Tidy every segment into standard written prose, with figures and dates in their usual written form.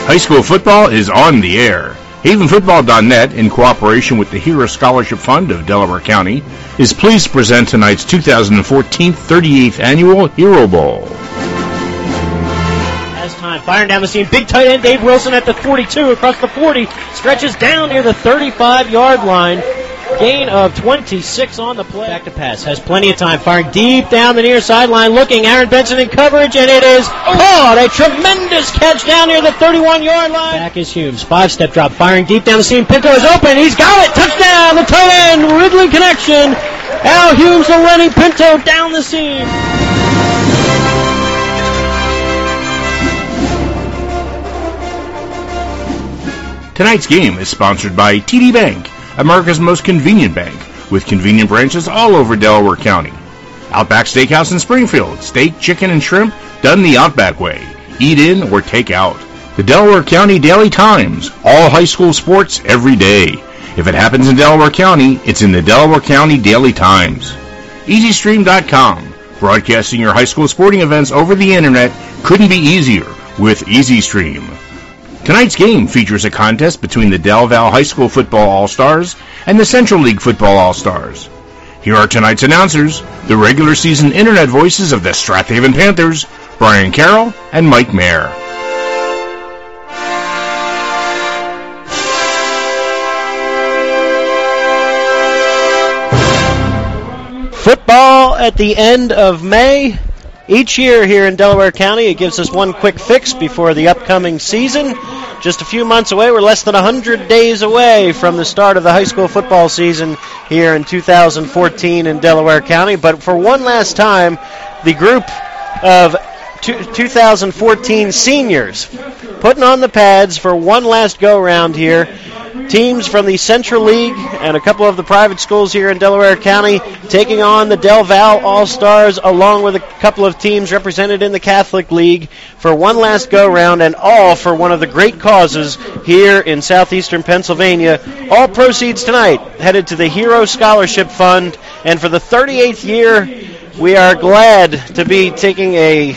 High school football is on the air. HavenFootball.net, in cooperation with the Hero Scholarship Fund of Delaware County, is pleased to present tonight's 2014 38th Annual Hero Bowl. As time, firing down the seam, big tight end Dave Wilson at the 42, across the 40, stretches down near the 35-yard line. Gain of 26 on the play. Back to pass. Has plenty of time. Firing deep down the near sideline. Looking. Aaron Benson in coverage. And it is caught. A tremendous catch down near the 31-yard line. Back is Humes. 5-step drop. Firing deep down the seam. Pinto is open. He's got it. Touchdown. The tight end. Ridley connection. Al Humes to Lenny Pinto down the seam. Tonight's game is sponsored by TD Bank, America's most convenient bank, with convenient branches all over Delaware County. Outback Steakhouse in Springfield. Steak, chicken, and shrimp done the Outback way. Eat in or take out. The Delaware County Daily Times. All high school sports every day. If it happens in Delaware County, it's in the Delaware County Daily Times. EasyStream.com. Broadcasting your high school sporting events over the internet couldn't be easier with EasyStream. Tonight's game features a contest between the Del Val High School Football All-Stars and the Central League Football All-Stars. Here are tonight's announcers, the regular season internet voices of the Strathaven Panthers, Brian Carroll and Mike Mayer. Football at the end of May. Each year here in Delaware County, it gives us one quick fix before the upcoming season. Just a few months away, we're less than 100 days away from the start of the high school football season here in 2014 in Delaware County. But for one last time, the group of 2014 seniors putting on the pads for one last go-round here. Teams from the Central League and a couple of the private schools here in Delaware County taking on the Del Val All-Stars, along with a couple of teams represented in the Catholic League for one last go-round, and all for one of the great causes here in southeastern Pennsylvania. All proceeds tonight headed to the Hero Scholarship Fund, and for the 38th year, we are glad to be taking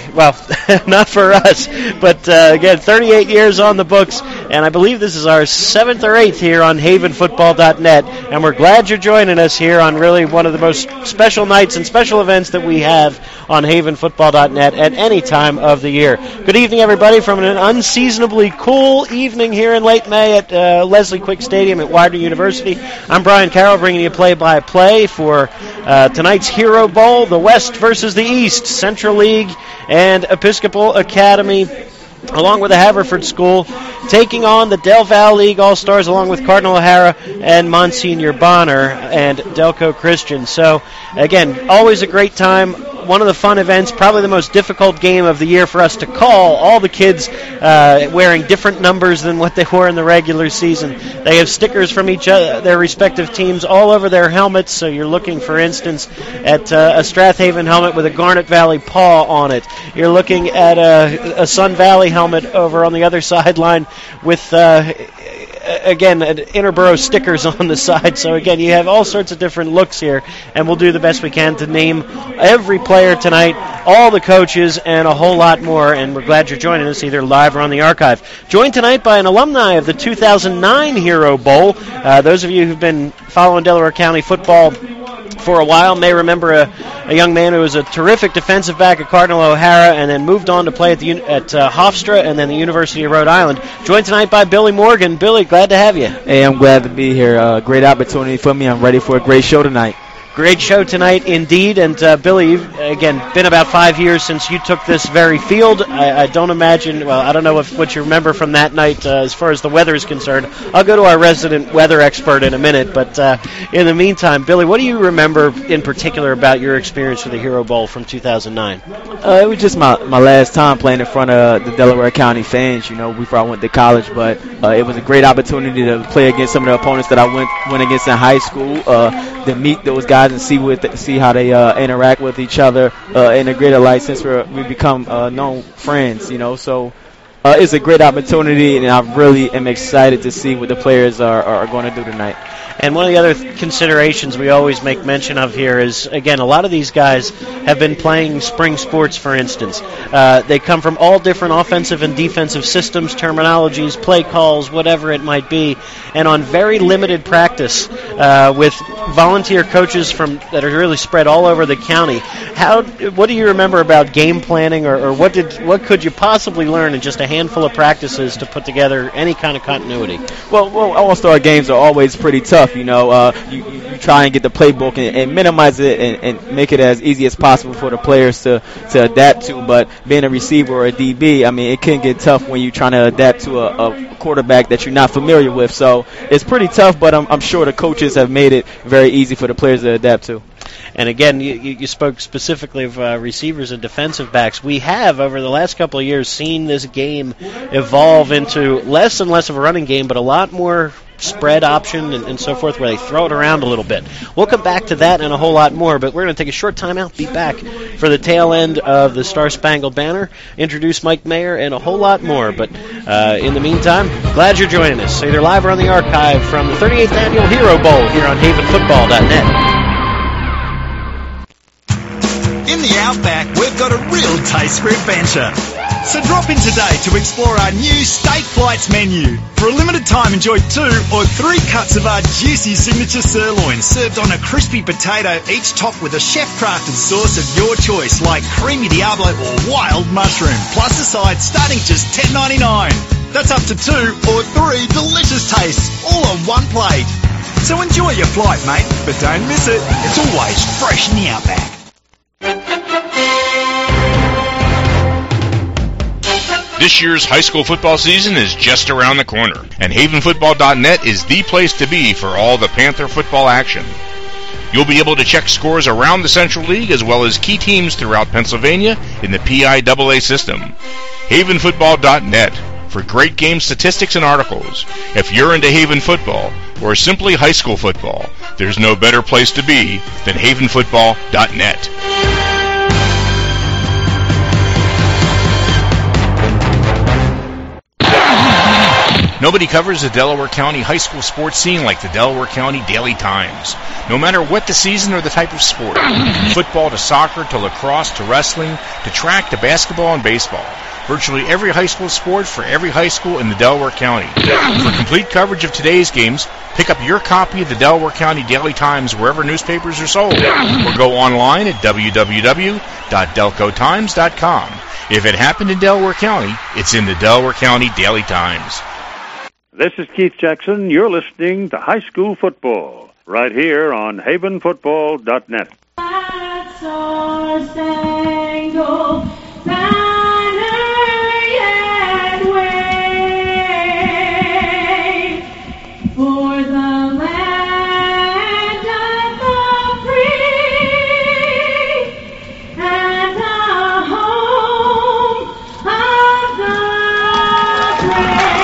not for us, but again, 38 years on the books, and I believe this is our 7th or 8th here on HavenFootball.net, and we're glad you're joining us here on really one of the most special nights and special events that we have on HavenFootball.net at any time of the year. Good evening, everybody, from an unseasonably cool evening here in late May at Leslie Quick Stadium at Widener University. I'm Brian Carroll, bringing you play-by-play for tonight's Hero Bowl, the West versus the East, Central League and Episcopal Academy, along with the Haverford School, taking on the Del Val League All-Stars, along with Cardinal O'Hara and Monsignor Bonner and Delco Christian. So, again, always a great time. One of the fun events, probably the most difficult game of the year for us to call. All the kids wearing different numbers than what they wore in the regular season. They have stickers from each other, their respective teams all over their helmets. So you're looking, for instance, at a Strathaven helmet with a Garnet Valley paw on it. You're looking at a Sun Valley helmet over on the other sideline with again, Interborough stickers on the side. So, again, you have all sorts of different looks here, and we'll do the best we can to name every player tonight, all the coaches, and a whole lot more, and we're glad you're joining us either live or on the archive. Joined tonight by an alumni of the 2009 Hero Bowl. Those of you who've been following Delaware County football for a while may remember a young man who was a terrific defensive back at Cardinal O'Hara and then moved on to play at Hofstra and then the University of Rhode Island. Joined tonight by Billy Morgan. Billy, glad to have you. Hey, I'm glad to be here. Great opportunity for me. I'm ready for a great show tonight. Great show tonight indeed, and Billy, you've, again, been about 5 years since you took this very field. I don't imagine, well, I don't know what you remember from that night as far as the weather is concerned. I'll go to our resident weather expert in a minute, but in the meantime, Billy, what do you remember in particular about your experience with the Hero Bowl from 2009? It was just my last time playing in front of the Delaware County fans, before I went to college, but it was a great opportunity to play against some of the opponents that I went against in high school, to meet those guys and see how they interact with each other in a greater light since we become known friends, So it's a great opportunity, and I really am excited to see what the players are going to do tonight. And one of the other considerations we always make mention of here is, again, a lot of these guys have been playing spring sports, for instance. They come from all different offensive and defensive systems, terminologies, play calls, whatever it might be, and on very limited practice with volunteer coaches that are really spread all over the county. What do you remember about game planning, or what could you possibly learn in just a handful of practices to put together any kind of continuity? Well, all-star games are always pretty tough. You try and get the playbook and minimize it and make it as easy as possible for the players to adapt to. But being a receiver or a DB, I mean, it can get tough when you're trying to adapt to a quarterback that you're not familiar with. So it's pretty tough, but I'm sure the coaches have made it very easy for the players to adapt to. And again, you spoke specifically of receivers and defensive backs. We have, over the last couple of years, seen this game evolve into less and less of a running game, but a lot more spread option and so forth, where they throw it around a little bit. We'll come back to that and a whole lot more, but we're going to take a short time out, be back for the tail end of the Star-Spangled Banner, introduce Mike Mayer, and a whole lot more. But in the meantime, glad you're joining us, either live or on the archive from the 38th Annual Hero Bowl here on HavenFootball.net. In the Outback, we've got a real taste for adventure. So drop in today to explore our new Steak Flights menu. For a limited time, enjoy 2 or 3 cuts of our juicy signature sirloin served on a crispy potato, each topped with a chef-crafted sauce of your choice, like creamy Diablo or wild mushroom, plus a side starting just $10.99. That's up to 2 or 3 delicious tastes, all on one plate. So enjoy your flight, mate, but don't miss it. It's always fresh in the Outback. This year's high school football season is just around the corner, and HavenFootball.net is the place to be for all the Panther football action. You'll be able to check scores around the Central League as well as key teams throughout Pennsylvania in the PIAA system. HavenFootball.net for great game statistics and articles. If you're into Haven football or simply high school football, there's no better place to be than HavenFootball.net. Nobody covers the Delaware County high school sports scene like the Delaware County Daily Times. No matter what the season or the type of sport, football to soccer to lacrosse to wrestling to track to basketball and baseball, virtually every high school sport for every high school in the Delaware County. For complete coverage of today's games, pick up your copy of the Delaware County Daily Times wherever newspapers are sold, or go online at www.delcotimes.com. If it happened in Delaware County, it's in the Delaware County Daily Times. This is Keith Jackson. You're listening to High School Football, right here on HavenFootball.net. Star-Spangled Banner yet wave for the land of the free and the home of the brave.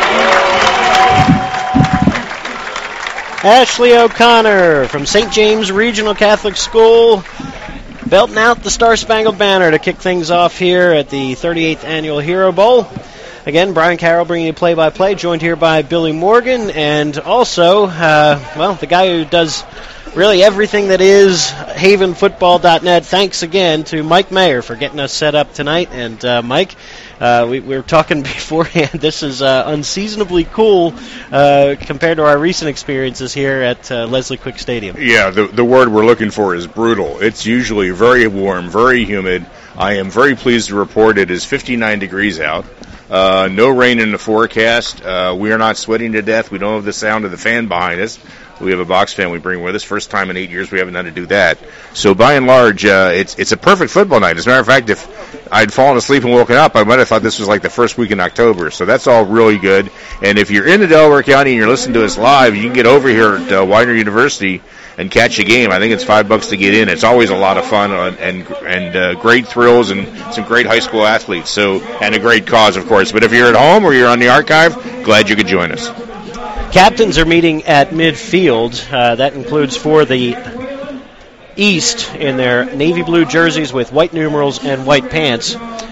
Ashley O'Connor from St. James Regional Catholic School, belting out the Star-Spangled Banner to kick things off here at the 38th Annual Hero Bowl. Again, Brian Carroll bringing you play-by-play, joined here by Billy Morgan, and also, the guy who does really everything that is HavenFootball.net. Thanks again to Mike Mayer for getting us set up tonight. And Mike, we were talking beforehand, this is unseasonably cool compared to our recent experiences here at Leslie Quick Stadium. Yeah, the word we're looking for is brutal. It's usually very warm, very humid. I am very pleased to report it is 59 degrees out. No rain in the forecast. We are not sweating to death. We don't have the sound of the fan behind us. We have a box fan we bring with us. First time in 8 years we haven't had to do that. So by and large, it's a perfect football night. As a matter of fact, if I'd fallen asleep and woken up, I might have thought this was like the first week in October. So that's all really good. And if you're in the Delaware County and you're listening to us live, you can get over here at Widener University and catch a game. I think it's $5 to get in. It's always a lot of fun and great thrills and some great high school athletes. So, and a great cause, of course. But if you're at home or you're on the archive, glad you could join us. Captains are meeting at midfield. That includes for the East in their navy blue jerseys with white numerals and white pants.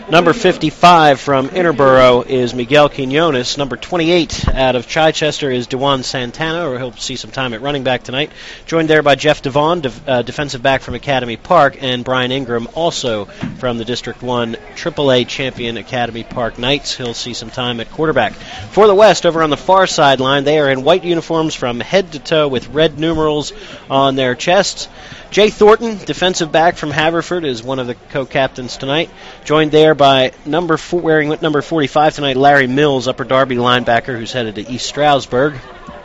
Number 55 from Interborough is Miguel Quinones. Number 28 out of Chichester is Dewan Santana, or he'll see some time at running back tonight. Joined there by Jeff Devon, defensive back from Academy Park, and Brian Ingram, also from the District 1 AAA champion Academy Park Knights. He'll see some time at quarterback. For the West, over on the far sideline, they are in white uniforms from head to toe with red numerals on their chests. Jay Thornton, defensive back from Haverford, is one of the co-captains tonight. Joined there by wearing number 45 tonight, Larry Mills, Upper Darby linebacker, who's headed to East Stroudsburg.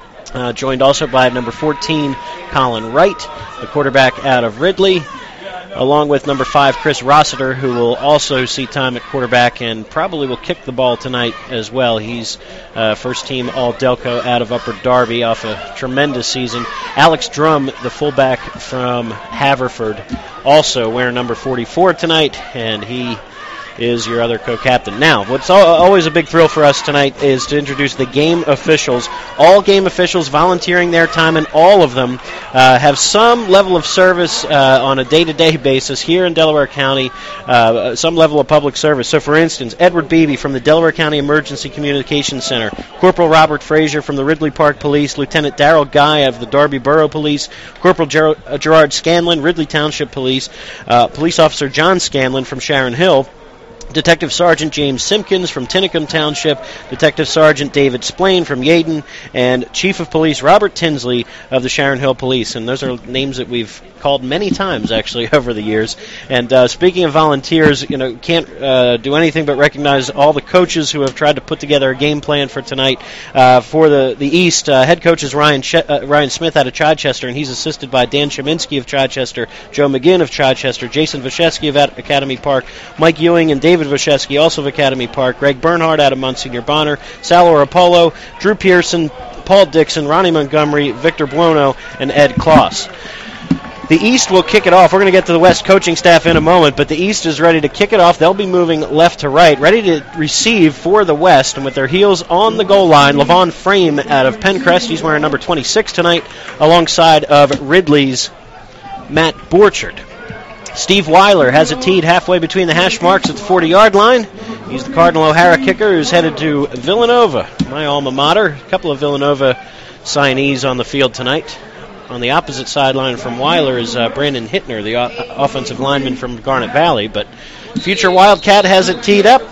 Joined also by number 14, Colin Wright, the quarterback out of Ridley, along with number 5, Chris Rossiter, who will also see time at quarterback and probably will kick the ball tonight as well. He's first-team All-Delco out of Upper Darby off a tremendous season. Alex Drum, the fullback from Haverford, also wearing number 44 tonight, and he is your other co-captain. Now, what's always a big thrill for us tonight is to introduce the game officials. All game officials volunteering their time, and all of them have some level of service on a day-to-day basis here in Delaware County, some level of public service. So, for instance, Edward Beebe from the Delaware County Emergency Communications Center, Corporal Robert Frazier from the Ridley Park Police, Lieutenant Darrell Guy of the Darby Borough Police, Corporal Gerard Scanlon, Ridley Township Police, Police Officer John Scanlon from Sharon Hill, Detective Sergeant James Simpkins from Tinicum Township, Detective Sergeant David Splain from Yeadon, and Chief of Police Robert Tinsley of the Sharon Hill Police. And those are names that we've called many times, actually, over the years. And speaking of volunteers, can't do anything but recognize all the coaches who have tried to put together a game plan for tonight. For the East, head coach is Ryan Smith out of Chichester, and he's assisted by Dan Cheminsky of Chichester, Joe McGinn of Chichester, Jason Vashesky of Academy Park, Mike Ewing and David Vashesky, also of Academy Park, Greg Bernhardt out of Monsignor Bonner, Sal Rapolo, Drew Pearson, Paul Dixon, Ronnie Montgomery, Victor Buono, and Ed Kloss. The East will kick it off. We're going to get to the West coaching staff in a moment, but the East is ready to kick it off. They'll be moving left to right, ready to receive for the West, and with their heels on the goal line, Levon Frame out of Pencrest. He's wearing number 26 tonight, alongside of Ridley's Matt Borchard. Steve Weiler has it teed halfway between the hash marks at the 40-yard line. He's the Cardinal O'Hara kicker who's headed to Villanova, my alma mater. A couple of Villanova signees on the field tonight. On the opposite sideline from Weiler is Brandon Hittner, the offensive lineman from Garnet Valley. But future Wildcat has it teed up.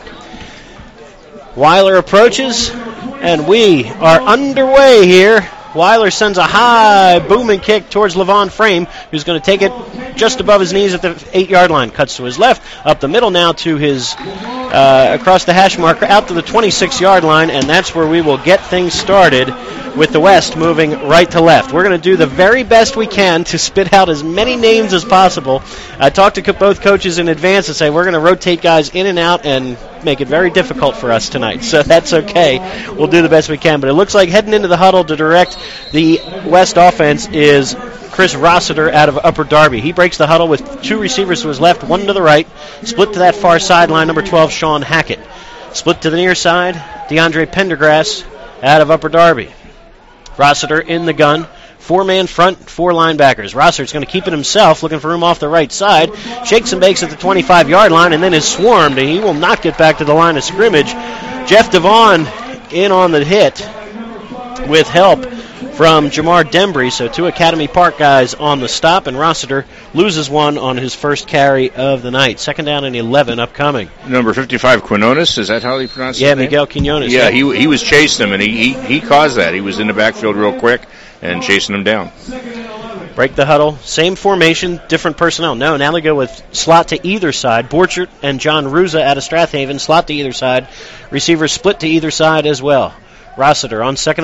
Weiler approaches, and we are underway here. Weiler sends a high booming kick towards Levon Frame, who's going to take it just above his knees at the 8-yard line. Cuts to his left, up the middle now to his, across the hash marker, out to the 26-yard line, and that's where we will get things started with the West moving right to left. We're going to do the very best we can to spit out as many names as possible. I talked to both coaches in advance and say we're going to rotate guys in and out and make it very difficult for us tonight. So that's okay. We'll do the best we can. But it looks like heading into the huddle to direct the West offense is Chris Rossiter out of Upper Darby. He breaks the huddle with two receivers to his left, one to the right. Split to that far sideline, number 12, Sean Hackett. Split to the near side, DeAndre Pendergrass out of Upper Darby. Rossiter in the gun. 4-man front, 4 linebackers. Rossiter's going to keep it himself, looking for room off the right side. Shakes and bakes at the 25-yard line and then is swarmed, and he will not get back to the line of scrimmage. Jeff Devon in on the hit with help from Jamar Dembry. So 2 Academy Park guys on the stop, and Rossiter loses one on his first carry of the night. 2nd down and 11 upcoming. Number 55, Quinones, is that how you pronounce his name? Yeah, Miguel Quinones. Yeah, he was chasing him, and he caused that. He was in the backfield real quick and chasing him down. Break the huddle. Same formation, different personnel. No, now they go with slot to either side. Borchert and John Ruza out of Strathaven, slot to either side. Receivers split to either side as well. Rossiter on 2nd and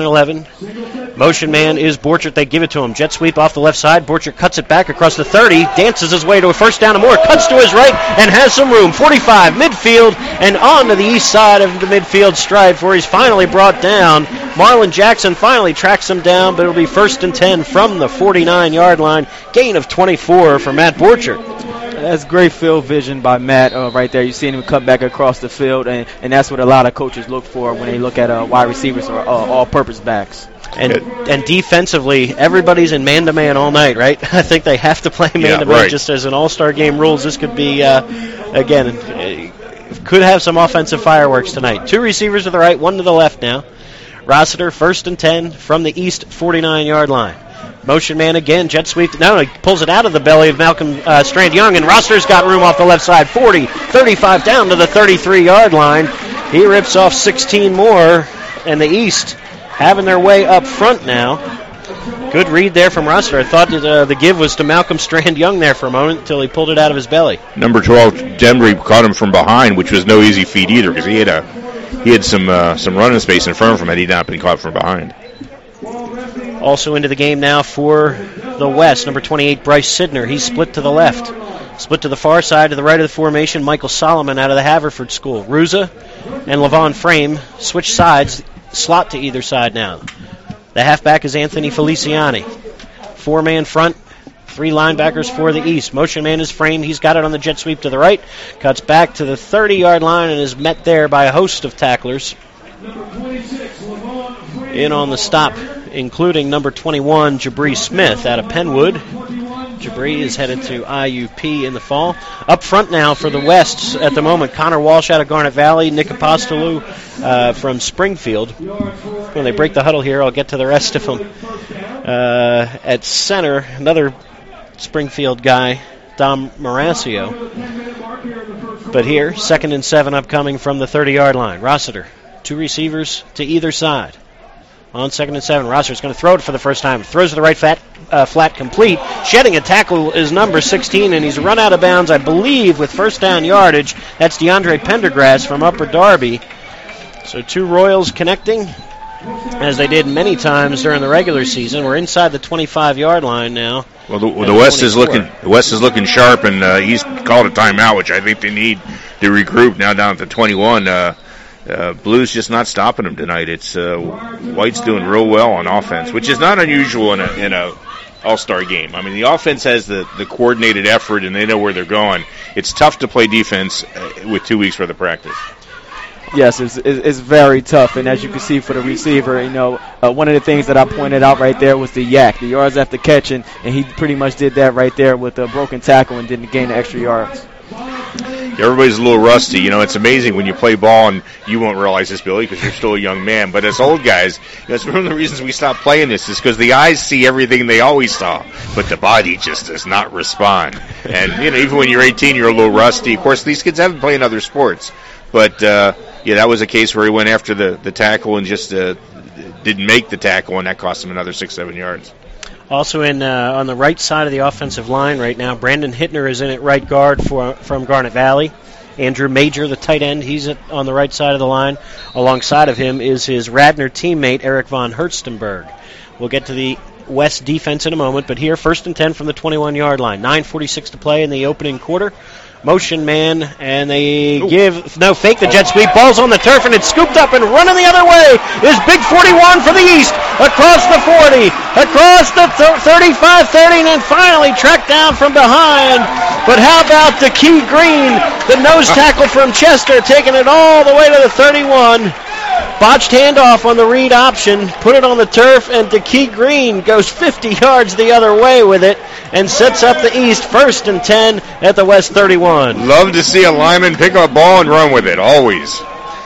11. Motion man is Borchert. They give it to him. Jet sweep off the left side. Borchert cuts it back across the 30. Dances his way to a first down and more. Cuts to his right and has some room. 45 midfield and on to the east side of the midfield stripe where he's finally brought down. Marlon Jackson finally tracks him down, but it'll be 1st and 10 from the 49-yard line. Gain of 24 for Matt Borchert. That's great field vision by Matt right there. You've seen him cut back across the field, and that's what a lot of coaches look for when they look at wide receivers or all-purpose backs. And defensively, everybody's in man-to-man all night, right? I think they have to play man-to-man just as an all-star game rules. This could be, again, could have some offensive fireworks tonight. 2 receivers to the right, 1 to the left now. Rossiter, 1st and 10 from the east 49-yard line. Motion man again, jet sweep. No, he pulls it out of the belly of Malcolm Strand Young, and Rossiter's got room off the left side. 40, 35 down to the 33-yard line. He rips off 16 more, and the East having their way up front now. Good read there from Rossiter. I thought that, the give was to Malcolm Strand Young there for a moment until he pulled it out of his belly. Number 12, Dembry, caught him from behind, which was no easy feat either because he had some running space in front of him had he not been caught from behind. Also into the game now for the West, number 28, Bryce Sidner. He's split to the left. Split to the far side, to the right of the formation, Michael Solomon out of the Haverford School. Ruza and Levon Frame switch sides, slot to either side now. The halfback is Anthony Feliciani. 4-man front, 3 linebackers for the East. Motion man is Frame. He's got it on the jet sweep to the right. Cuts back to the 30-yard line and is met there by a host of tacklers. In on the stop, including number 21, Jabri Smith out of Penwood. Jabri is headed to IUP in the fall. Up front now for the West at the moment, Connor Walsh out of Garnet Valley, Nick Apostolou from Springfield. When they break the huddle here, I'll get to the rest of them. At center, another Springfield guy, Dom Marasio. But here, 2nd and 7 upcoming from the 30-yard line. Rossiter, 2 receivers to either side. On 2nd and 7, Rossiter's going to throw it for the first time. Throws to the right flat complete. Shedding a tackle is number 16, and he's run out of bounds, I believe, with first down yardage. That's DeAndre Pendergrass from Upper Darby. So 2 Royals connecting, as they did many times during the regular season. We're inside the 25-yard line now. Well, the West is looking sharp, and he's called a timeout, which I think they need to regroup now down at the 21. Blues just not stopping them tonight. It's White's doing real well on offense, which is not unusual in a all-star game. I mean, the offense has the coordinated effort, and they know where they're going. It's tough to play defense with 2 weeks worth of practice. Yes, it's very tough, and as you can see for the receiver, one of the things that I pointed out right there was the yak, the yards after catching, and he pretty much did that right there with a broken tackle and didn't gain the extra yards. Everybody's a little rusty. It's amazing when you play ball, and you won't realize this, Billy, because you're still a young man. But as old guys, it's one of the reasons we stopped playing this is because the eyes see everything they always saw, but the body just does not respond. And, even when you're 18, you're a little rusty. Of course, these kids haven't played other sports. But, that was a case where he went after the tackle and just didn't make the tackle, and that cost him another 6-7 yards. Also on the right side of the offensive line right now, Brandon Hittner is in at right guard from Garnet Valley. Andrew Major, the tight end, he's on the right side of the line. Alongside of him is his Radnor teammate, Eric von Herstenberg. We'll get to the West defense in a moment, but here, 1st and 10 from the 21-yard line. 9:46 to play in the opening quarter. Motion man, and they fake the jet sweep. Ball's on the turf, and it's scooped up and running the other way is Big 41 for the East. Across the 40, across the 35, 30, and then finally tracked down from behind. But how about DeKey Green, the nose tackle from Chester, taking it all the way to the 31. Botched handoff on the read option, put it on the turf, and DeKey Green goes 50 yards the other way with it and sets up the East 1st and 10 at the West 31. Love to see a lineman pick up a ball and run with it, always.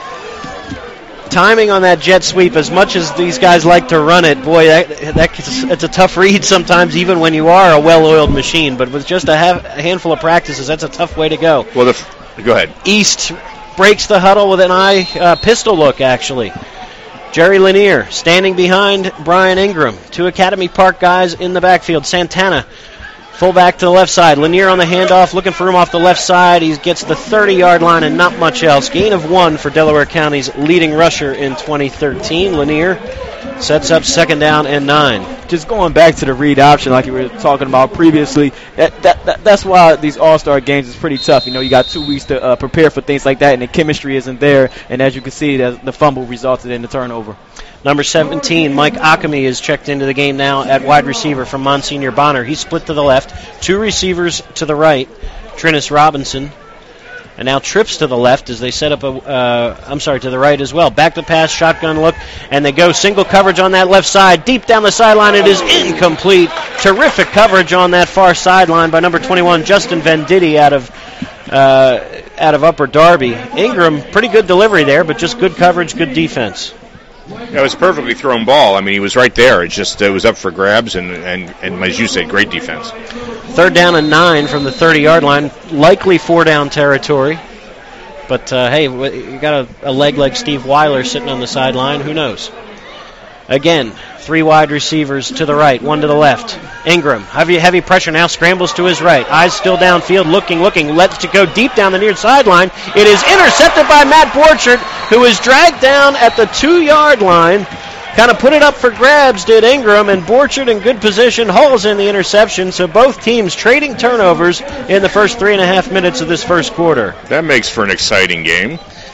Timing on that jet sweep, as much as these guys like to run it, boy, that's a tough read sometimes, even when you are a well-oiled machine. But with just a handful of practices, that's a tough way to go. Well, go ahead. East breaks the huddle with an pistol look, actually. Jerry Lanier standing behind Brian Ingram. 2 Academy Park guys in the backfield. Santana, fullback to the left side. Lanier on the handoff, looking for him off the left side. He gets the 30-yard line and not much else. Gain of 1 for Delaware County's leading rusher in 2013. Lanier sets up 2nd down and 9. Just going back to the read option like you were talking about previously, that's why these all-star games is pretty tough. You got 2 weeks to prepare for things like that, and the chemistry isn't there. And as you can see, the fumble resulted in the turnover. Number 17, Mike Akami, is checked into the game now at wide receiver from Monsignor Bonner. He's split to the left. 2 receivers to the right, Trinus Robinson. And now trips to the left as they set up to the right as well. Back to pass, shotgun look, and they go single coverage on that left side. Deep down the sideline, it is incomplete. Terrific coverage on that far sideline by number 21, Justin Venditti out of out of Upper Darby. Ingram, pretty good delivery there, but just good coverage, good defense. It was a perfectly thrown ball. I mean, he was right there. It was up for grabs, and as you said, great defense. 3rd down and 9 from the 30-yard line. Likely 4-down territory. But, hey, you got a leg like Steve Weiler sitting on the sideline. Who knows? Again, 3 wide receivers to the right, 1 to the left. Ingram, heavy pressure now, scrambles to his right. Eyes still downfield, looking, lets it go deep down the near sideline. It is intercepted by Matt Borchert, who is dragged down at the 2-yard line. Kind of put it up for grabs, did Ingram, and Borchert in good position hauls in the interception. So both teams trading turnovers in the first 3.5 minutes of this first quarter. That makes for an exciting game.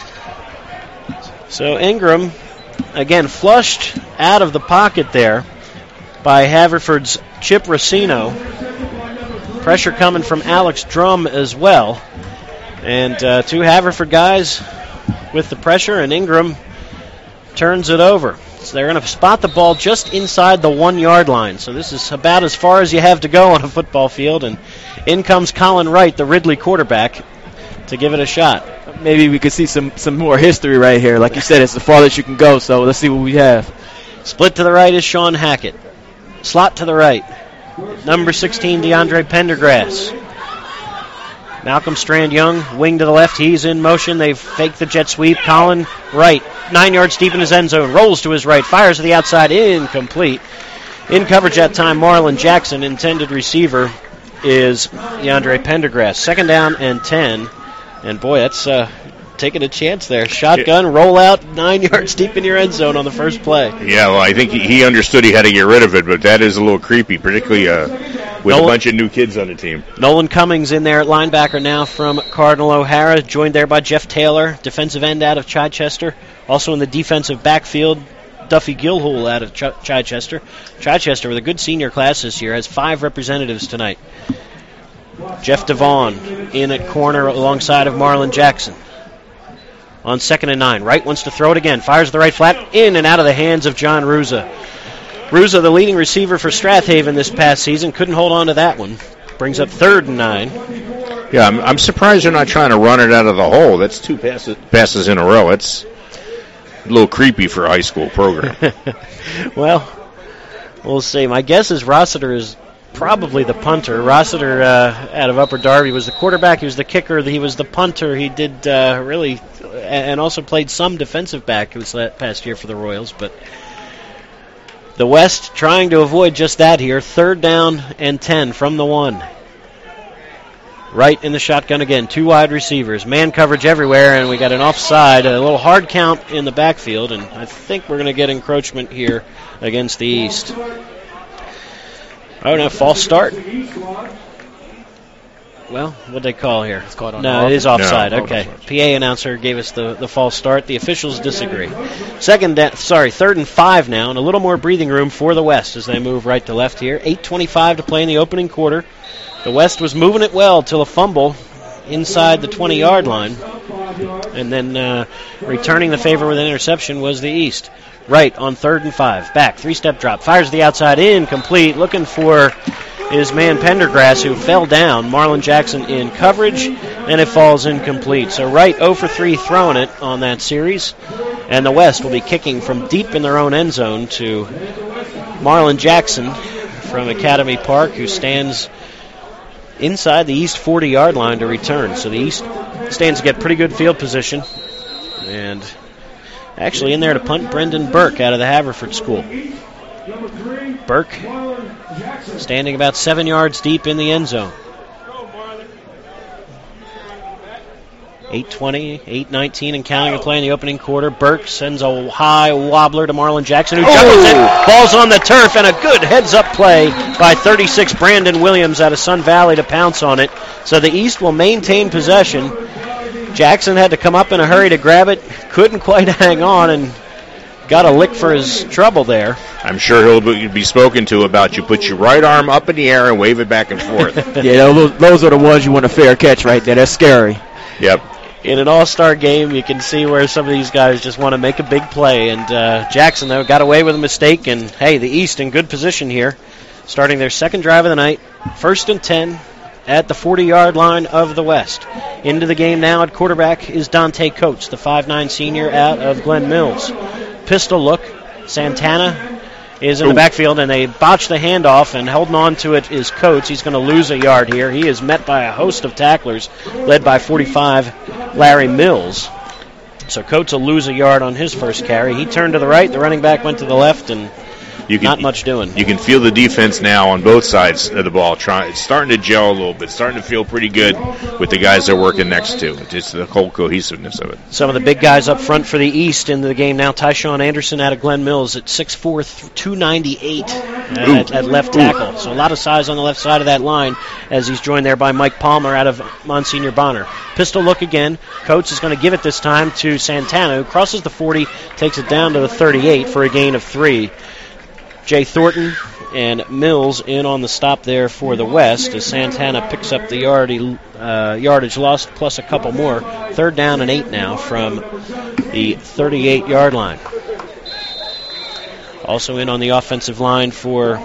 So Ingram, again, flushed out of the pocket there by Haverford's Chip Racino. Pressure coming from Alex Drum as well. And 2 Haverford guys with the pressure, and Ingram turns it over. So they're going to spot the ball just inside the 1-yard line. So this is about as far as you have to go on a football field. And in comes Colin Wright, the Ridley quarterback, to give it a shot. Maybe we could see some more history right here. Like you said, it's the farthest you can go, so let's see what we have. Split to the right is Sean Hackett. Slot to the right. Number 16, DeAndre Pendergrass. Malcolm Strand-Young, wing to the left. He's in motion. They've faked the jet sweep. Colin Wright, 9 yards deep in his end zone. Rolls to his right. Fires to the outside. Incomplete. In coverage that time, Marlon Jackson. Intended receiver is DeAndre Pendergrass. 2nd down and 10. And, boy, that's taking a chance there. Shotgun, roll out, 9 yards deep in your end zone on the first play. Yeah, well, I think he understood he had to get rid of it, but that is a little creepy, particularly with a bunch of new kids on the team. Nolan Cummings in there at linebacker now from Cardinal O'Hara, joined there by Jeff Taylor, defensive end out of Chichester. Also in the defensive backfield, Duffy Gilhool out of Chichester. Chichester with a good senior class this year, has 5 representatives tonight. Jeff Devon in at corner alongside of Marlon Jackson. On 2nd and 9. Wright wants to throw it again. Fires the right flat. In and out of the hands of John Ruza. Ruza, the leading receiver for Strathaven this past season, couldn't hold on to that one. Brings up 3rd and 9. Yeah, I'm surprised they're not trying to run it out of the hole. That's 2 passes in a row. It's a little creepy for a high school program. Well, we'll see. My guess is Rossiter is probably the punter. Rossiter out of Upper Darby was the quarterback. He was the kicker. He was the punter. He did really, and also played some defensive back this past year for the Royals. But the West trying to avoid just that here. 3rd down and 10 from the 1. Right in the shotgun again. 2 wide receivers. Man coverage everywhere, and we got an offside. A little hard count in the backfield, and I think we're going to get encroachment here against the East. Oh, no, false start. Well, what'd they call here? It's called on no, it is offside. No, okay. PA announcer gave us the false start. The officials disagree. 3rd and 5 now, and a little more breathing room for the West as they move right to left here. 8:25 to play in the opening quarter. The West was moving it well till a fumble inside the 20-yard line. And then returning the favor with an interception was the East. Right on 3rd and 5. Back, 3-step drop. Fires to the outside, incomplete. Looking for his man Pendergrass, who fell down. Marlon Jackson in coverage, and it falls incomplete. So Wright 0 for 3 throwing it on that series. And the West will be kicking from deep in their own end zone to Marlon Jackson from Academy Park, who stands inside the East 40-yard line to return. So the East stands to get pretty good field position. And actually in there to punt Brendan Burke out of the Haverford School. Burke standing about 7 yards deep in the end zone. 8:20, 8:19 and counting to play in the opening quarter. Burke sends a high wobbler to Marlon Jackson, who juggles it, falls on the turf, and a good heads-up play by 36 Brandon Williams out of Sun Valley to pounce on it. So the East will maintain possession. Jackson had to come up in a hurry to grab it, couldn't quite hang on, and got a lick for his trouble there. I'm sure he'll be spoken to about you put your right arm up in the air and wave it back and forth. Yeah, those are the ones you want a fair catch right there. That's scary. Yep. In an all-star game, you can see where some of these guys just want to make a big play. And Jackson, though, got away with a mistake. And, hey, the East in good position here, starting their second drive of the night. 1st and 10 at the 40-yard line of the West. Into the game now at quarterback is Dante Coates, the 5'9 senior out of Glen Mills. Pistol look. Santana is in the backfield, and they botch the handoff, and holding on to it is Coates. He's going to lose a yard here. He is met by a host of tacklers, led by 45 Larry Mills. So Coates will lose a yard on his first carry. He turned to the right, the running back went to the left, and not much doing. You can feel the defense now on both sides of the ball. It's starting to gel a little bit, starting to feel pretty good with the guys they're working next to. Just the whole cohesiveness of it. Some of the big guys up front for the East into the game now. Tyshawn Anderson out of Glen Mills at 6'4", 298 at left tackle. So a lot of size on the left side of that line as he's joined there by Mike Palmer out of Monsignor Bonner. Pistol look again. Coates is going to give it this time to Santana, who crosses the 40, takes it down to the 38 for a gain of 3. Jay Thornton and Mills in on the stop there for the West as Santana picks up the yardage lost plus a couple more. 3rd down and 8 now from the 38-yard line. Also in on the offensive line for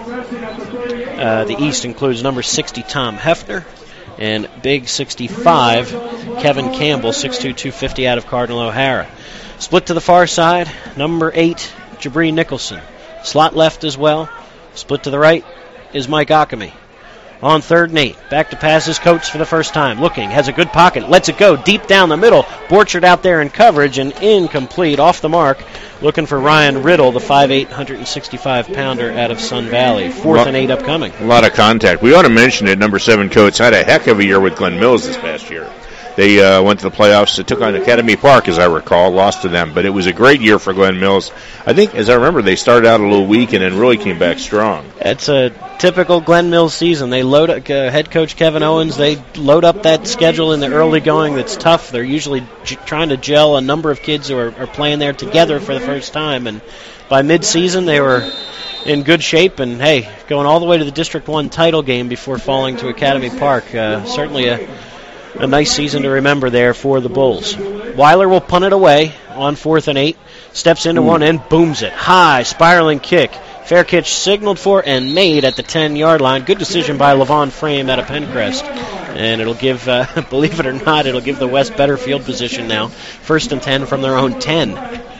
the East includes number 60 Tom Hefner and big 65 Kevin Campbell, 6'2", 250 out of Cardinal O'Hara. Split to the far side, number 8 Jabri Nicholson. Slot left as well. Split to the right is Mike Akami. On 3rd and 8. Back to passes. Coates for the first time. Looking. Has a good pocket. Lets it go. Deep down the middle. Borchard out there in coverage and incomplete. Off the mark. Looking for Ryan Riddle, the 5'8", 165-pounder out of Sun Valley. 4th and 8 upcoming. A lot of contact. We ought to mention it. Number 7 Coates had a heck of a year with Glen Mills this past year. They went to the playoffs. They took on Academy Park, as I recall, lost to them. But it was a great year for Glen Mills. I think, as I remember, they started out a little weak and then really came back strong. It's a typical Glen Mills season. They load up, head coach Kevin Owens, they load up that schedule in the early going that's tough. They're usually trying to gel a number of kids who are playing there together for the first time. And by mid-season, they were in good shape and, hey, going all the way to the District 1 title game before falling to Academy Park. Certainly a nice season to remember there for the Bulls. Weiler will punt it away on 4th and 8. Steps into one end, booms it. High, spiraling kick. Fair catch signaled for and made at the 10-yard line. Good decision by Levon Frame out of Pencrest. And it'll give, believe it or not, it'll give the West better field position now. 1st and 10 from their own 10.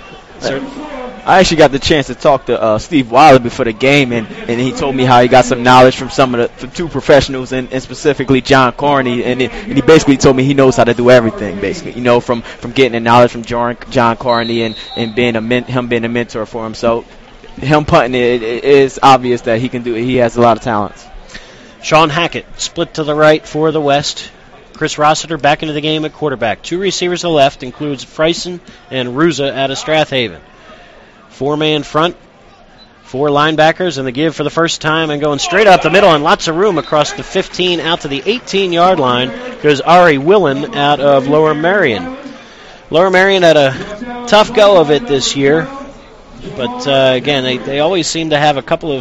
I actually got the chance to talk to Steve Weiler before the game, and he told me how he got some knowledge from from 2 professionals, and specifically John Corney, and he basically told me he knows how to do everything, basically, from getting the knowledge from John Corney and being him being a mentor for him. So him punting it is obvious that he can do it. He has a lot of talents. Sean Hackett split to the right for the West. Chris Rossiter back into the game at quarterback. 2 receivers to the left includes Friesen and Ruza out of Strathaven. 4-man front, 4 linebackers, and the give for the first time and going straight out the middle and lots of room across the 15 out to the 18-yard line goes Ari Willen out of Lower Merion. Lower Merion had a tough go of it this year, but again, they always seem to have a couple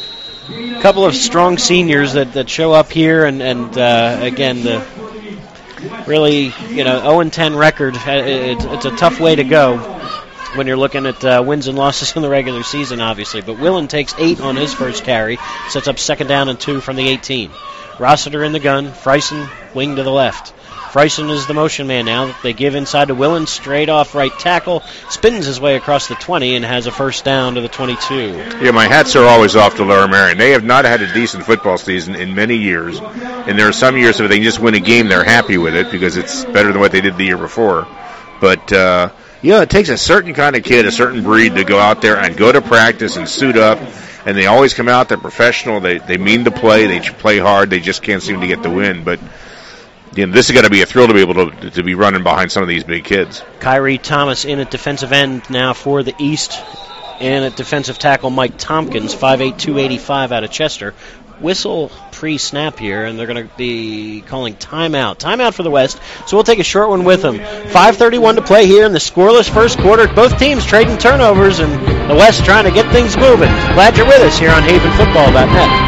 of strong seniors that show up here, and again, the really 0-10 record, it's a tough way to go when you're looking at wins and losses in the regular season, obviously. But Willen takes 8 on his first carry, sets up 2nd down and 2 from the 18. Rossiter in the gun, Friesen wing to the left. Friesen is the motion man now. They give inside to Willen, straight off right tackle, spins his way across the 20 and has a 1st down to the 22. Yeah, my hats are always off to Lower Merion. They have not had a decent football season in many years, and there are some years if they just win a game, they're happy with it because it's better than what they did the year before. But it takes a certain kind of kid, a certain breed to go out there and go to practice and suit up, and they always come out, they're professional, they mean to play, they play hard, they just can't seem to get the win. But this is going to be a thrill to be able to be running behind some of these big kids. Kyrie Thomas in at defensive end now for the East, and at defensive tackle Mike Tompkins, 5'8", 285 out of Chester. Whistle pre-snap here, and they're going to be calling timeout. Timeout for the West, so we'll take a short one with them. 5:31 to play here in the scoreless first quarter. Both teams trading turnovers, and the West trying to get things moving. Glad you're with us here on HavenFootball.net.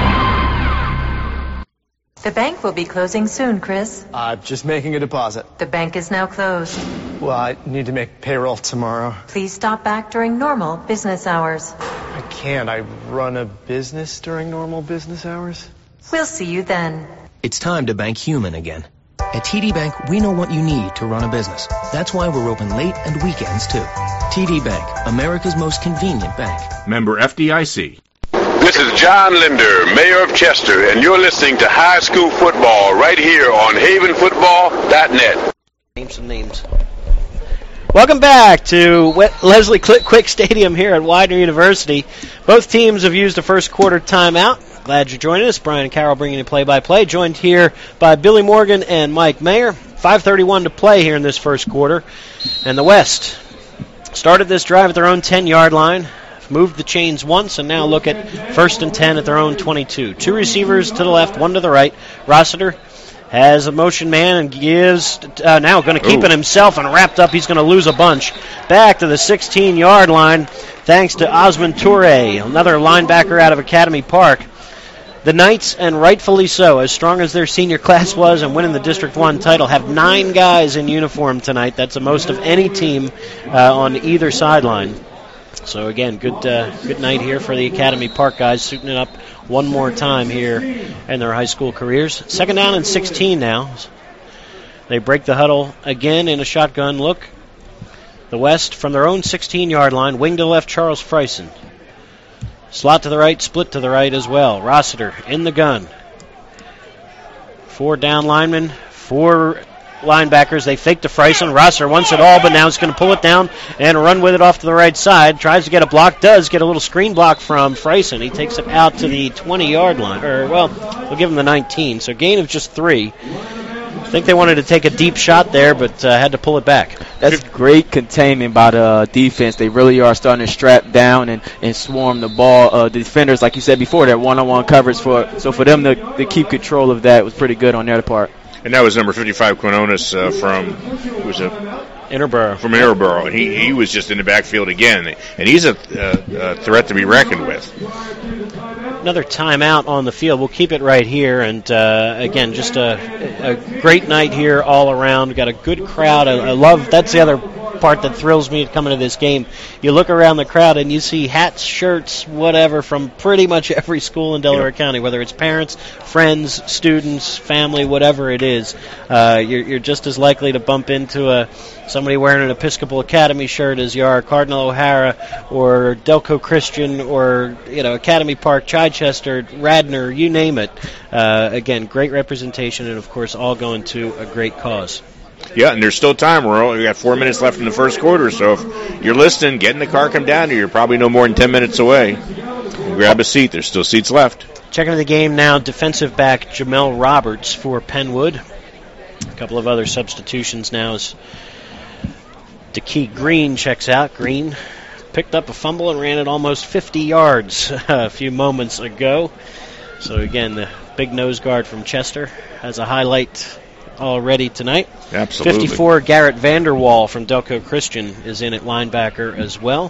The bank will be closing soon, Chris. I'm just making a deposit. The bank is now closed. Well, I need to make payroll tomorrow. Please stop back during normal business hours. I can't. I run a business during normal business hours. We'll see you then. It's time to bank human again. At TD Bank, we know what you need to run a business. That's why we're open late and weekends, too. TD Bank, America's most convenient bank. Member FDIC. This is John Linder, Mayor of Chester, and you're listening to High School Football right here on havenfootball.net. Names. Welcome back to Leslie Quick Stadium here at Widener University. Both teams have used a first quarter timeout. Glad you're joining us. Brian Carroll bringing you play-by-play. Joined here by Billy Morgan and Mike Mayer. 5:31 to play here in this first quarter. And the West started this drive at their own 10-yard line. Moved the chains once and now look at 1st and 10 at their own 22. Two receivers to the left, one to the right. Rossiter has a motion man and gives, now going to keep it himself and wrapped up. He's going to lose a bunch. Back to the 16-yard line thanks to Osmond Toure, another linebacker out of Academy Park. The Knights, and rightfully so, as strong as their senior class was and winning the District 1 title, have 9 guys in uniform tonight. That's the most of any team on either sideline. So, again, good night here for the Academy Park guys, suiting it up one more time here in their high school careers. 2nd down and 16 now. They break the huddle again in a shotgun look. The West from their own 16-yard line, wing to the left, Charles Freisen. Slot to the right, split to the right as well. Rossiter in the gun. 4 down linemen, 4 linebackers. They fake to Freisen. Rossiter wants it all, but now it's going to pull it down and run with it off to the right side. Tries to get a block, does get a little screen block from Freisen. He takes it out to the 20-yard line. We'll give him the 19. So gain of just 3. I think they wanted to take a deep shot there, but had to pull it back. That's great containment by the defense. They really are starting to strap down and swarm the ball. The defenders, like you said before, they're one-on-one coverage. So for them to keep control of that was pretty good on their part. And that was number 55, Quinones, from, who was it? Interborough. From Interborough. And he was just in the backfield again. And he's a threat to be reckoned with. Another timeout on the field. We'll keep it right here. And, again, just a great night here all around. We've got a good crowd. I love, that's the other part that thrills me coming to this game. You look around the crowd and you see hats, shirts, whatever, from pretty much every school in Delaware County, whether it's parents, friends, students, family, whatever it is. You're just as likely to bump into somebody wearing an Episcopal Academy shirt as you are Cardinal O'Hara or Delco Christian or Academy Park, Chichester, Radnor, you name it. Again, great representation and, of course, all going to a great cause. Yeah, and there's still time. We got 4 minutes left in the first quarter, so if you're listening, get in the car, come down here. You're probably no more than 10 minutes away. Grab a seat. There's still seats left. Checking into the game now, defensive back Jamel Roberts for Penwood. A couple of other substitutions now as DeKey Green checks out. Green picked up a fumble and ran it almost 50 yards a few moments ago. So, again, the big nose guard from Chester has a highlight already tonight. Absolutely. 54, Garrett Vanderwall from Delco Christian is in at linebacker as well.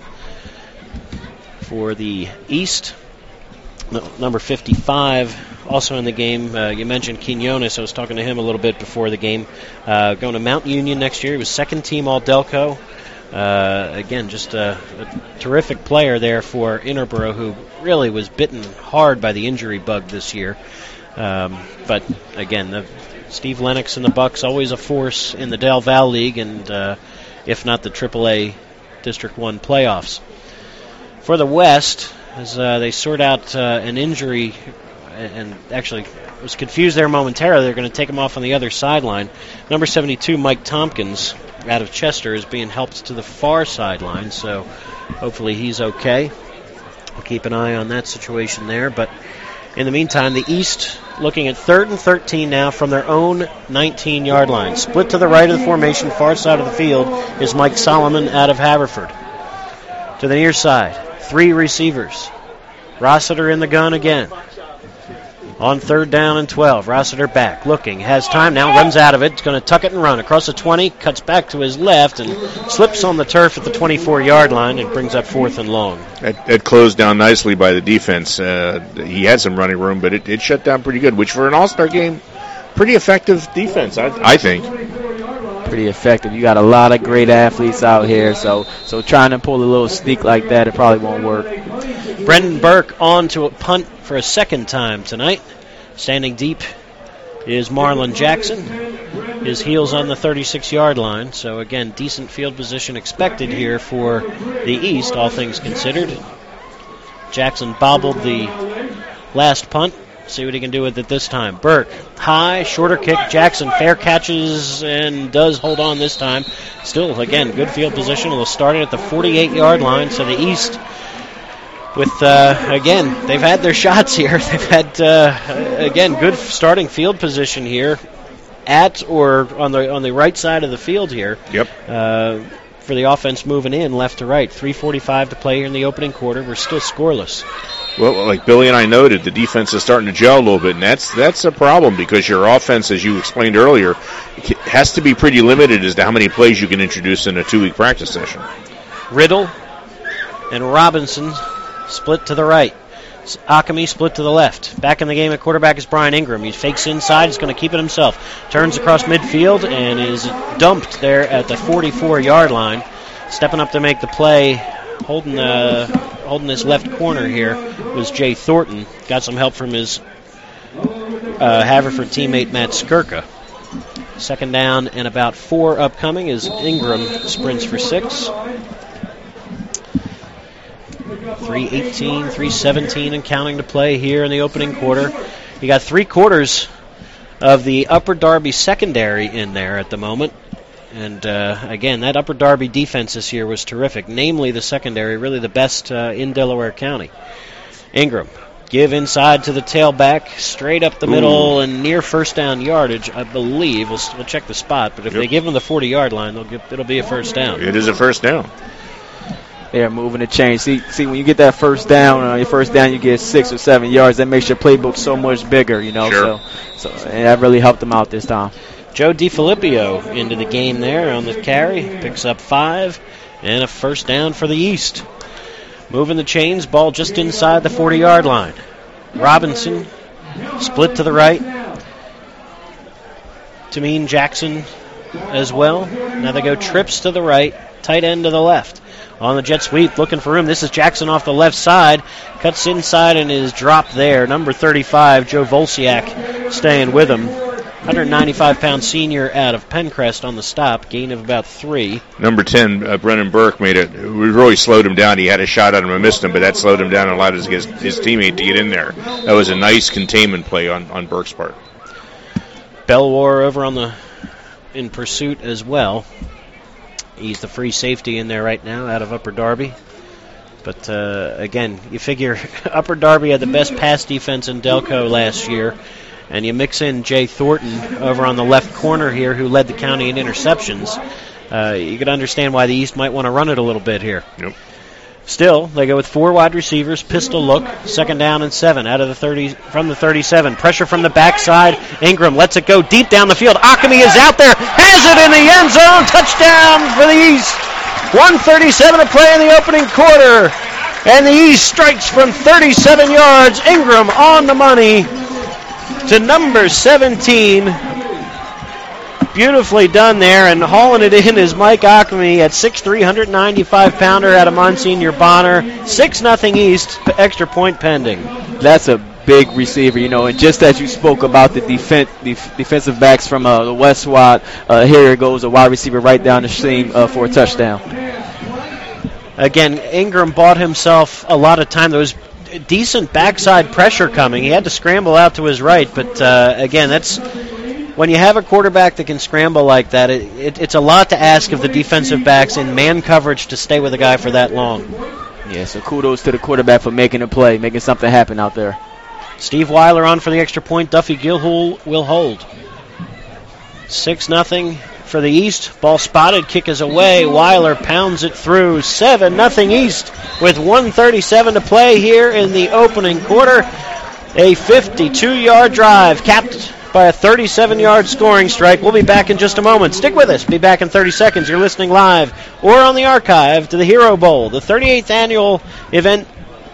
For the East, number 55, also in the game. You mentioned Quinones. I was talking to him a little bit before the game. Going to Mount Union next year. He was second team All-Delco. Again, just a terrific player there for Interborough, who really was bitten hard by the injury bug this year. But, again, Steve Lennox and the Bucks, always a force in the Del Val League and, if not the AAA District 1 playoffs. For the West, as they sort out an injury, and actually was confused there momentarily, they're going to take him off on the other sideline. Number 72, Mike Tompkins, out of Chester, is being helped to the far sideline, so hopefully he's okay. We'll keep an eye on that situation there, but in the meantime, the East looking at 3rd and 13 now from their own 19-yard line. Split to the right of the formation, far side of the field, is Mike Solomon out of Haverford. To the near side, 3 receivers. Rossiter in the gun again. On 3rd down and 12, Rossiter back, looking, has time now, runs out of it, going to tuck it and run across the 20, cuts back to his left and slips on the turf at the 24-yard line and brings up 4th and long. That closed down nicely by the defense. He had some running room, but it shut down pretty good, which for an all-star game, pretty effective defense, I think. Pretty effective. You got a lot of great athletes out here, so trying to pull a little sneak like that, it probably won't work. Brendan Burke on to a punt for a second time tonight. Standing deep is Marlon Jackson. His heels on the 36-yard line. So, again, decent field position expected here for the East, all things considered. Jackson bobbled the last punt. See what he can do with it this time. Burke, high, shorter kick. Jackson fair catches and does hold on this time. Still, again, good field position. We'll start it at the 48-yard line. So the East, with, again, they've had their shots here. They've had, again, good starting field position here at or on the right side of the field here. Yep. For the offense moving in left to right. 3:45 to play here in the opening quarter. We're still scoreless. Well, like Billy and I noted, the defense is starting to gel a little bit, and that's a problem because your offense, as you explained earlier, has to be pretty limited as to how many plays you can introduce in a 2-week practice session. Riddle and Robinson split to the right. Akami split to the left. Back in the game at quarterback is Brian Ingram. He fakes inside. He's going to keep it himself. Turns across midfield and is dumped there at the 44-yard line. Stepping up to make the play, holding this left corner here was Jay Thornton. Got some help from his Haverford teammate Matt Skirka. Second down and about 4 upcoming as Ingram sprints for 6. 3:18, 3:17 and counting to play here in the opening quarter. You got 3 quarters of the Upper Darby secondary in there at the moment. And, again, that Upper Darby defense this year was terrific, namely the secondary, really the best in Delaware County. Ingram, give inside to the tailback, straight up the middle and near first down yardage, I believe. We'll check the spot, but if they give him the 40-yard line, it'll be a first down. It is a first down. They're moving the chain. See, when you get that first down, your first down, you get 6 or 7 yards. That makes your playbook so much bigger, you know. Sure. So and that really helped them out this time. Joe DiFilippio into the game there on the carry. Picks up 5 and a first down for the East. Moving the chains, ball just inside the 40-yard line. Robinson split to the right. Tameen Jackson as well. Now they go trips to the right, tight end to the left. On the jet sweep, looking for room. This is Jackson off the left side. Cuts inside and is dropped there. Number 35, Joe Volsiak, staying with him. 195-pound senior out of Pencrest on the stop. Gain of about 3. Number 10, Brennan Burke, we really slowed him down. He had a shot at him and missed him, but that slowed him down and allowed his teammate to get in there. That was a nice containment play on Burke's part. Belwar over in pursuit as well. He's the free safety in there right now out of Upper Darby. But, again, you figure Upper Darby had the best pass defense in Delco last year, and you mix in Jay Thornton over on the left corner here who led the county in interceptions. You could understand why the East might want to run it a little bit here. Yep. Still, they go with 4 wide receivers, pistol look, second down and 7 out of the 30 from the 37. Pressure from the backside. Ingram lets it go deep down the field. Akami is out there, has it in the end zone. Touchdown for the East. 1:37 to play in the opening quarter, and the East strikes from 37 yards. Ingram on the money to number 17. Beautifully done there, and hauling it in is Mike Akami at 6'3", 195-pounder out of Monsignor Bonner. 6-0 East, extra point pending. That's a big receiver, you know, and just as you spoke about the defensive backs from the West SWAT, here goes a wide receiver right down the seam for a touchdown. Again, Ingram bought himself a lot of time. There was decent backside pressure coming. He had to scramble out to his right, but again, that's... When you have a quarterback that can scramble like that, it's a lot to ask of the defensive backs in man coverage to stay with a guy for that long. Yeah, so kudos to the quarterback for making a play, making something happen out there. Steve Weiler on for the extra point. Duffy Gilhool will hold. 6-0 for the East. Ball spotted. Kick is away. Weiler pounds it through. 7-0 East with 1:37 to play here in the opening quarter. A 52-yard drive capped by a 37-yard scoring strike. We'll be back in just a moment. Stick with us. Be back in 30 seconds. You're listening live or on the archive to the Hero Bowl, the 38th annual event.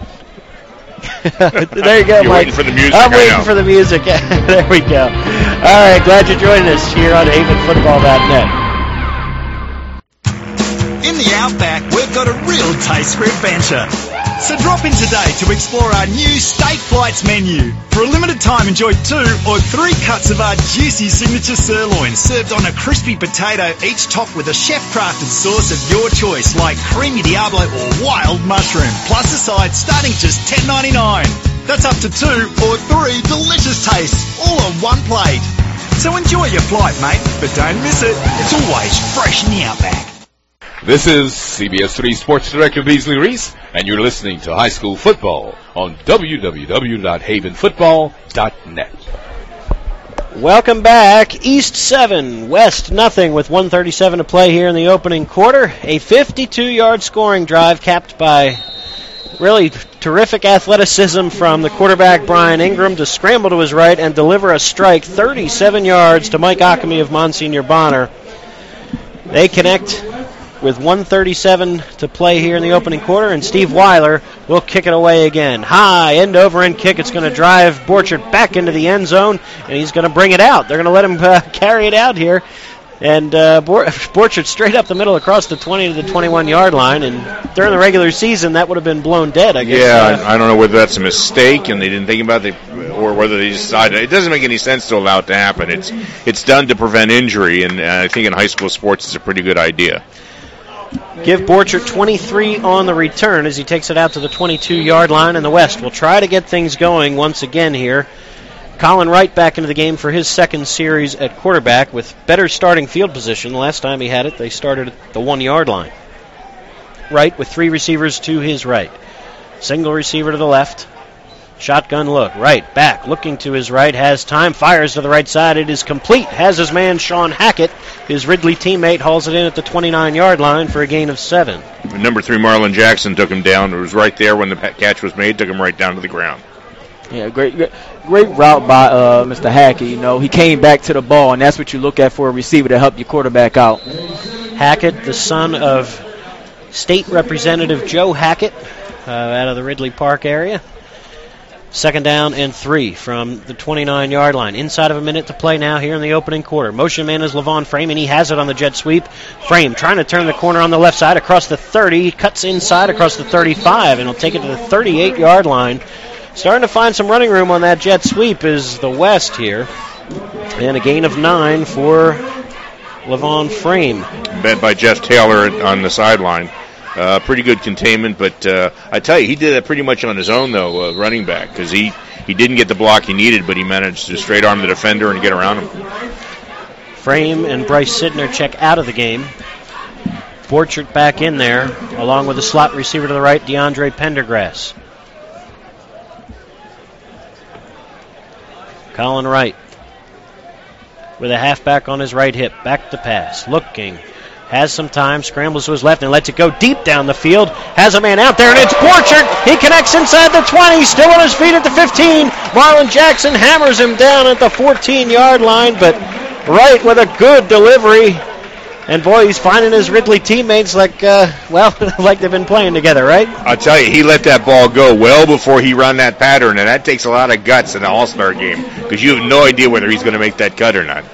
There you go, You're Mike. waiting for the music. I'm waiting for the music. There we go. All right, glad you joined us here on HavenFootball.net. In the Outback, we've got a real taste for adventure. So drop in today to explore our new Steak Flights menu. For a limited time, enjoy 2 or 3 cuts of our juicy signature sirloin served on a crispy potato, each topped with a chef-crafted sauce of your choice like creamy Diablo or wild mushroom, plus a side starting just $10.99. That's up to 2 or 3 delicious tastes, all on one plate. So enjoy your flight, mate, but don't miss it. It's always fresh in the Outback. This is CBS 3 Sports Director Beasley Reese, and you're listening to High School Football on www.havenfootball.net. Welcome back. East 7, West nothing with 1:37 to play here in the opening quarter. A 52-yard scoring drive capped by really terrific athleticism from the quarterback Brian Ingram to scramble to his right and deliver a strike 37 yards to Mike Akame of Monsignor Bonner. They connect with 1:37 to play here in the opening quarter, and Steve Weiler will kick it away again. High, end-over-end kick. It's going to drive Borchert back into the end zone, and he's going to bring it out. They're going to let him carry it out here. And Borchert straight up the middle across the 20 to the 21-yard line, and during the regular season, that would have been blown dead, I guess. Yeah, I don't know whether that's a mistake and they didn't think about it, or whether they decided. It doesn't make any sense to allow it to happen. It's done to prevent injury, and I think in high school sports it's a pretty good idea. Give Borchert 23 on the return as he takes it out to the 22-yard line, and the West will try to get things going once again here. Colin Wright back into the game for his second series at quarterback with better starting field position. The last time he had it, they started at the 1-yard line. Wright with 3 receivers to his right. Single receiver to the left. Shotgun look. Wright back, looking to his right, has time, fires to the right side. It is complete. Has his man Sean Hackett. His Ridley teammate hauls it in at the 29-yard line for a gain of 7. Number 3, Marlon Jackson took him down. It was right there when the catch was made, took him right down to the ground. Yeah, great route by Mr. Hackett. You know, he came back to the ball, and that's what you look at for a receiver to help your quarterback out. Hackett, the son of State Representative Joe Hackett, out of the Ridley Park area. 2nd down and 3 from the 29-yard line. Inside of a minute to play now here in the opening quarter. Motion man is Levon Frame, and he has it on the jet sweep. Frame trying to turn the corner on the left side across the 30. Cuts inside across the 35, and he'll take it to the 38-yard line. Starting to find some running room on that jet sweep is the West here. And a gain of 9 for Levon Frame. Bet by Jeff Taylor on the sideline. Pretty good containment, but I tell you, he did that pretty much on his own, though, running back, because he didn't get the block he needed, but he managed to straight arm the defender and get around him. Frame and Bryce Sidner check out of the game. Borchert back in there, along with the slot receiver to the right, DeAndre Pendergrass. Colin Wright with a halfback on his right hip. Back to pass. Looking. Has some time. Scrambles to his left and lets it go deep down the field. Has a man out there, and it's Borchert. He connects inside the 20. Still on his feet at the 15. Marlon Jackson hammers him down at the 14-yard line, but Wright with a good delivery. And, boy, he's finding his Ridley teammates like they've been playing together, right? I'll tell you, he let that ball go well before he run that pattern, and that takes a lot of guts in an all-star game because you have no idea whether he's going to make that cut or not.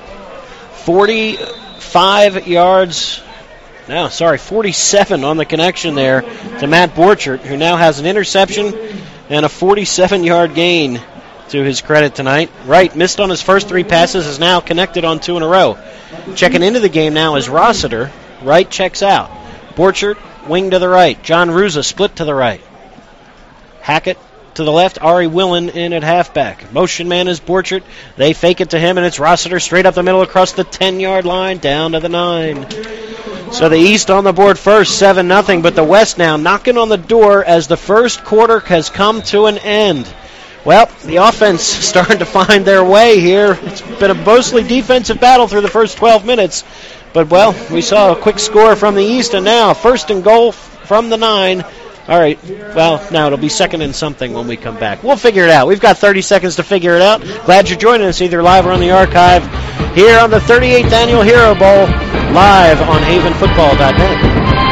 45 yards. No, sorry, 47 on the connection there to Matt Borchert, who now has an interception and a 47-yard gain to his credit tonight. Wright missed on his first 3 passes, is now connected on 2 in a row. Checking into the game now is Rossiter. Wright checks out. Borchert, wing to the right. John Ruza split to the right. Hackett to the left. Ari Willen in at halfback. Motion man is Borchert. They fake it to him, and it's Rossiter straight up the middle across the 10-yard line down to the 9. So the East on the board first, 7-0, but the West now knocking on the door as the first quarter has come to an end. Well, the offense starting to find their way here. It's been a mostly defensive battle through the first 12 minutes. But, well, we saw a quick score from the East, and now 1st and goal from the 9. All right, well, now it'll be 2nd and something when we come back. We'll figure it out. We've got 30 seconds to figure it out. Glad you're joining us either live or on the archive here on the 38th Annual Hero Bowl, live on havenfootball.net.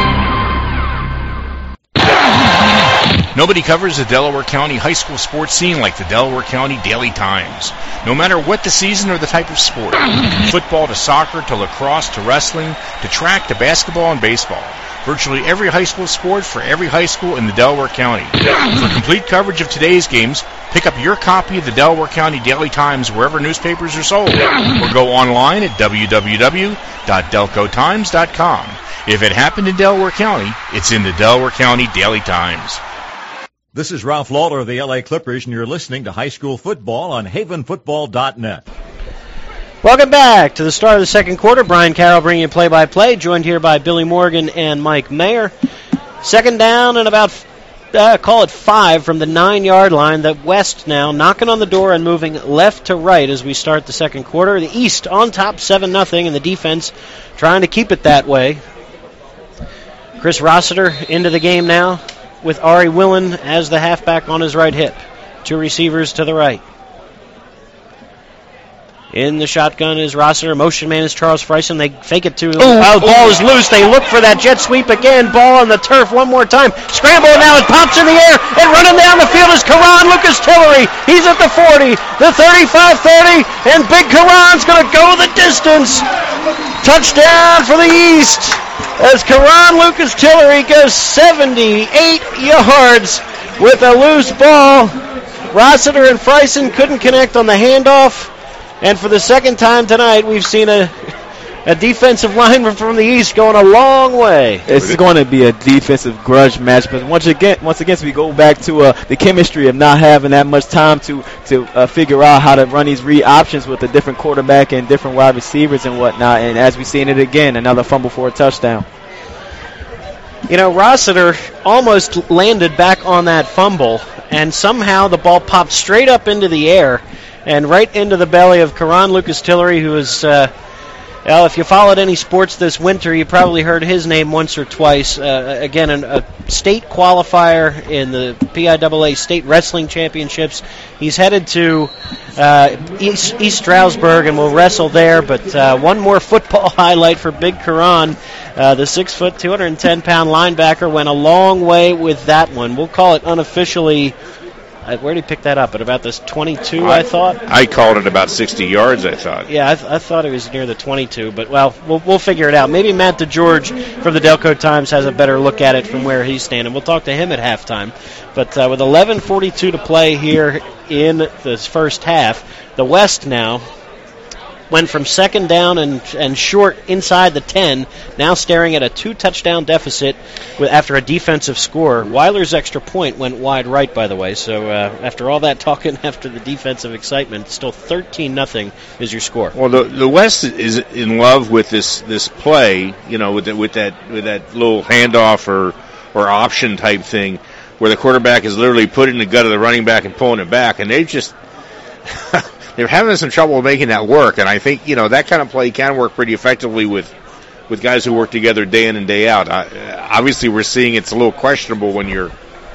Nobody covers the Delaware County high school sports scene like the Delaware County Daily Times. No matter what the season or the type of sport, football to soccer to lacrosse to wrestling to track to basketball and baseball, virtually every high school sport for every high school in the Delaware County. For complete coverage of today's games, pick up your copy of the Delaware County Daily Times wherever newspapers are sold, or go online at www.delcotimes.com. If it happened in Delaware County, it's in the Delaware County Daily Times. This is Ralph Lawler of the LA Clippers, and you're listening to High School Football on havenfootball.net. Welcome back to the start of the second quarter. Brian Carroll bringing you play-by-play, joined here by Billy Morgan and Mike Mayer. Second down and about, call it 5 from the 9-yard line. The West now knocking on the door and moving left to right as we start the second quarter. The East on top 7-0, and the defense trying to keep it that way. Chris Rossiter into the game now with Ari Willen as the halfback on his right hip. 2 receivers to the right. In the shotgun is Rossiter. Motion man is Charles Freisen. They fake it to him. Ball is loose. They look for that jet sweep again. Ball on the turf one more time. Scramble now. It pops in the air. And running down the field is Karan Lucas Tillery. He's at the 40, the 35-30, and Big Karan's going to go the distance. Touchdown for the East as Karan Lucas Tillery goes 78 yards with a loose ball. Rossiter and Freisen couldn't connect on the handoff. And for the second time tonight, we've seen a defensive lineman from the East going a long way. It's going to be a defensive grudge match, but once again, we go back to the chemistry of not having that much time to figure out how to run these read options with a different quarterback and different wide receivers and whatnot. And as we've seen it again, another fumble for a touchdown. You know, Rossiter almost landed back on that fumble, and somehow the ball popped straight up into the air and right into the belly of Karan Lucas Tillery, who is, if you followed any sports this winter, you probably heard his name once or twice. Again, a state qualifier in the PIAA State Wrestling Championships. He's headed to East Stroudsburg and will wrestle there. But one more football highlight for Big Karan. The 6-foot, 210-pound linebacker went a long way with that one. We'll call it unofficially. Where did he pick that up? At about this 22, I thought? I called it about 60 yards, I thought. Yeah, I thought it was near the 22, but, we'll figure it out. Maybe Matt DeGeorge from the Delco Times has a better look at it from where he's standing. We'll talk to him at halftime. But with 11:42 to play here in this first half, the West now went from second down and short inside the 10, now staring at a 2-touchdown deficit after a defensive score. Weiler's extra point went wide right, by the way, so after all that talking after the defensive excitement, still 13-0 is your score. Well, the West is in love with this play, you know, with that little handoff or option type thing where the quarterback is literally putting the gut of the running back and pulling it back, and they've just they're having some trouble making that work, and I think, you know, that kind of play can work pretty effectively with guys who work together day in and day out. Obviously, we're seeing it's a little questionable when you're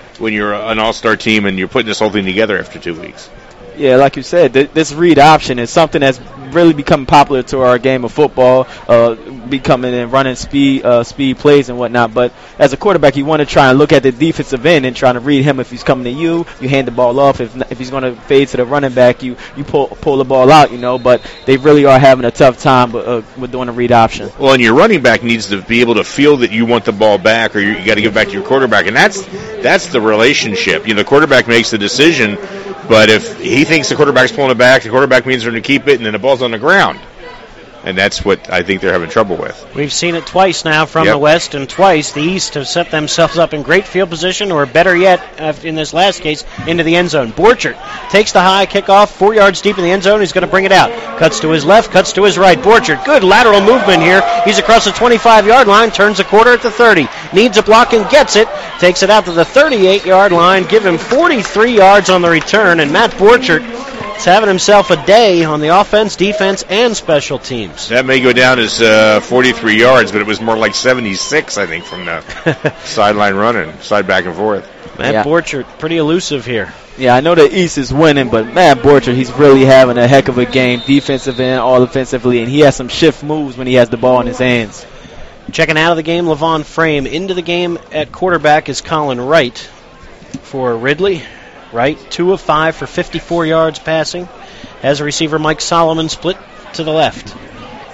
an all-star team and you're putting this whole thing together after 2 weeks. Yeah, like you said, this read option is something that's really become popular to our game of football, becoming and running speed plays and whatnot. But as a quarterback, you want to try and look at the defensive end and try to read him. If he's coming to you, you hand the ball off. If he's going to fade to the running back, you pull the ball out, you know. But they really are having a tough time with doing a read option. Well, and your running back needs to be able to feel that you want the ball back, or you got to give it back to your quarterback, and that's the relationship. You know, the quarterback makes the decision. But if he thinks the quarterback's pulling it back, the quarterback means they're going to keep it, and then the ball's on the ground. And that's what I think they're having trouble with. We've seen it twice now from the West, and twice the East have set themselves up in great field position, or better yet, in this last case, into the end zone. Borchert takes the high kickoff, 4 yards deep in the end zone. He's going to bring it out. Cuts to his left, cuts to his right. Borchert, good lateral movement here. He's across the 25-yard line, turns a quarter at the 30. Needs a block and gets it. Takes it out to the 38-yard line. Give him 43 yards on the return, and Matt Borchert is having himself a day on the offense, defense, and special teams. That may go down as 43 yards, but it was more like 76, I think, from the sideline running, side back and forth. Matt Borchert, pretty elusive here. Yeah, I know the East is winning, but Matt Borchert, he's really having a heck of a game, defensive and all offensively, and he has some shift moves when he has the ball in his hands. Checking out of the game, Levon Frame. Into the game at quarterback is Colin Wright for Ridley. Wright, 2 of 5 for 54 yards passing. As a receiver, Mike Solomon split to the left.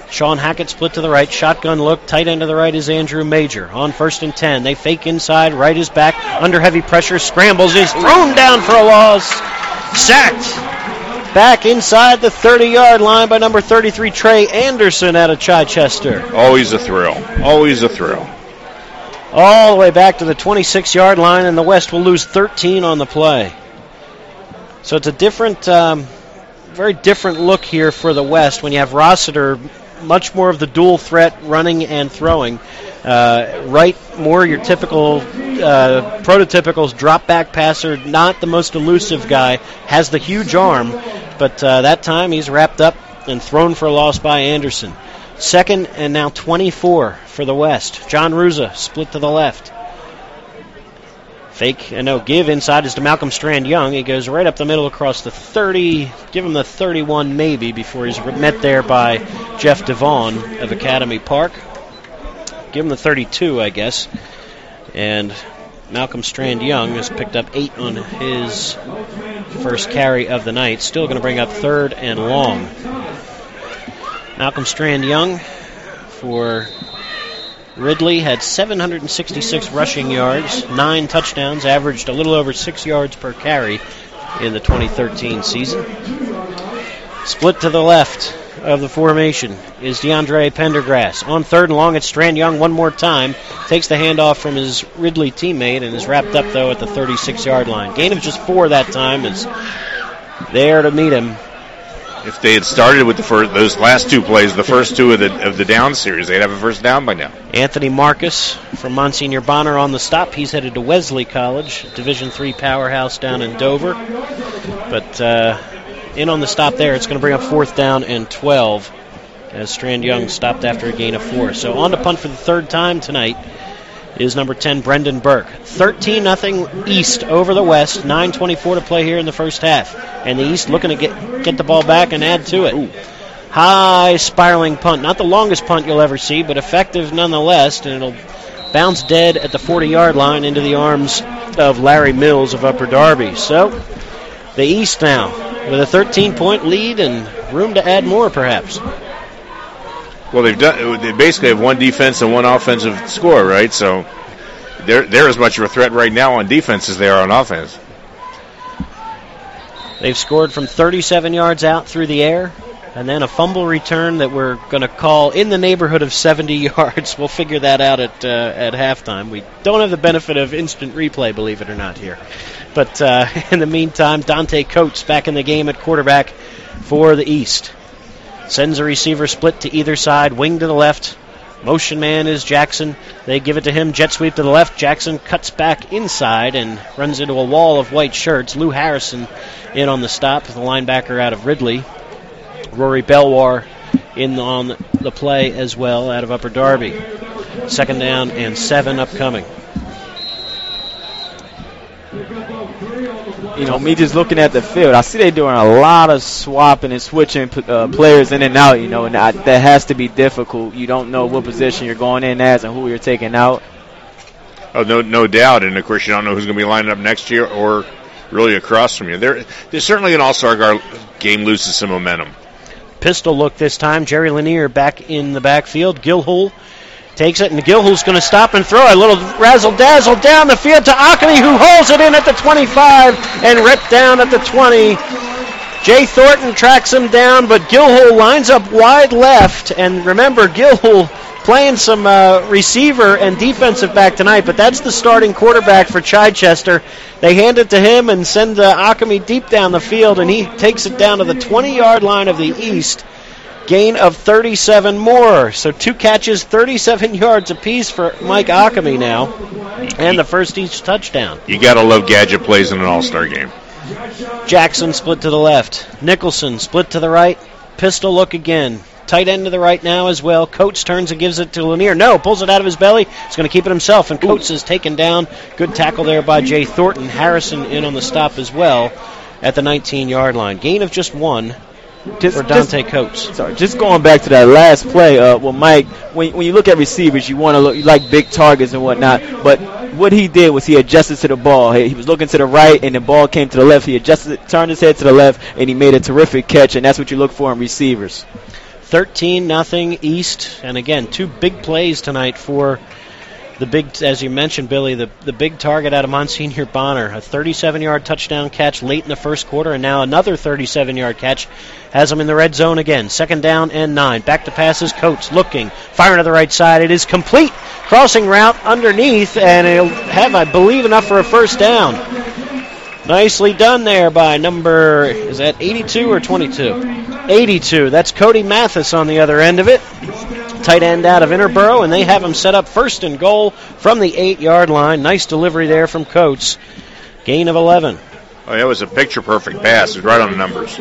Sean Hackett split to the right. Shotgun look. Tight end to the right is Andrew Major. On 1st and 10. They fake inside. Right is back. Under heavy pressure. Scrambles. Is thrown down for a loss. Sacked. Back inside the 30-yard line by number 33, Trey Anderson out of Chichester. Always a thrill. Always a thrill. All the way back to the 26-yard line, and the West will lose 13 on the play. So it's a different, very different look here for the West when you have Rossiter, much more of the dual threat, running and throwing. Right, more your typical, prototypical drop-back passer, not the most elusive guy, has the huge arm, but that time he's wrapped up and thrown for a loss by Anderson. 2nd and now 24 for the West. John Ruza split to the left. Fake, give inside is to Malcolm Strand Young. He goes right up the middle across the 30, give him the 31 maybe before he's met there by Jeff Devon of Academy Park. Give him the 32, I guess. And Malcolm Strand Young has picked up 8 on his first carry of the night. Still going to bring up 3rd and long. Malcolm Strand Young for Ridley had 766 rushing yards, 9 touchdowns, averaged a little over 6 yards per carry in the 2013 season. Split to the left of the formation is DeAndre Pendergrass. On 3rd and long, it's Strand Young one more time. Takes the handoff from his Ridley teammate and is wrapped up, though, at the 36-yard line. Gain of just 4 that time is there to meet him. If they had started with those last 2 plays, the first 2 of the down series, they'd have a first down by now. Anthony Marcus from Monsignor Bonner on the stop. He's headed to Wesley College, Division III powerhouse down in Dover. But in on the stop there, it's going to bring up 4th down and 12 as Strand Young stopped after a gain of 4. So on to punt for the 3rd time tonight is number 10, Brendan Burke. 13-0 East over the West. 9:24 to play here in the first half. And the East looking to get the ball back and add to it. Ooh. High spiraling punt. Not the longest punt you'll ever see, but effective nonetheless. And it'll bounce dead at the 40-yard line into the arms of Larry Mills of Upper Darby. So the East now with a 13-point lead and room to add more perhaps. Well, they basically have one defense and one offensive score, right? So they're as much of a threat right now on defense as they are on offense. They've scored from 37 yards out through the air, and then a fumble return that we're going to call in the neighborhood of 70 yards. We'll figure that out at halftime. We don't have the benefit of instant replay, believe it or not, here. But in the meantime, Dante Coates back in the game at quarterback for the East. Sends a receiver split to either side, wing to the left. Motion man is Jackson. They give it to him, jet sweep to the left. Jackson cuts back inside and runs into a wall of white shirts. Lou Harrison in on the stop, the linebacker out of Ridley. Rory Belwar in on the play as well out of Upper Darby. 2nd down and 7 upcoming. Me just looking at the field, I see they're doing a lot of swapping and switching players in and out, and that has to be difficult. You don't know what position you're going in as and who you're taking out. Oh, no doubt. And, of course, you don't know who's going to be lining up next year or really across from you. There's certainly an all-star game loses some momentum. Pistol look this time. Jerry Lanier back in the backfield. Gilhull takes it, and Gilhull's going to stop and throw. A little razzle-dazzle down the field to Ackley, who holds it in at the 25 and ripped down at the 20. Jay Thornton tracks him down, but Gilhull lines up wide left. And remember, Gilhull playing some receiver and defensive back tonight, but that's the starting quarterback for Chichester. They hand it to him and send Ackley deep down the field, and he takes it down to the 20-yard line of the East. Gain of 37 more. So 2 catches, 37 yards apiece for Mike Ackley now. And the first East touchdown. You got to love gadget plays in an all-star game. Jackson split to the left. Nicholson split to the right. Pistol look again. Tight end to the right now as well. Coates turns and gives it to Lanier. No, pulls it out of his belly. He's going to keep it himself, and Coates is taken down. Good tackle there by Jay Thornton. Harrison in on the stop as well at the 19-yard line. Gain of just 1. For Dante Coates. Just going back to that last play, Mike, when you look at receivers, you like big targets and whatnot, but what he did was he adjusted to the ball. He was looking to the right, and the ball came to the left. He adjusted, turned his head to the left, and he made a terrific catch, and that's what you look for in receivers. 13-0 East. And again, 2 big plays tonight for the big, as you mentioned, Billy, the big target out of Monsignor Bonner. A 37-yard touchdown catch late in the first quarter, and now another 37-yard catch has them in the red zone again. 2nd down and 9. Back to passes. Coates looking, firing to the right side. It is complete. Crossing route underneath, and it'll have, I believe, enough for a first down. Nicely done there by number, is that 82 or 22? 82. That's Cody Mathis on the other end of it. Tight end out of Interboro, and they have him set up 1st and goal from the 8-yard line. Nice delivery there from Coates. Gain of 11. Oh, that was a picture-perfect pass. It was right on the numbers.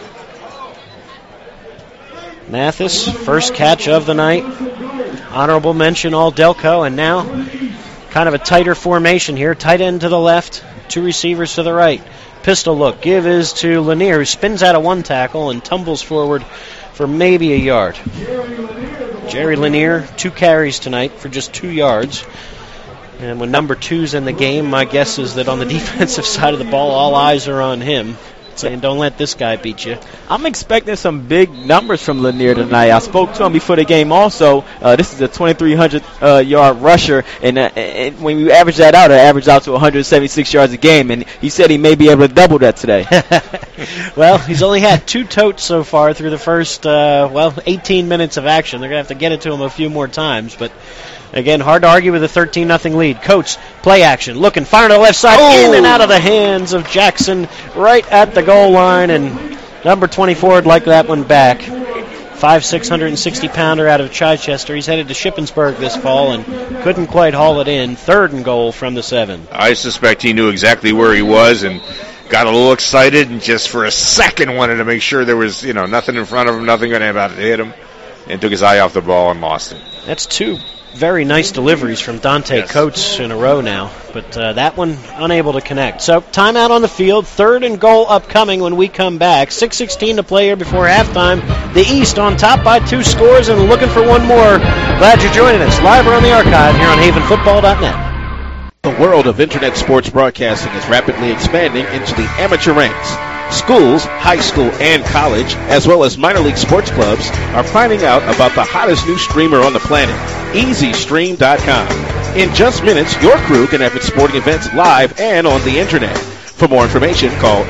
Mathis, first catch of the night. Honorable mention, all Delco, and now kind of a tighter formation here. Tight end to the left, 2 receivers to the right. Pistol look. Give is to Lanier, who spins out of 1 tackle and tumbles forward for maybe a yard. Jerry Lanier, 2 carries tonight for just 2 yards. And when number 2's in the game, my guess is that on the defensive side of the ball, all eyes are on him, saying, don't let this guy beat you. I'm expecting some big numbers from Lanier tonight. I spoke to him before the game also. This is a 2,300-yard rusher, and when you average that out, it averages out to 176 yards a game, and he said he may be able to double that today. Well, he's only had 2 totes so far through the first, 18 minutes of action. They're going to have to get it to him a few more times, but again, hard to argue with a 13-0 lead. Coates, play action, looking, firing to the left side, in and out of the hands of Jackson right at the goal line, and number 24 would like that one back. 5'6", 160-pounder out of Chichester. He's headed to Shippensburg this fall and couldn't quite haul it in. 3rd and goal from the 7. I suspect he knew exactly where he was and got a little excited and just for a second wanted to make sure there was, nothing in front of him, nothing going to about to hit him, and took his eye off the ball and lost him. That's 2 very nice deliveries from Dante Coates in a row now, but that one unable to connect. So timeout on the field, 3rd and goal upcoming when we come back. 6:16 to play here before halftime. The East on top by 2 scores and looking for one more. Glad you're joining us live or on the archive here on HavenFootball.net. The world of internet sports broadcasting is rapidly expanding into the amateur ranks. Schools, high school, and college, as well as minor league sports clubs, are finding out about the hottest new streamer on the planet, EasyStream.com. In just minutes, your crew can have its sporting events live and on the internet. For more information, call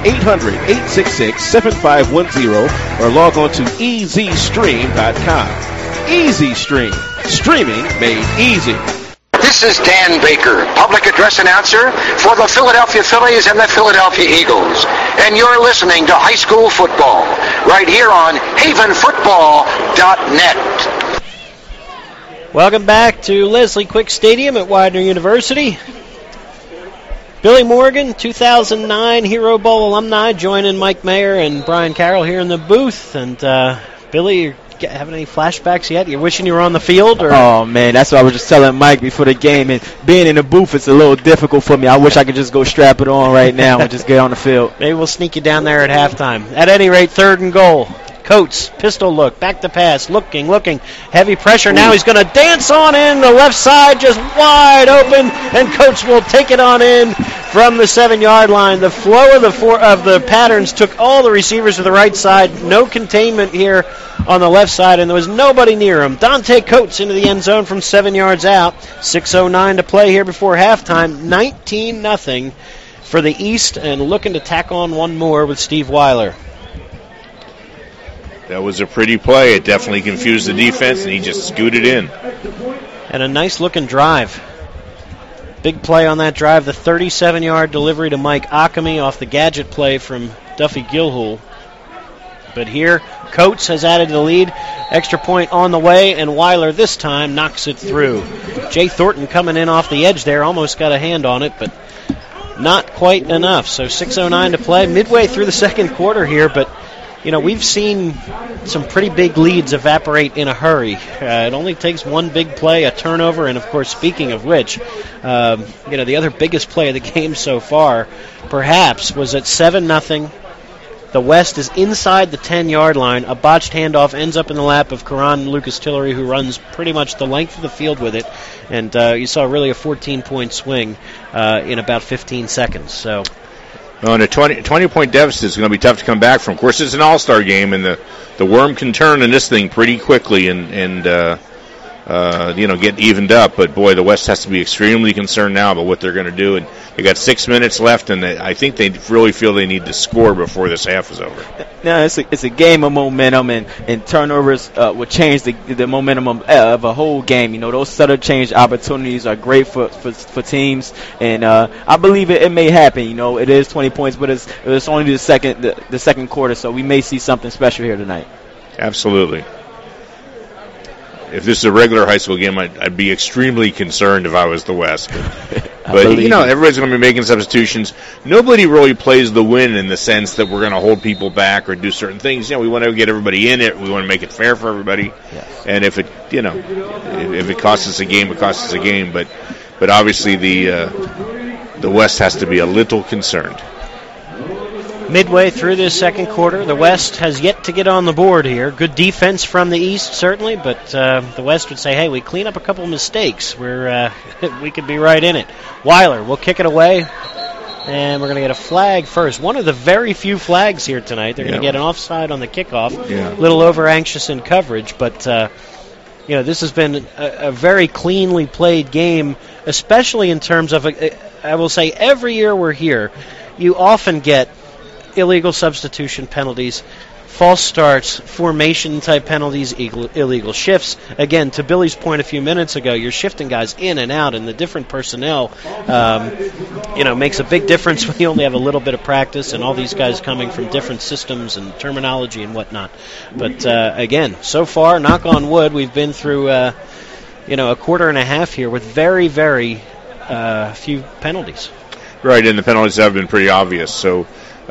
800-866-7510 or log on to EasyStream.com. EasyStream, streaming made easy. This is Dan Baker, public address announcer for the Philadelphia Phillies and the Philadelphia Eagles. And you're listening to high school football right here on HavenFootball.net. Welcome back to Leslie Quick Stadium at Widener University. Billy Morgan, 2009 Hero Bowl alumni, joining Mike Mayer and Brian Carroll here in the booth. And Billy, you having any flashbacks yet? You're wishing you were on the field? Or? Oh, man, that's what I was just telling Mike before the game. And being in the booth, it's a little difficult for me. I wish I could just go strap it on right now and just get on the field. Maybe we'll sneak you down there at halftime. At any rate, 3rd and goal. Coates, pistol look, back to pass, looking, heavy pressure. Now he's going to dance on in, the left side just wide open, and Coates will take it on in from the 7-yard line. The flow of the patterns took all the receivers to the right side. No containment here on the left side, and there was nobody near him. Dante Coates into the end zone from 7 yards out. 6:09 to play here before halftime. 19-0 for the East, and looking to tack on one more with Steve Weiler. That was a pretty play. It definitely confused the defense, and he just scooted in. And a nice-looking drive. Big play on that drive, the 37-yard delivery to Mike Akami off the gadget play from Duffy Gilhool. But here, Coates has added to the lead. Extra point on the way, and Weiler this time knocks it through. Jay Thornton coming in off the edge there, almost got a hand on it, but not quite enough. So 6:09 to play, midway through the second quarter here, but we've seen some pretty big leads evaporate in a hurry. It only takes one big play, a turnover, and, of course, speaking of which, the other biggest play of the game so far, perhaps, was at 7-0. The West is inside the 10-yard line. A botched handoff ends up in the lap of Karan Lucas Tillery, who runs pretty much the length of the field with it. And you saw really a 14-point swing in about 15 seconds. So Well, and a 20-point deficit is going to be tough to come back from. Of course, it's an all-star game, and the worm can turn in this thing pretty quickly and get evened up. But, boy, the West has to be extremely concerned now about what they're going to do. And they got 6 minutes left, and I think they really feel they need to score before this half is over. No, it's a game of momentum, and turnovers will change the momentum of a whole game. Those subtle change opportunities are great for teams, and I believe it may happen. It is 20 points, but it's only the second quarter, so we may see something special here tonight. Absolutely. If this is a regular high school game, I'd be extremely concerned if I was the West. But everybody's going to be making substitutions. Nobody really plays the win in the sense that we're going to hold people back or do certain things. We want to get everybody in it. We want to make it fair for everybody. Yes. And if it costs us a game, it costs us a game. But obviously the West has to be a little concerned. Midway through this second quarter, the West has yet to get on the board here. Good defense from the East, certainly, but the West would say, hey, we clean up a couple of mistakes. We could be right in it. Weiler will kick it away, and we're going to get a flag first. One of the very few flags here tonight. They're going to get an offside on the kickoff. Yeah. A little over-anxious in coverage, but this has been a very cleanly played game, especially in terms of, I will say, every year we're here, you often get illegal substitution penalties, false starts, formation-type penalties, illegal shifts. Again, to Billy's point a few minutes ago, you're shifting guys in and out, and the different personnel, makes a big difference when you only have a little bit of practice and all these guys coming from different systems and terminology and whatnot. But, again, so far, knock on wood, we've been through, a quarter and a half here with very, very few penalties. Right, and the penalties have been pretty obvious, so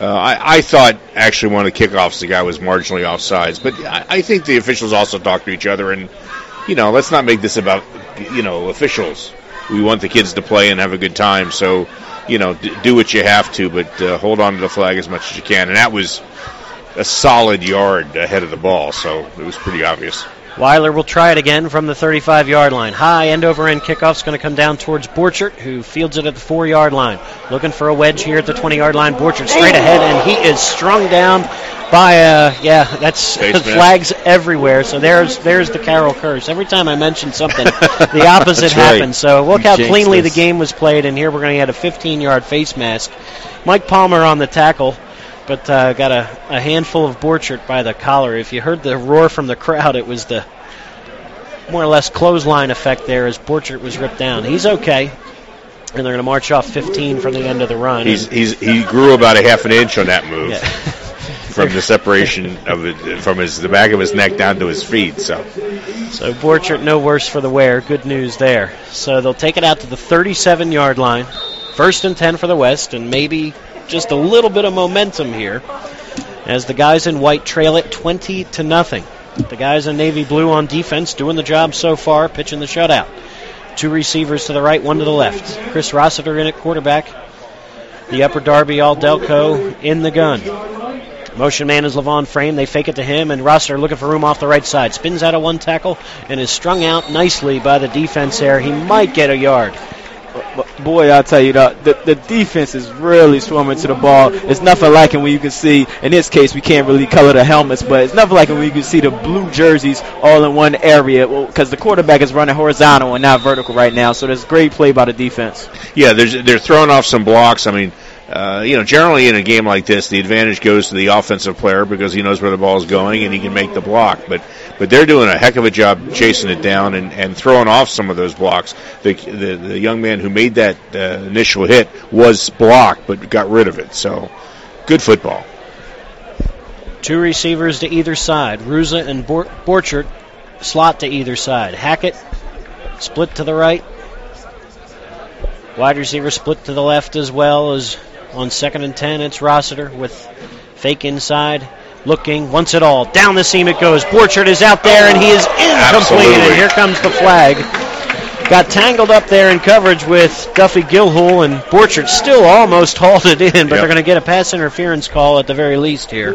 I thought actually one of the kickoffs the guy was marginally offsides, but I think the officials also talk to each other, and let's not make this about officials. We want the kids to play and have a good time, so do what you have to, but hold on to the flag as much as you can. And that was a solid yard ahead of the ball, so it was pretty obvious. Weiler will try it again from the 35-yard line. High end-over-end kickoff's going to come down towards Borchert, who fields it at the 4-yard line. Looking for a wedge here at the 20-yard line. Borchert straight ahead, and he is strung down by that's flags everywhere. So there's the Carroll curse. Every time I mention something, the opposite happens. So look how cleanly the game was played, and here we're going to get a 15-yard face mask. Mike Palmer on the tackle. But got a handful of Borchert by the collar. If you heard the roar from the crowd, it was the more or less clothesline effect there as Borchert was ripped down. He's okay, and they're going to march off 15 from the end of the run. He grew about a half an inch on that move from the separation of it, from the back of his neck down to his feet. So Borchert no worse for the wear. Good news there. So they'll take it out to the 37-yard line. 1st and 10 for the West, and maybe just a little bit of momentum here as the guys in white trail it 20-0. The guys in navy blue on defense doing the job so far, pitching the shutout. 2 receivers to the right, 1 to the left. Chris Rossiter in at quarterback. The Upper Darby All-Delco in the gun. Motion man is Levon Frame. They fake it to him, and Rossiter looking for room off the right side. Spins out of one tackle and is strung out nicely by the defense there. He might get a yard. Boy, I'll tell you, the defense is really swarming to the ball. It's nothing like it when you can see, in this case, we can't really color the helmets, but it's nothing like it when you can see the blue jerseys all in one area, because the quarterback is running horizontal and not vertical right now, so there's great play by the defense. Yeah, they're throwing off some blocks. I mean, generally in a game like this, the advantage goes to the offensive player because he knows where the ball is going and he can make the block. But they're doing a heck of a job chasing it down and throwing off some of those blocks. The young man who made that initial hit was blocked but got rid of it. So, good football. 2 receivers to either side. Ruza and Borchert slot to either side. Hackett split to the right. Wide receiver split to the left as well as on 2nd and 10. It's Rossiter with fake inside. Looking, wants it all. Down the seam it goes. Borchert is out there, and he is incomplete. And here comes the flag. Got tangled up there in coverage with Duffy Gilhool, and Borchert still almost hauled it in, but they're going to get a pass interference call at the very least here.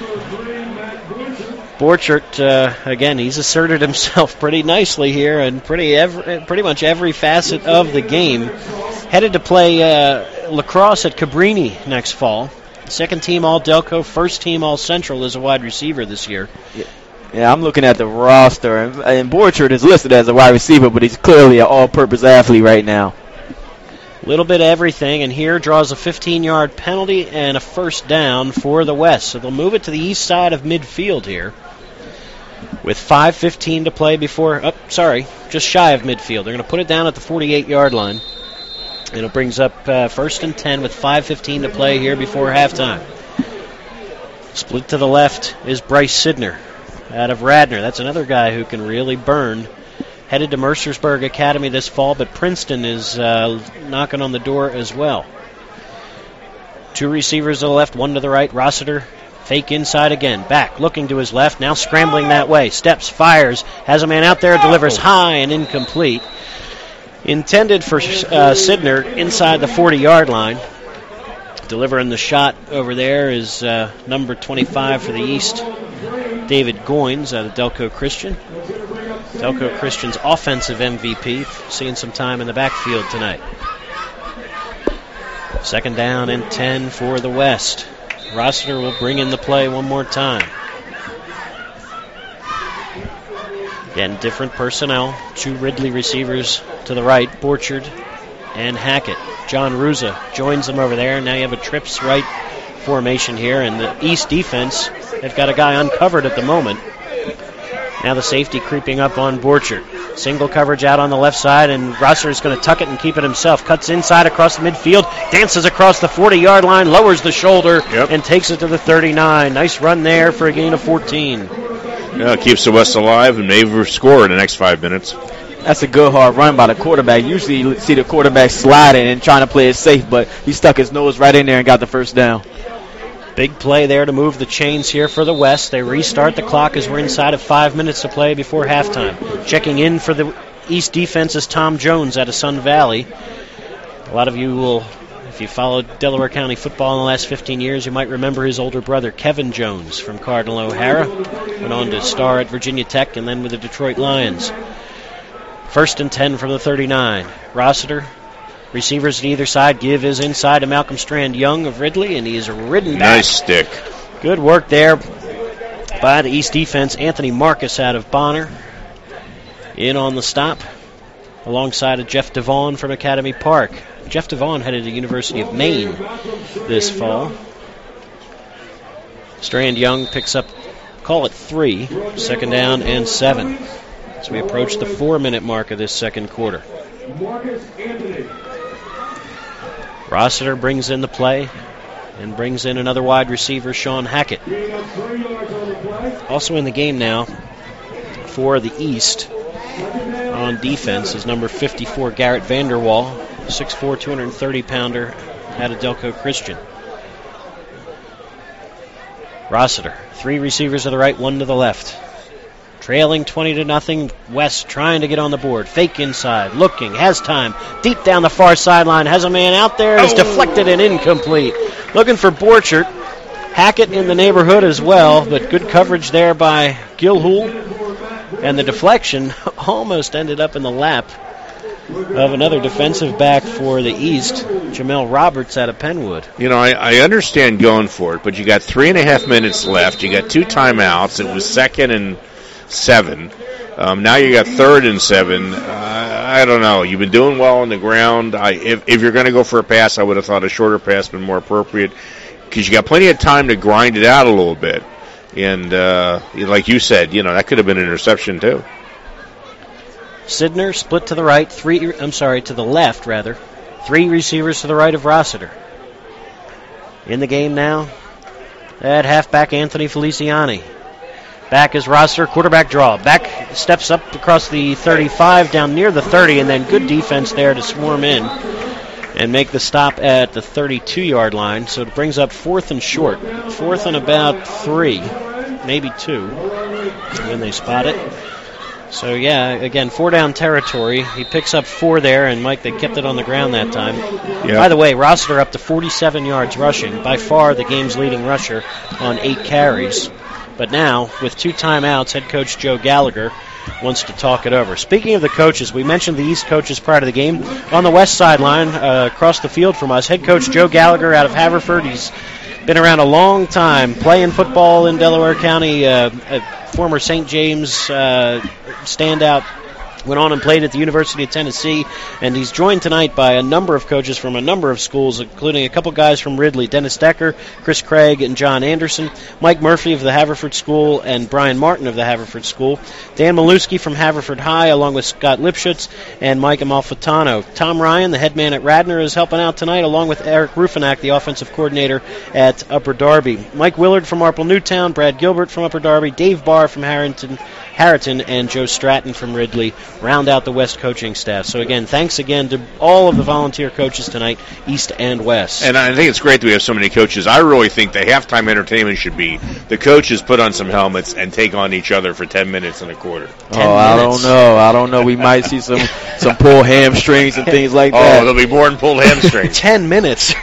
Borchert, again, he's asserted himself pretty nicely here and pretty much every facet of the game. Headed to play lacrosse at Cabrini next fall. Second team All-Delco, first team All-Central as a wide receiver this year. Yeah, I'm looking at the roster, and Borchard is listed as a wide receiver, but he's clearly an all-purpose athlete right now. A little bit of everything, and here draws a 15-yard penalty and a first down for the West. So they'll move it to the east side of midfield here with 5:15 to play before, just shy of midfield. They're going to put it down at the 48-yard line. And it brings up first and 10 with 5:15 to play here before halftime. Split to the left is Bryce Sidner out of Radnor. That's another guy who can really burn. Headed to Mercersburg Academy this fall, but Princeton is knocking on the door as well. Two receivers to the left, one to the right. Rossiter, fake inside again. Back, looking to his left, now scrambling that way. Steps, fires, has a man out there, delivers high and incomplete. Intended for Sidner inside the 40-yard line. Delivering the shot over there is number 25 for the East, David Goins out of Delco Christian. Delco Christian's offensive MVP, seeing some time in the backfield tonight. Second down and 10 for the West. Rossiter will bring in the play one more time. Again, different personnel. Two Ridley receivers to the right, Borchard and Hackett. John Ruza joins them over there. Now you have a trips right formation here, and the East defense, they've got a guy uncovered at the moment. Now the safety creeping up on Borchard. Single coverage out on the left side, and Rossiter is going to tuck it and keep it himself. Cuts inside across the midfield, dances across the 40-yard line, lowers the shoulder, and takes it to the 39. Nice run there for a gain of 14. Yeah, keeps the West alive and may score in the next 5 minutes. That's a good hard run by the quarterback. Usually you see the quarterback sliding and trying to play it safe, but he stuck his nose right in there and got the first down. Big play there to move the chains here for the West. They restart the clock as we're inside of 5 minutes to play before halftime. Checking in for the East defense is Tom Jones out of Sun Valley. A lot of you will, if you followed Delaware County football in the last 15 years, you might remember his older brother, Kevin Jones, from Cardinal O'Hara. Went on to star at Virginia Tech and then with the Detroit Lions. First and 10 from the 39. Rossiter, receivers at either side, give his inside to Malcolm Strand Young of Ridley, and he is ridden back. Nice stick. Good work there by the East defense. Anthony Marcus out of Bonner in on the stop, alongside of Jeff Devon from Academy Park. Jeff Devon headed to the University of Maine this fall. Strand Young picks up, call it 3, second down and 7. As we approach the 4-minute mark of this second quarter. Rossiter brings in the play and brings in another wide receiver, Sean Hackett. Also in the game now for the East on defense is number 54, Garrett Vanderwall, 6'4", 230-pounder out of Delco Christian. Rossiter, 3 receivers to the right, 1 to the left. Trailing 20-0. West trying to get on the board. Fake inside. Looking. Has time. Deep down the far sideline. Has a man out there. It's deflected and incomplete. Looking for Borchert. Hackett in the neighborhood as well, but good coverage there by Gilhool. And the deflection almost ended up in the lap of another defensive back for the East, Jamel Roberts out of Penwood. You know, I understand going for it, but you got 3.5 minutes left. You got 2 timeouts. It was 2nd and 7. Now you got 3rd and 7. I don't know. You've been doing well on the ground. If you're going to go for a pass, I would have thought a shorter pass would be more appropriate because you got plenty of time to grind it out a little bit. And like you said, you know, that could have been an interception too. Sidner split to the right, to the left rather. 3 receivers to the right of Rossiter. In the game now, at halfback Anthony Feliciani. Back is Rossiter, quarterback draw. Back steps up across the 35, down near the 30, and then good defense there to swarm in and make the stop at the 32-yard line. So it brings up 4th and short. 4th and about 3, maybe 2, when they spot it. So, yeah, again, 4-down territory. He picks up 4 there, and, Mike, they kept it on the ground that time. Yep. By the way, Rossiter up to 47 yards rushing, by far the game's leading rusher on 8 carries. But now, with 2 timeouts, head coach Joe Gallagher wants to talk it over. Speaking of the coaches, we mentioned the East coaches prior to the game. On the West sideline, across the field from us, head coach Joe Gallagher out of Haverford. He's been around a long time, playing football in Delaware County, a former St. James standout. Went on and played at the University of Tennessee, and he's joined tonight by a number of coaches from a number of schools, including a couple guys from Ridley, Dennis Decker, Chris Craig, and John Anderson, Mike Murphy of the Haverford School, and Brian Martin of the Haverford School, Dan Maluski from Haverford High, along with Scott Lipschutz and Mike Amalfitano. Tom Ryan, the head man at Radnor, is helping out tonight, along with Eric Rufinak, the offensive coordinator at Upper Darby. Mike Willard from Marple Newtown, Brad Gilbert from Upper Darby, Dave Barr from Harrington, and Joe Stratton from Ridley round out the West coaching staff. So again, thanks again to all of the volunteer coaches tonight, East and West. And I think it's great that we have so many coaches. I really think the halftime entertainment should be the coaches put on some helmets and take on each other for 10 minutes and a quarter. I don't know. We might see some pull hamstrings and things like that. Oh, they'll be born pulled hamstrings. 10 minutes.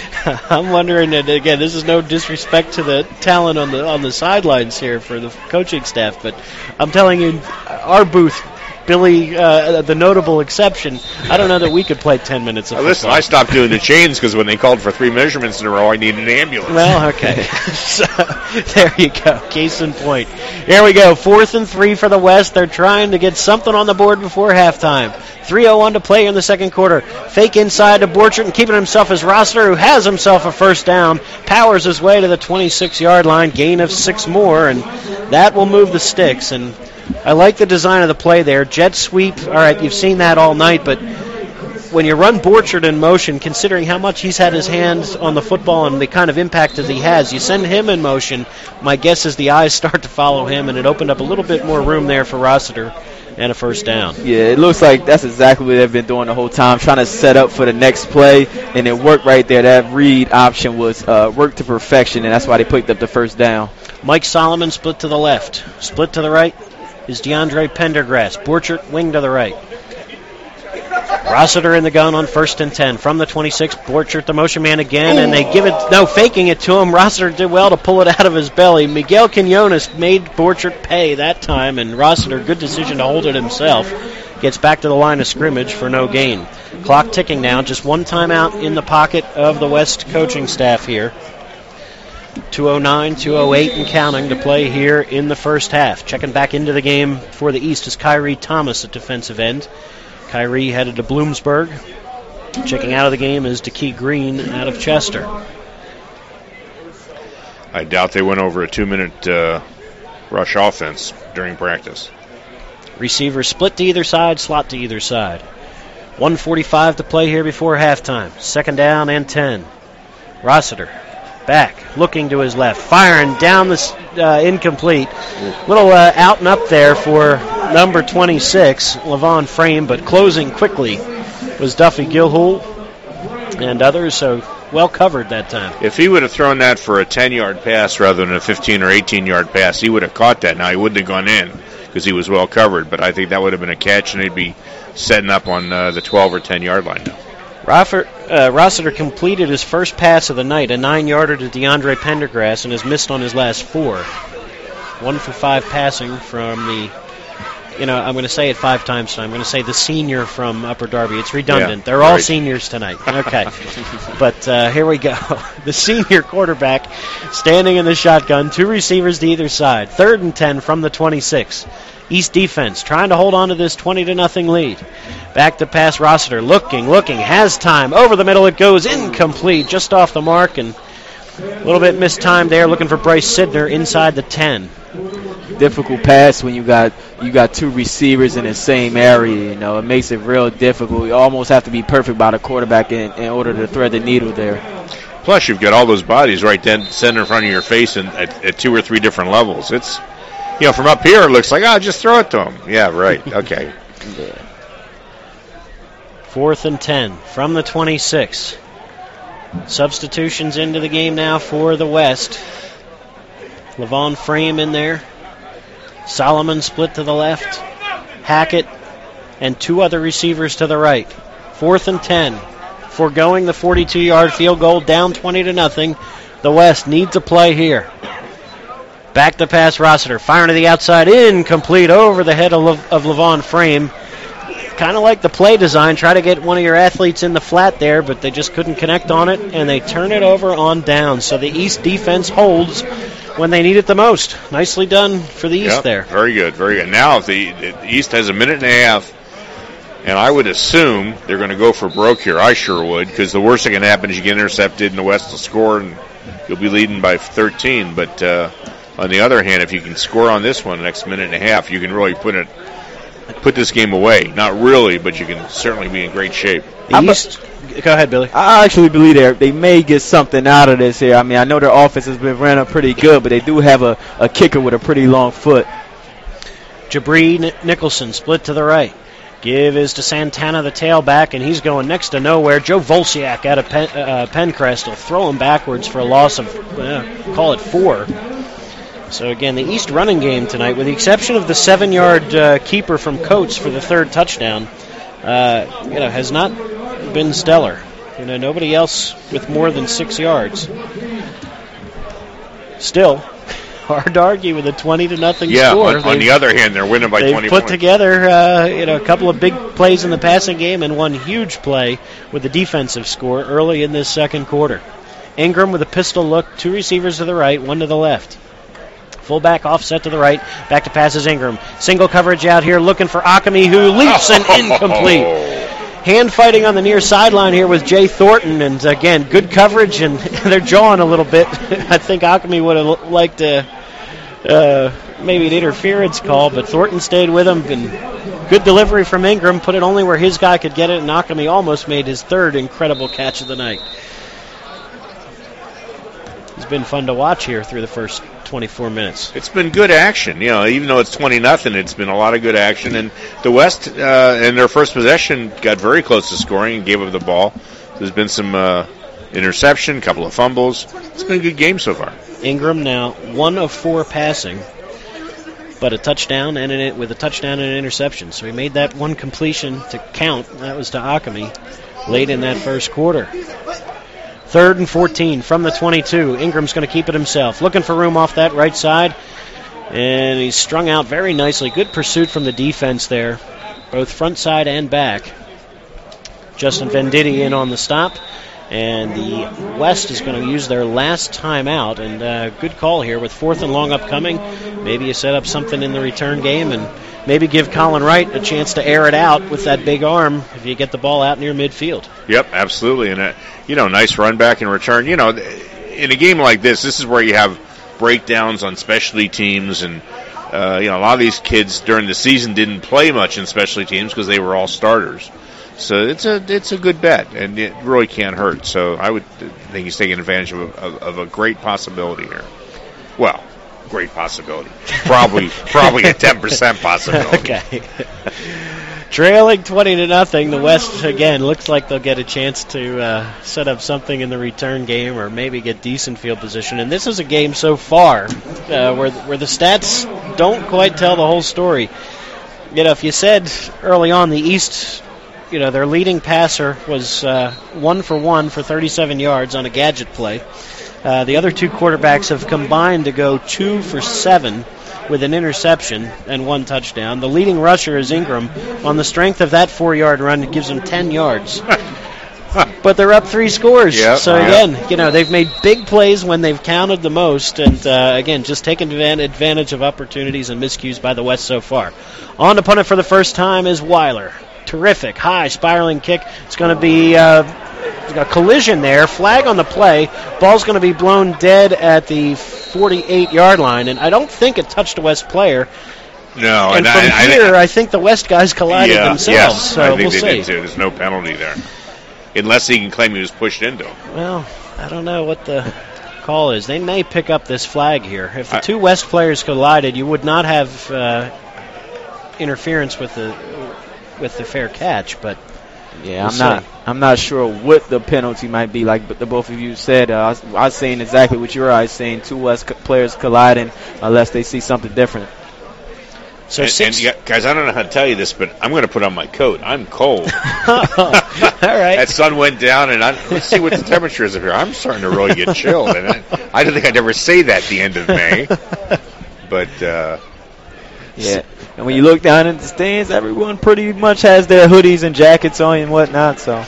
I'm wondering, and again, this is no disrespect to the talent on the sidelines here for the coaching staff, but I'm telling you, our booth, Billy, the notable exception, I don't know that we could play 10 minutes of football. Listen, I stopped doing the chains because when they called for 3 measurements in a row, I needed an ambulance. Well, okay. So, there you go. Case in point. Here we go. 4th and 3 for the West. They're trying to get something on the board before halftime. 3:01 to play in the second quarter. Fake inside to Borchert, and keeping himself is Rossiter, who has himself a first down. Powers his way to the 26-yard line. Gain of 6 more, and that will move the sticks. And I like the design of the play there. Jet sweep. All right, you've seen that all night, but when you run Borchert in motion, considering how much he's had his hands on the football and the kind of impact that he has, you send him in motion, my guess is the eyes start to follow him, and it opened up a little bit more room there for Rossiter and a first down. Yeah, it looks like that's exactly what they've been doing the whole time, trying to set up for the next play, and it worked right there. That read option was worked to perfection, and that's why they picked up the first down. Mike Solomon split to the left. Split to the right is DeAndre Pendergrass. Borchert wing to the right. Rossiter in the gun on 1st and 10 from the 26. Borchert the motion man again, and they give it, faking it to him. Rossiter did well to pull it out of his belly. Miguel Quinones made Borchert pay that time, and Rossiter, good decision to hold it himself, gets back to the line of scrimmage for no gain. Clock ticking now, just one timeout in the pocket of the West coaching staff here. 2:09, 2:08 and counting to play here in the first half. Checking back into the game for the East is Kyrie Thomas at defensive end. Kyrie headed to Bloomsburg. Checking out of the game is DeKey Green out of Chester. I doubt they went over a 2-minute rush offense during practice. Receivers split to either side, slot to either side. 1:45 to play here before halftime. 2nd down and 10. Rossiter back, looking to his left, firing down this incomplete. Little out and up there for number 26, Levon Frame, but closing quickly was Duffy Gilhool and others, so well covered that time. If he would have thrown that for a 10-yard pass rather than a 15 or 18-yard pass, he would have caught that. Now, he wouldn't have gone in because he was well covered, but I think that would have been a catch, and they'd be setting up on the 12 or 10-yard line now. Rossiter completed his first pass of the night, a 9-yarder to DeAndre Pendergrass, and has missed on his last 4. 1 for 5 passing from the, I'm going to say it 5 times, so I'm going to say the senior from Upper Darby. It's redundant. Yeah, They're all seniors tonight. Okay. But here we go. The senior quarterback standing in the shotgun, 2 receivers to either side. 3rd and 10 from the 26. East defense trying to hold on to this 20-0 lead. Back to pass, Rossiter looking, has time. Over the middle it goes, incomplete, just off the mark, and a little bit mistimed there, looking for Bryce Sidner inside the 10. Difficult pass when you got 2 receivers in the same area. It makes it real difficult. You almost have to be perfect by the quarterback in order to thread the needle there. Plus, you've got all those bodies right then center in front of your face and at 2 or 3 different levels. It's, from up here it looks like, just throw it to him. Yeah, right. Okay. Yeah. 4th and 10 from the 26. Substitutions into the game now for the West. Levon Frame in there. Solomon split to the left. Hackett and 2 other receivers to the right. 4th and 10. Foregoing the 42-yard field goal, down 20-0. The West needs a play here. Back to pass, Rossiter. Firing to the outside, incomplete over the head of Levon Frame. Kind of like the play design. Try to get one of your athletes in the flat there, but they just couldn't connect on it, and they turn it over on down. So the East defense holds when they need it the most. Nicely done for the East there. Very good, very good. Now the East has a minute and a half, and I would assume they're going to go for broke here. I sure would, because the worst that can happen is you get intercepted and the West will score, and you'll be leading by 13. But on the other hand, if you can score on this one the next minute and a half, you can really put this game away. Not really, but you can certainly be in great shape. The East. Go ahead, Billy. I actually believe they may get something out of this here. I mean, I know their offense has been ran up pretty good, but they do have a kicker with a pretty long foot. Jabri Nicholson split to the right. Give is to Santana, the tailback, and he's going next to nowhere. Joe Volsiak out of Pencrest will throw him backwards for a loss of, call it 4. So, again, the East running game tonight, with the exception of the 7-yard keeper from Coates for the third touchdown, has not been stellar. Nobody else with more than 6 yards. Still, hard to argue with a 20-0 score. Yeah, on the other hand, they're winning by 20 points. They've put together a couple of big plays in the passing game and one huge play with the defensive score early in this second quarter. Ingram with a pistol look, 2 receivers to the right, 1 to the left. Fullback offset to the right. Back to passes Ingram. Single coverage out here looking for Akami, who leaps and incomplete. Hand fighting on the near sideline here with Jay Thornton. And, again, good coverage, and they're jawing a little bit. I think Akami would have liked maybe an interference call, but Thornton stayed with him. And good delivery from Ingram. Put it only where his guy could get it, and Akami almost made his third incredible catch of the night. It's been fun to watch here through the first 24 minutes. It's been good action. Even though it's 20-0, it's been a lot of good action. And the West, in their first possession, got very close to scoring and gave up the ball. There's been some interception, a couple of fumbles. It's been a good game so far. Ingram now 1 of 4 passing, but a touchdown with a touchdown and an interception. So he made that one completion to count. That was to Akami late in that first quarter. 3rd and 14 from the 22. Ingram's going to keep it himself. Looking for room off that right side. And he's strung out very nicely. Good pursuit from the defense there, both front side and back. Justin Venditti in on the stop. And the West is going to use their last timeout. And good call here with 4th and long upcoming. Maybe you set up something in the return game and maybe give Colin Wright a chance to air it out with that big arm if you get the ball out near midfield. Yep, absolutely. And, nice run back and return. In a game like this is where you have breakdowns on specialty teams. And, a lot of these kids during the season didn't play much in specialty teams because they were all starters. So it's a good bet, and it really can't hurt. So I would think he's taking advantage of a great possibility here. Well, great possibility. Probably a 10% possibility. Okay. Trailing 20-0, the West again looks like they'll get a chance to set up something in the return game or maybe get decent field position. And this is a game so far where the stats don't quite tell the whole story. If you said early on the East, their leading passer was 1 for 1 for 37 yards on a gadget play. The other 2 quarterbacks have combined to go 2 for 7 with an interception and 1 touchdown. The leading rusher is Ingram. On the strength of that 4-yard run, it gives him 10 yards. But they're up 3 scores. Yep, so, again, they've made big plays when they've counted the most. And, again, just taking advantage of opportunities and miscues by the West so far. On to punt it for the first time is Weiler. Terrific, high, spiraling kick. It's going to be a collision there. Flag on the play. Ball's going to be blown dead at the 48-yard line, and I don't think it touched a West player. No, and from here, I think the West guys collided themselves. Yes, so I think we'll they see. did too. There's no penalty there, unless he can claim he was pushed into him. Well, I don't know what the call is. They may pick up this flag here. If the 2 West players collided, you would not have interference with the fair catch, but I'm not sure what the penalty might be. Like the both of you said, I was saying exactly what you were saying. 2 West players colliding unless they see something different. So guys, I don't know how to tell you this, but I'm going to put on my coat. I'm cold. All right. That sun went down, and let's see what the temperature is up here. I'm starting to really get chilled, and I don't think I'd ever say that at the end of May. But yeah, and when you look down at the stands, everyone pretty much has their hoodies and jackets on and whatnot. So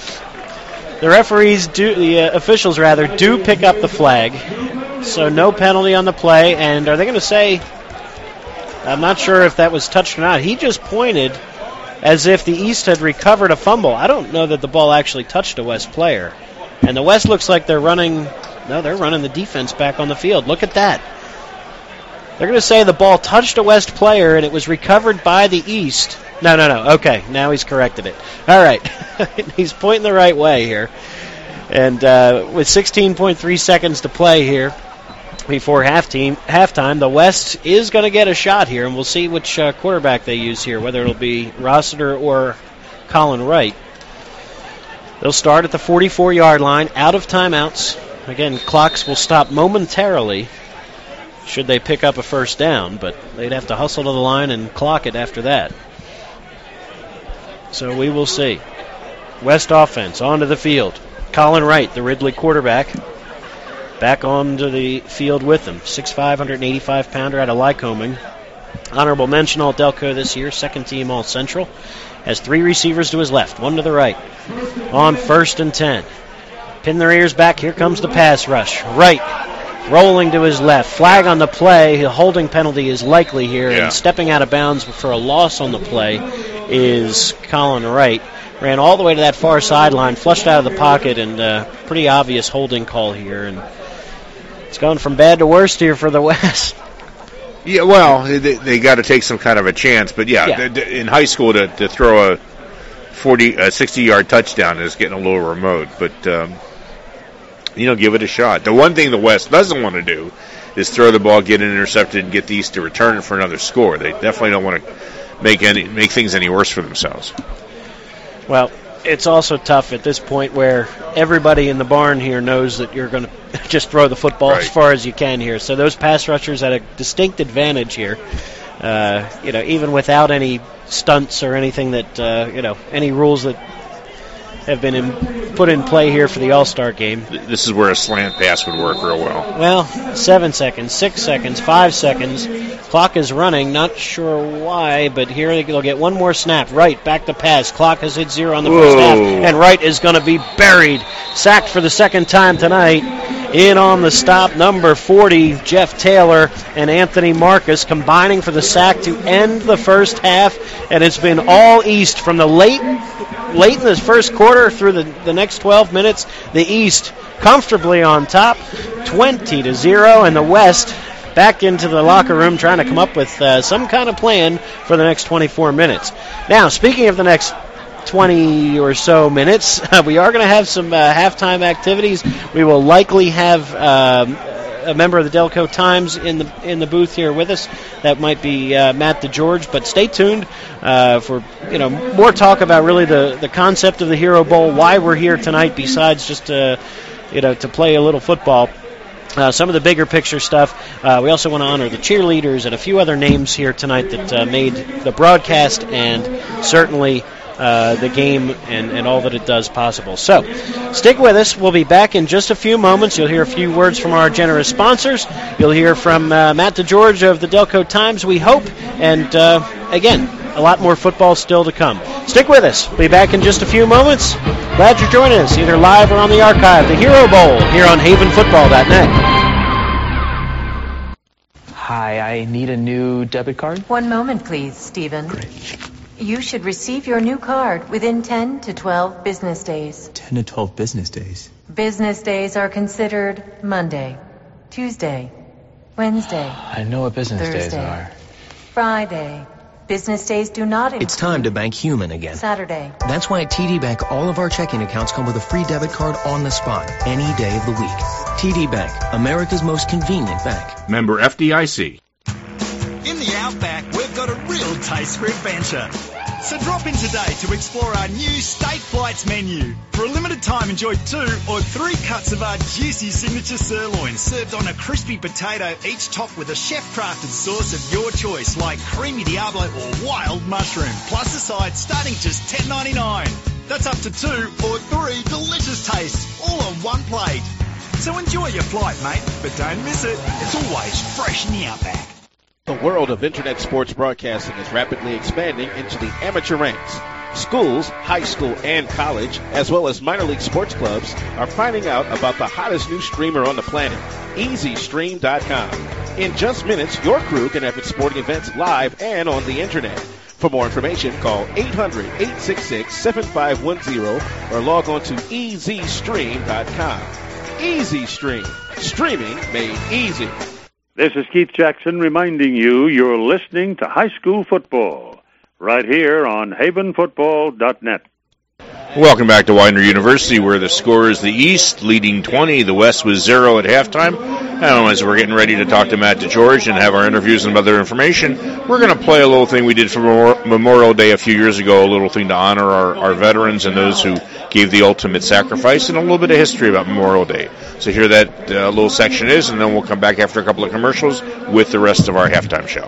the officials do pick up the flag. So no penalty on the play, and are they going to say? I'm not sure if that was touched or not. He just pointed as if the East had recovered a fumble. I don't know that the ball actually touched a West player. And the West looks like they're running the defense back on the field. Look at that. They're going to say the ball touched a West player and it was recovered by the East. No. Okay, now he's corrected it. All right. He's pointing the right way here. And with 16.3 seconds to play here, before halftime, the West is going to get a shot here, and we'll see which quarterback they use here, whether it'll be Rossiter or Colin Wright. They'll start at the 44-yard line, out of timeouts. Again, clocks will stop momentarily should they pick up a first down, but they'd have to hustle to the line and clock it after that. So we will see. West offense onto the field. Colin Wright, the Ridley quarterback, back onto the field with them. 6'5", 185-pounder out of Lycoming. Honorable mention All-Delco this year, second team All-Central. Has three receivers to his left, one to the right. On 1st and 10. Pin their ears back. Here comes the pass rush. Wright rolling to his left. Flag on the play. A holding penalty is likely here. Yeah. And stepping out of bounds for a loss on the play is Colin Wright. Ran all the way to that far sideline, flushed out of the pocket, and pretty obvious holding call here. And it's going from bad to worst here for the West. Yeah, well, they got to take some kind of a chance. But, in high school to throw a 60-yard touchdown is getting a little remote. But, give it a shot. The one thing the West doesn't want to do is throw the ball, get it intercepted, and get the East to return it for another score. They definitely don't want to make things any worse for themselves. Well, it's also tough at this point where everybody in the barn here knows that you're going to just throw the football as far as you can here. So those pass rushers at a distinct advantage here. Even without any stunts or anything that, any rules that have been put in play here for the All-Star game. This is where a slant pass would work real well. Well, 7 seconds, 6 seconds, 5 seconds. Clock is running. Not sure why, but here they'll get one more snap. Wright, back to pass. Clock has hit 0 on the first half, and Wright is going to be buried. Sacked for the second time tonight. In on the stop, number 40, Jeff Taylor and Anthony Marcus combining for the sack to end the first half, and it's been all East from the late in this first quarter through the next 12 minutes. The East comfortably on top, 20-0, and the West back into the locker room trying to come up with some kind of plan for the next 24 minutes. Now, speaking of the next 20 or so minutes, we are going to have some halftime activities. We will likely have a member of the Delco Times in the booth here with us. That might be Matt DeGeorge, but stay tuned for more talk about really the concept of the Hero Bowl, why we're here tonight, besides just to play a little football. Some of the bigger picture stuff. We also want to honor the cheerleaders and a few other names here tonight that made the broadcast and certainly the game and all that it does possible. So, stick with us. We'll be back in just a few moments. You'll hear a few words from our generous sponsors. You'll hear from Matt DeGeorge of the Delco Times, we hope. And, again, a lot more football still to come. Stick with us. We'll be back in just a few moments. Glad you're joining us, either live or on the archive. The Hero Bowl here on HavenFootball.net. Hi, I need a new debit card. One moment, please, Stephen. Great. You should receive your new card within 10 to 12 business days. 10 to 12 business days? Business days are considered Monday, Tuesday, Wednesday. I know what business Thursday, days are. Friday. Business days do not include It's time to bank human again. Saturday. That's why at TD Bank, all of our checking accounts come with a free debit card on the spot, any day of the week. TD Bank, America's most convenient bank. Member FDIC. In the Outback, we've got a real taste for adventure. So drop in today to explore our new Steak Flights menu. For a limited time, enjoy 2 or 3 cuts of our juicy signature sirloin served on a crispy potato, each topped with a chef-crafted sauce of your choice like creamy Diablo or wild mushroom, plus a side starting just $10.99. That's up to 2 or 3 delicious tastes, all on one plate. So enjoy your flight, mate, but don't miss it. It's always fresh in the Outback. The world of internet sports broadcasting is rapidly expanding into the amateur ranks. Schools, high school, and college, as well as minor league sports clubs, are finding out about the hottest new streamer on the planet, EasyStream.com. In just minutes, your crew can have its sporting events live and on the internet. For more information, call 800-866-7510 or log on to EasyStream.com. EasyStream. Streaming made easy. This is Keith Jackson reminding you you're listening to High School Football right here on havenfootball.net. Welcome back to Widener University, where the score is the East leading 20. The West was 0 at halftime. Now, as we're getting ready to talk to Matt DeGeorge and have our interviews and other information, we're going to play a little thing we did for Memorial Day a few years ago, a little thing to honor our veterans and those who gave the ultimate sacrifice, and a little bit of history about Memorial Day. So here that little section is, and then we'll come back after a couple of commercials with the rest of our halftime show.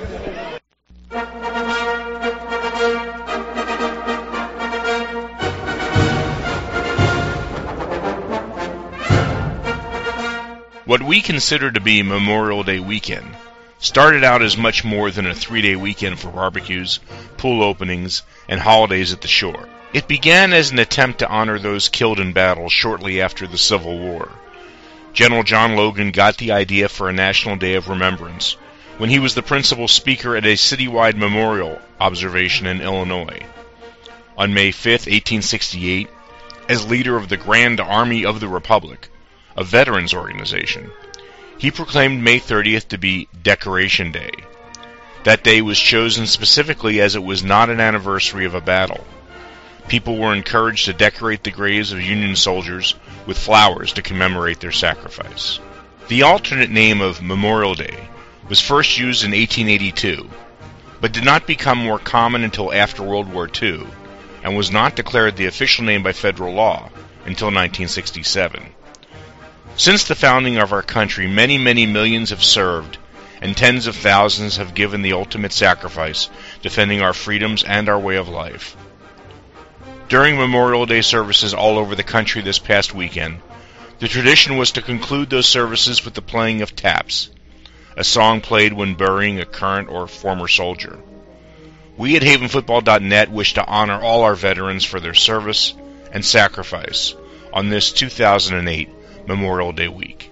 What we consider to be Memorial Day weekend started out as much more than a 3-day weekend for barbecues, pool openings, and holidays at the shore. It began as an attempt to honor those killed in battle shortly after the Civil War. General John Logan got the idea for a National Day of Remembrance when he was the principal speaker at a citywide memorial observation in Illinois. On May 5, 1868, as leader of the Grand Army of the Republic, a veterans organization, he proclaimed May 30th to be Decoration Day. That day was chosen specifically as it was not an anniversary of a battle. People were encouraged to decorate the graves of Union soldiers with flowers to commemorate their sacrifice. The alternate name of Memorial Day was first used in 1882, but did not become more common until after World War II, and was not declared the official name by federal law until 1967. Since the founding of our country, many, many millions have served, and tens of thousands have given the ultimate sacrifice, defending our freedoms and our way of life. During Memorial Day services all over the country this past weekend, the tradition was to conclude those services with the playing of taps, a song played when burying a current or former soldier. We at havenfootball.net wish to honor all our veterans for their service and sacrifice on this 2008 Memorial Day week.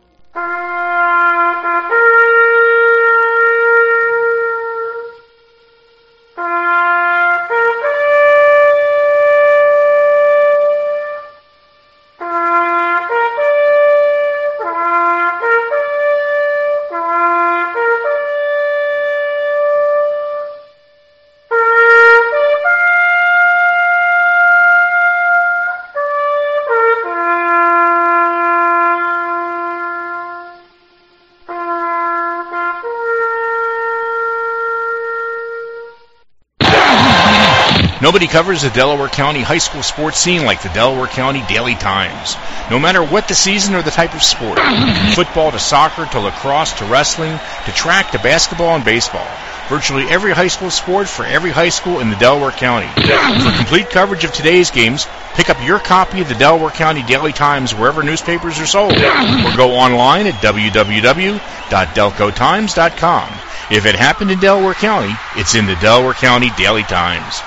Nobody covers the Delaware County high school sports scene like the Delaware County Daily Times. No matter what the season or the type of sport, football to soccer to lacrosse to wrestling to track to basketball and baseball, virtually every high school sport for every high school in the Delaware County. For complete coverage of today's games, pick up your copy of the Delaware County Daily Times wherever newspapers are sold, or go online at www.delcotimes.com. If it happened in Delaware County, it's in the Delaware County Daily Times.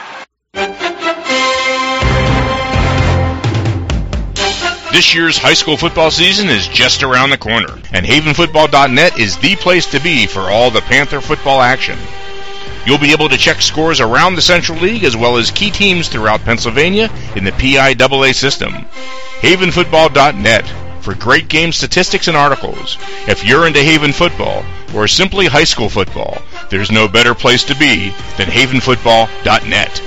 This year's high school football season is just around the corner, and havenfootball.net is the place to be for all the Panther football action. You'll be able to check scores around the Central League as well as key teams throughout Pennsylvania in the PIAA system. havenfootball.net for great game statistics and articles. If you're into Haven football or simply high school football, there's no better place to be than havenfootball.net.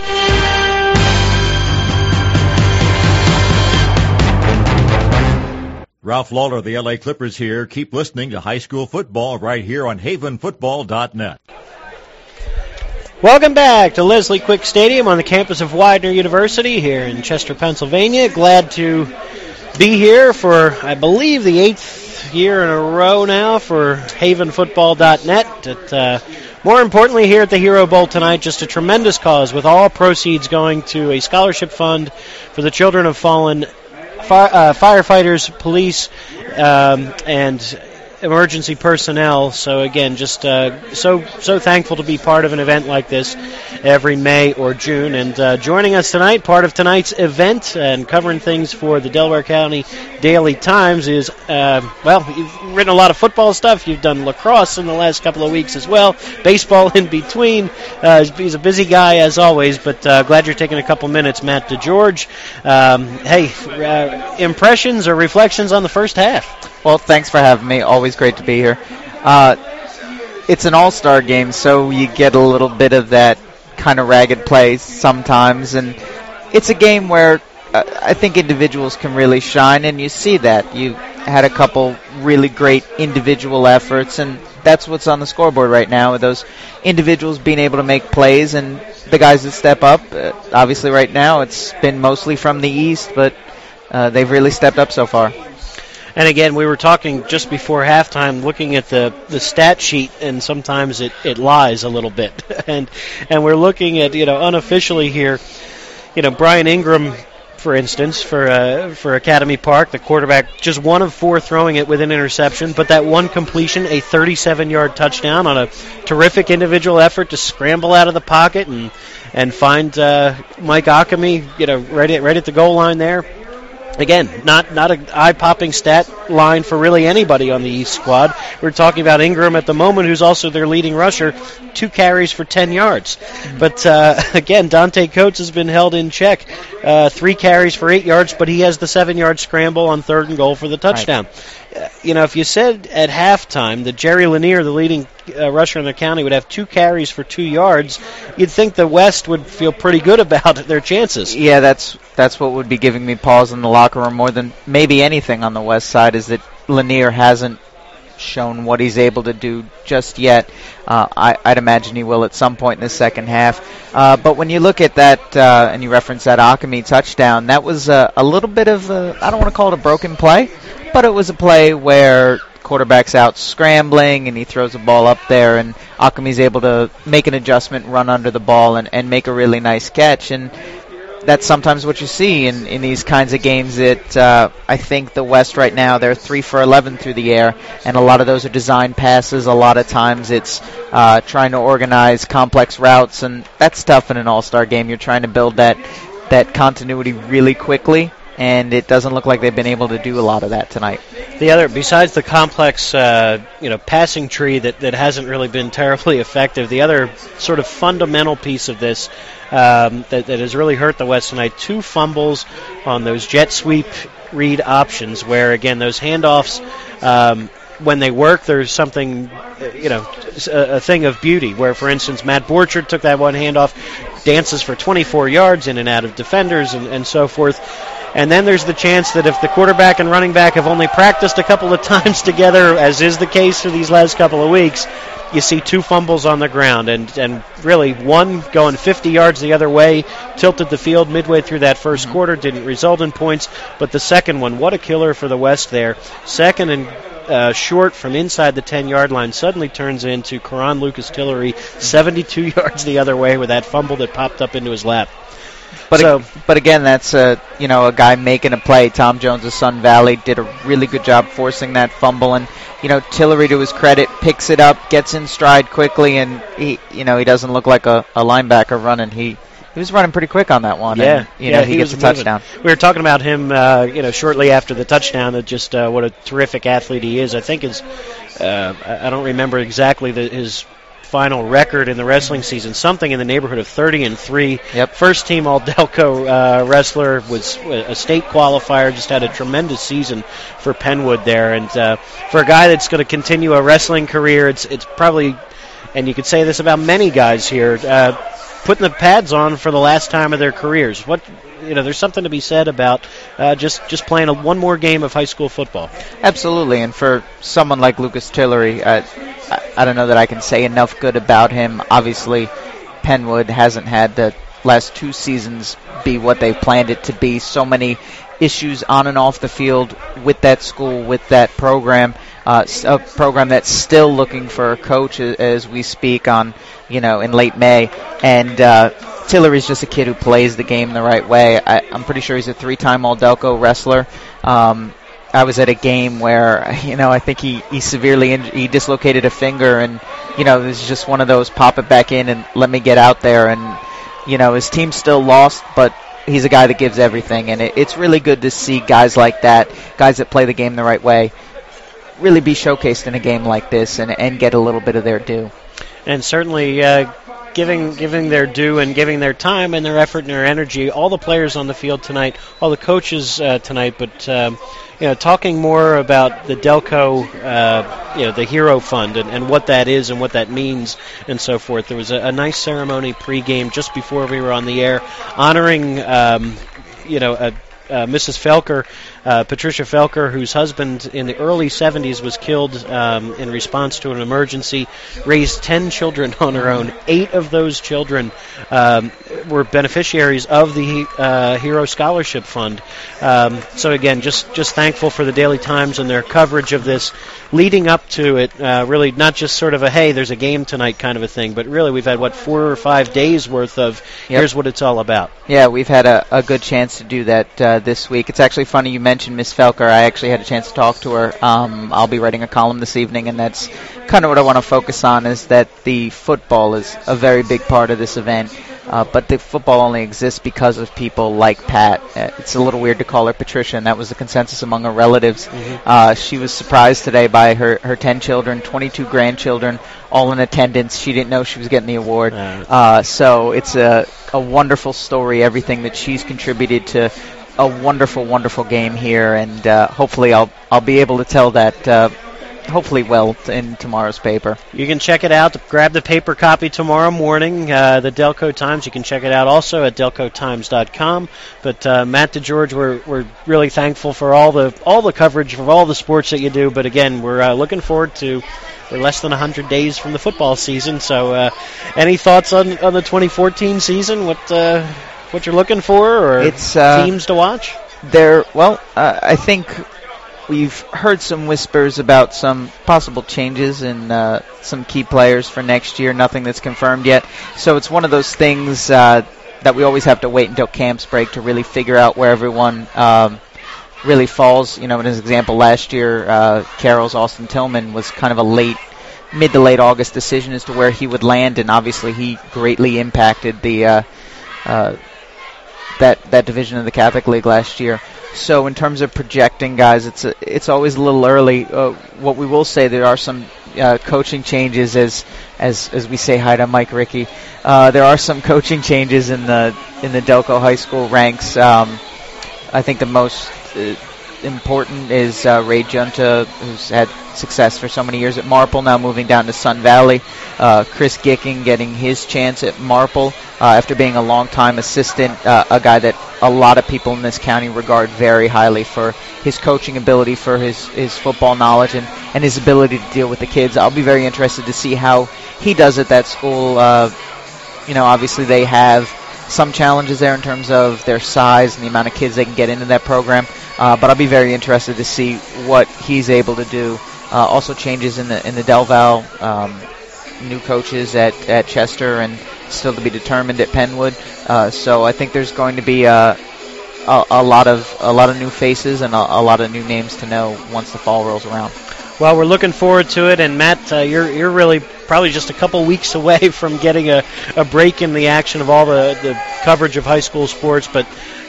Ralph Lawler of the LA Clippers here. Keep listening to high school football right here on havenfootball.net. Welcome back to Leslie Quick Stadium on the campus of Widener University here in Chester, Pennsylvania. Glad to be here for, I believe, the 8th year in a row now for havenfootball.net. More importantly, here at the Hero Bowl tonight, just a tremendous cause with all proceeds going to a scholarship fund for the children of fallen firefighters, police, and emergency personnel. So again, just so thankful to be part of an event like this every May or June. And joining us tonight, part of tonight's event and covering things for the Delaware County Daily Times is, you've written a lot of football stuff. You've done lacrosse in the last couple of weeks as well, baseball in between. He's a busy guy as always, but glad you're taking a couple minutes, Matt DeGeorge. Impressions or reflections on the first half? Well, thanks for having me. Always great to be here. It's an all-star game, so you get a little bit of that kind of ragged play sometimes. And it's a game where I think individuals can really shine, and you see that. You had a couple really great individual efforts, and that's what's on the scoreboard right now, with those individuals being able to make plays and the guys that step up. Obviously right now it's been mostly from the East, but they've really stepped up so far. And again, we were talking just before halftime, looking at the stat sheet, and sometimes it lies a little bit. and we're looking at, unofficially here, Brian Ingram, for instance, for Academy Park, the quarterback, just 1 of 4 throwing it with an interception, but that one completion, a 37-yard touchdown on a terrific individual effort to scramble out of the pocket and find Mike Akami, right at the goal line there. Again, not an eye-popping stat line for really anybody on the East squad. We're talking about Ingram at the moment, who's also their leading rusher, 2 carries for 10 yards. But, again, Dante Coates has been held in check. 3 carries for 8 yards, but he has the 7-yard scramble on 3rd and goal for the touchdown. Right. If you said at halftime that Jerry Lanier, the leading rusher in the county, would have 2 carries for 2 yards, you'd think the West would feel pretty good about their chances. Yeah, that's what would be giving me pause in the locker room more than maybe anything on the West side, is that Lanier hasn't shown what he's able to do just yet. I'd imagine he will at some point in the second half. But when you look at that, and you reference that Akami touchdown, that was a little bit of I don't want to call it a broken play, but it was a play where quarterback's out scrambling and he throws the ball up there, and Akami's able to make an adjustment, run under the ball, and make a really nice catch. And that's sometimes what you see in these kinds of games. That I think the West right now, they're 3 for 11 through the air, and a lot of those are design passes. A lot of times it's trying to organize complex routes, and that's tough in an all-star game. You're trying to build that continuity really quickly, and it doesn't look like they've been able to do a lot of that tonight. The other, besides the complex, passing tree that hasn't really been terribly effective, the other sort of fundamental piece of this that has really hurt the West tonight, 2 fumbles on those jet sweep read options, where again those handoffs, when they work, there's something, a thing of beauty. Where, for instance, Matt Borchard took that one handoff, dances for 24 yards in and out of defenders and so forth. And then there's the chance that if the quarterback and running back have only practiced a couple of times together, as is the case for these last couple of weeks, you see 2 fumbles on the ground. And really, one going 50 yards the other way, tilted the field midway through that first quarter, didn't result in points. But the second one, what a killer for the West there. Second and short from inside the 10-yard line, suddenly turns into Karan Lucas Tillery 72 yards the other way with that fumble that popped up into his lap. But again, that's a guy making a play. Tom Jones of Sun Valley did a really good job forcing that fumble, and Tillery, to his credit, picks it up, gets in stride quickly, and he doesn't look like a linebacker running. He was running pretty quick on that one. Yeah, and, he gets a touchdown. We were talking about him, shortly after the touchdown, that just what a terrific athlete he is. I think I don't remember exactly his final record in the wrestling season, something in the neighborhood of 30-3. Yep. First team All-Delco wrestler, was a state qualifier, just had a tremendous season for Penwood there. And for a guy that's going to continue a wrestling career, it's probably, and you could say this about many guys here, putting the pads on for the last time of their careers. There's something to be said about just playing one more game of high school football. Absolutely, and for someone like Lucas Tillery, I don't know that I can say enough good about him. Obviously, Penwood hasn't had the last 2 seasons be what they've planned it to be. So many issues on and off the field with that school, with that program. A program that's still looking for a coach as we speak in late May. And Tillery's just a kid who plays the game the right way. I'm pretty sure he's a 3-time All-Delco wrestler. I was at a game where, I think he severely he dislocated a finger, and, this is just one of those pop it back in and let me get out there. And, his team still lost, but he's a guy that gives everything. And it's really good to see guys like that, guys that play the game the right way, really be showcased in a game like this and get a little bit of their due. And certainly giving their due and giving their time and their effort and their energy, all the players on the field tonight, all the coaches tonight, but talking more about the Delco, the Hero Fund and what that is and what that means and so forth. There was a nice ceremony pregame just before we were on the air, honoring Mrs. Felker, Patricia Felker, whose husband in the early 70s was killed in response to an emergency, raised 10 children on her own. 8 of those children were beneficiaries of the Hero Scholarship Fund. So again, just thankful for the Daily Times and their coverage of this leading up to it, really not just sort of a, hey, there's a game tonight kind of a thing, but really we've had, 4 or 5 days worth of here's what it's all about. Yeah, we've had a good chance to do that this week. It's actually funny you mentioned Miss Felker. I actually had a chance to talk to her. I'll be writing a column this evening, and that's kind of what I want to focus on, is that the football is a very big part of this event. But the football only exists because of people like Pat. It's a little weird to call her Patricia, and that was the consensus among her relatives. Mm-hmm. She was surprised today by her 10 children, 22 grandchildren, all in attendance. She didn't know she was getting the award. So it's a wonderful story, everything that she's contributed to a wonderful, wonderful game here, and hopefully I'll be able to tell that hopefully well in tomorrow's paper. You can check it out. Grab the paper copy tomorrow morning, the Delco Times. You can check it out also at delcotimes.com. But Matt DeGeorge, we're really thankful for all the coverage of all the sports that you do. But again, we're looking forward to. We're less than 100 days from the football season. So, any thoughts on the 2014 season? What you're looking for, or it's teams to watch? I think we've heard some whispers about some possible changes in some key players for next year. Nothing that's confirmed yet. So it's one of those things that we always have to wait until camps break to really figure out where everyone really falls. In his example last year, Carroll's Austin Tillman was kind of a mid to late August decision as to where he would land, and obviously he greatly impacted the that division of the Catholic League last year. So in terms of projecting guys, it's always a little early. What we will say, there are some coaching changes as we say hi to Mike Rickey. There are some coaching changes in the Delco High School ranks. I think the most important is Ray Junta, who's had success for so many years at Marple, now moving down to Sun Valley. Chris Gicking getting his chance at Marple after being a long-time assistant, a guy that a lot of people in this county regard very highly for his coaching ability, for his football knowledge, and his ability to deal with the kids. I'll be very interested to see how he does at that school. Obviously they have some challenges there in terms of their size and the amount of kids they can get into that program. But I'll be very interested to see what he's able to do. Also changes in the Del Val, new coaches at Chester, and still to be determined at Penwood. So I think there's going to be a lot of new faces and a lot of new names to know once the fall rolls around. Well, we're looking forward to it, and Matt, you're really probably just a couple weeks away from getting a break in the action of all the coverage of high school sports. But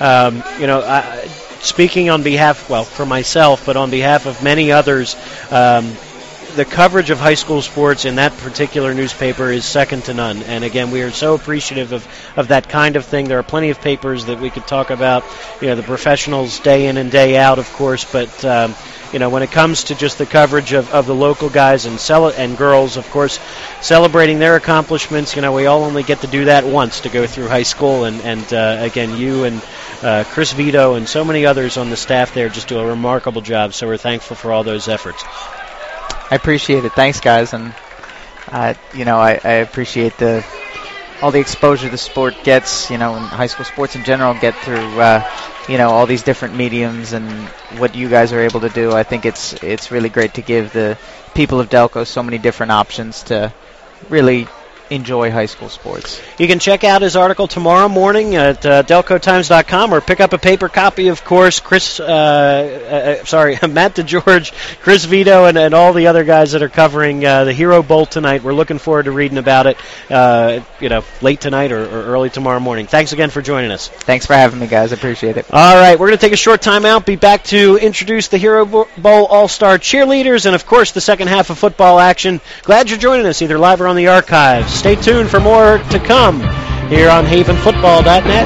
speaking on behalf, for myself, but on behalf of many others, the coverage of high school sports in that particular newspaper is second to none. And again, we are so appreciative of that kind of thing. There are plenty of papers that we could talk about, the professionals day in and day out, of course, but when it comes to just the coverage of the local guys and girls, of course, celebrating their accomplishments, we all only get to do that once, to go through high school. And again, you and Chris Vito and so many others on the staff there just do a remarkable job. So we're thankful for all those efforts. I appreciate it. Thanks, guys. And, I appreciate the all the exposure the sport gets, and high school sports in general get through, all these different mediums and what you guys are able to do. I think it's really great to give the people of Delco so many different options to really enjoy high school sports. You can check out his article tomorrow morning at delcotimes.com or pick up a paper copy, of course. Matt DeGeorge, Chris Vito, and all the other guys that are covering the Hero Bowl tonight. We're looking forward to reading about it, late tonight or early tomorrow morning. Thanks again for joining us. Thanks for having me, guys. I appreciate it. All right, we're going to take a short time out, be back to introduce the Hero Bowl All-Star cheerleaders, and, of course, the second half of football action. Glad you're joining us, either live or on the archives. Stay tuned for more to come here on havenfootball.net.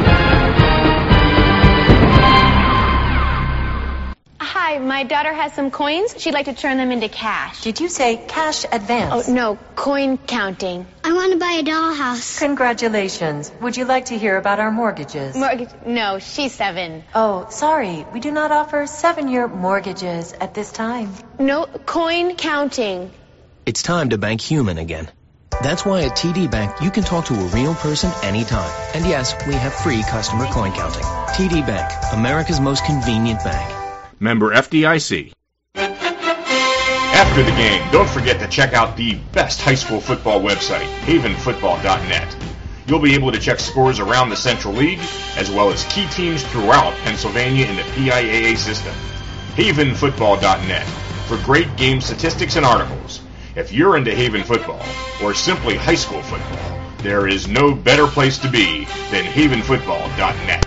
Hi, my daughter has some coins. She'd like to turn them into cash. Did you say cash advance? Oh, no, coin counting. I want to buy a dollhouse. Congratulations. Would you like to hear about our mortgages? No, she's 7. Oh, sorry. We do not offer 7-year mortgages at this time. No, coin counting. It's time to bank human again. That's why at TD Bank, you can talk to a real person anytime. And yes, we have free customer coin counting. TD Bank, America's most convenient bank. Member FDIC. After the game, don't forget to check out the best high school football website, havenfootball.net. You'll be able to check scores around the Central League, as well as key teams throughout Pennsylvania in the PIAA system. havenfootball.net for great game statistics and articles. If you're into Haven football, or simply high school football, there is no better place to be than havenfootball.net.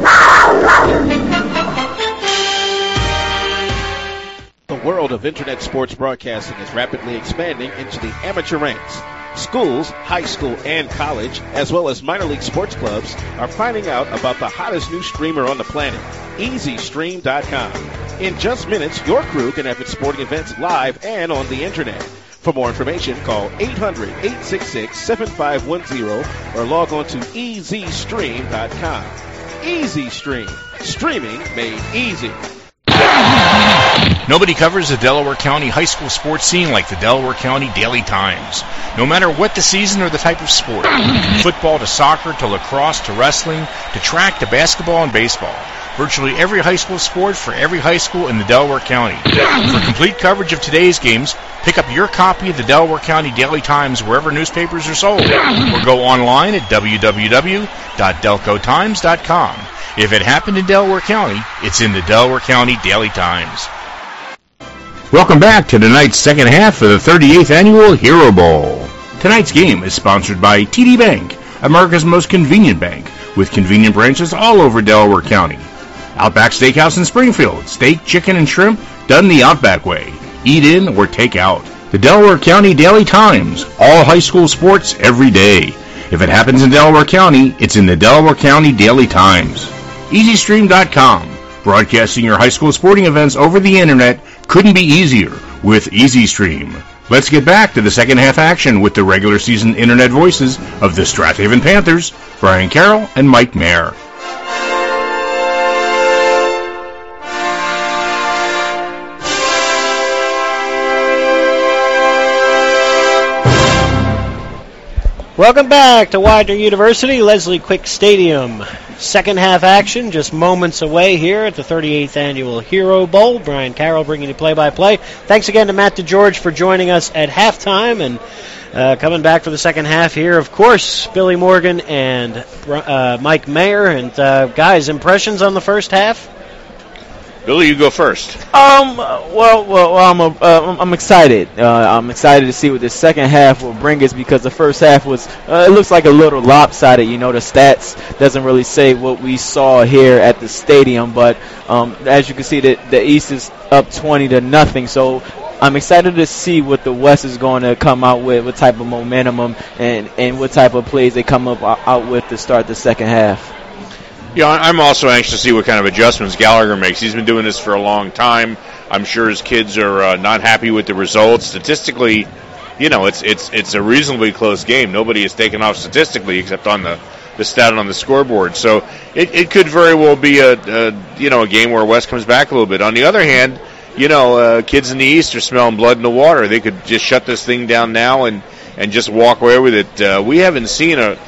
The world of internet sports broadcasting is rapidly expanding into the amateur ranks. Schools, high school, and college, as well as minor league sports clubs, are finding out about the hottest new streamer on the planet, EasyStream.com. In just minutes, your crew can have its sporting events live and on the internet. For more information, call 800-866-7510 or log on to EasyStream.com. EasyStream. Streaming made easy. Nobody covers the Delaware County high school sports scene like the Delaware County Daily Times. No matter what the season or the type of sport, from football to soccer to lacrosse to wrestling to track to basketball and baseball. Virtually every high school sport for every high school in the Delaware County. For complete coverage of today's games, pick up your copy of the Delaware County Daily Times wherever newspapers are sold, or go online at www.delcotimes.com. If it happened in Delaware County, it's in the Delaware County Daily Times. Welcome back to tonight's second half of the 38th Annual Hero Bowl. Tonight's game is sponsored by TD Bank, America's most convenient bank, with convenient branches all over Delaware County. Outback Steakhouse in Springfield. Steak, chicken, and shrimp done the Outback way. Eat in or take out. The Delaware County Daily Times. All high school sports every day. If it happens in Delaware County, it's in the Delaware County Daily Times. EasyStream.com. Broadcasting your high school sporting events over the internet couldn't be easier with EasyStream. Let's get back to the second half action with the regular season internet voices of the Strathaven Panthers, Brian Carroll and Mike Mayer. Welcome back to Widener University, Leslie Quick Stadium. Second half action, just moments away here at the 38th Annual Hero Bowl. Brian Carroll bringing you play-by-play. Thanks again to Matt DeGeorge for joining us at halftime, and coming back for the second half here, of course, Billy Morgan and Mike Mayer. And guys, impressions on the first half? Billy, you go first. I'm excited. I'm excited to see what the second half will bring us, because the first half was, it looks like a little lopsided. You know, the stats doesn't really say what we saw here at the stadium, but as you can see, the East is up 20-0. So I'm excited to see what the West is going to come out with, what type of momentum and what type of plays they come out with to start the second half. Yeah, I'm also anxious to see what kind of adjustments Gallagher makes. He's been doing this for a long time. I'm sure his kids are not happy with the results. Statistically, you know, it's a reasonably close game. Nobody has taken off statistically except on the stat on the scoreboard. So it could very well be a game where West comes back a little bit. On the other hand, kids in the East are smelling blood in the water. They could just shut this thing down now and just walk away with it. We haven't seen a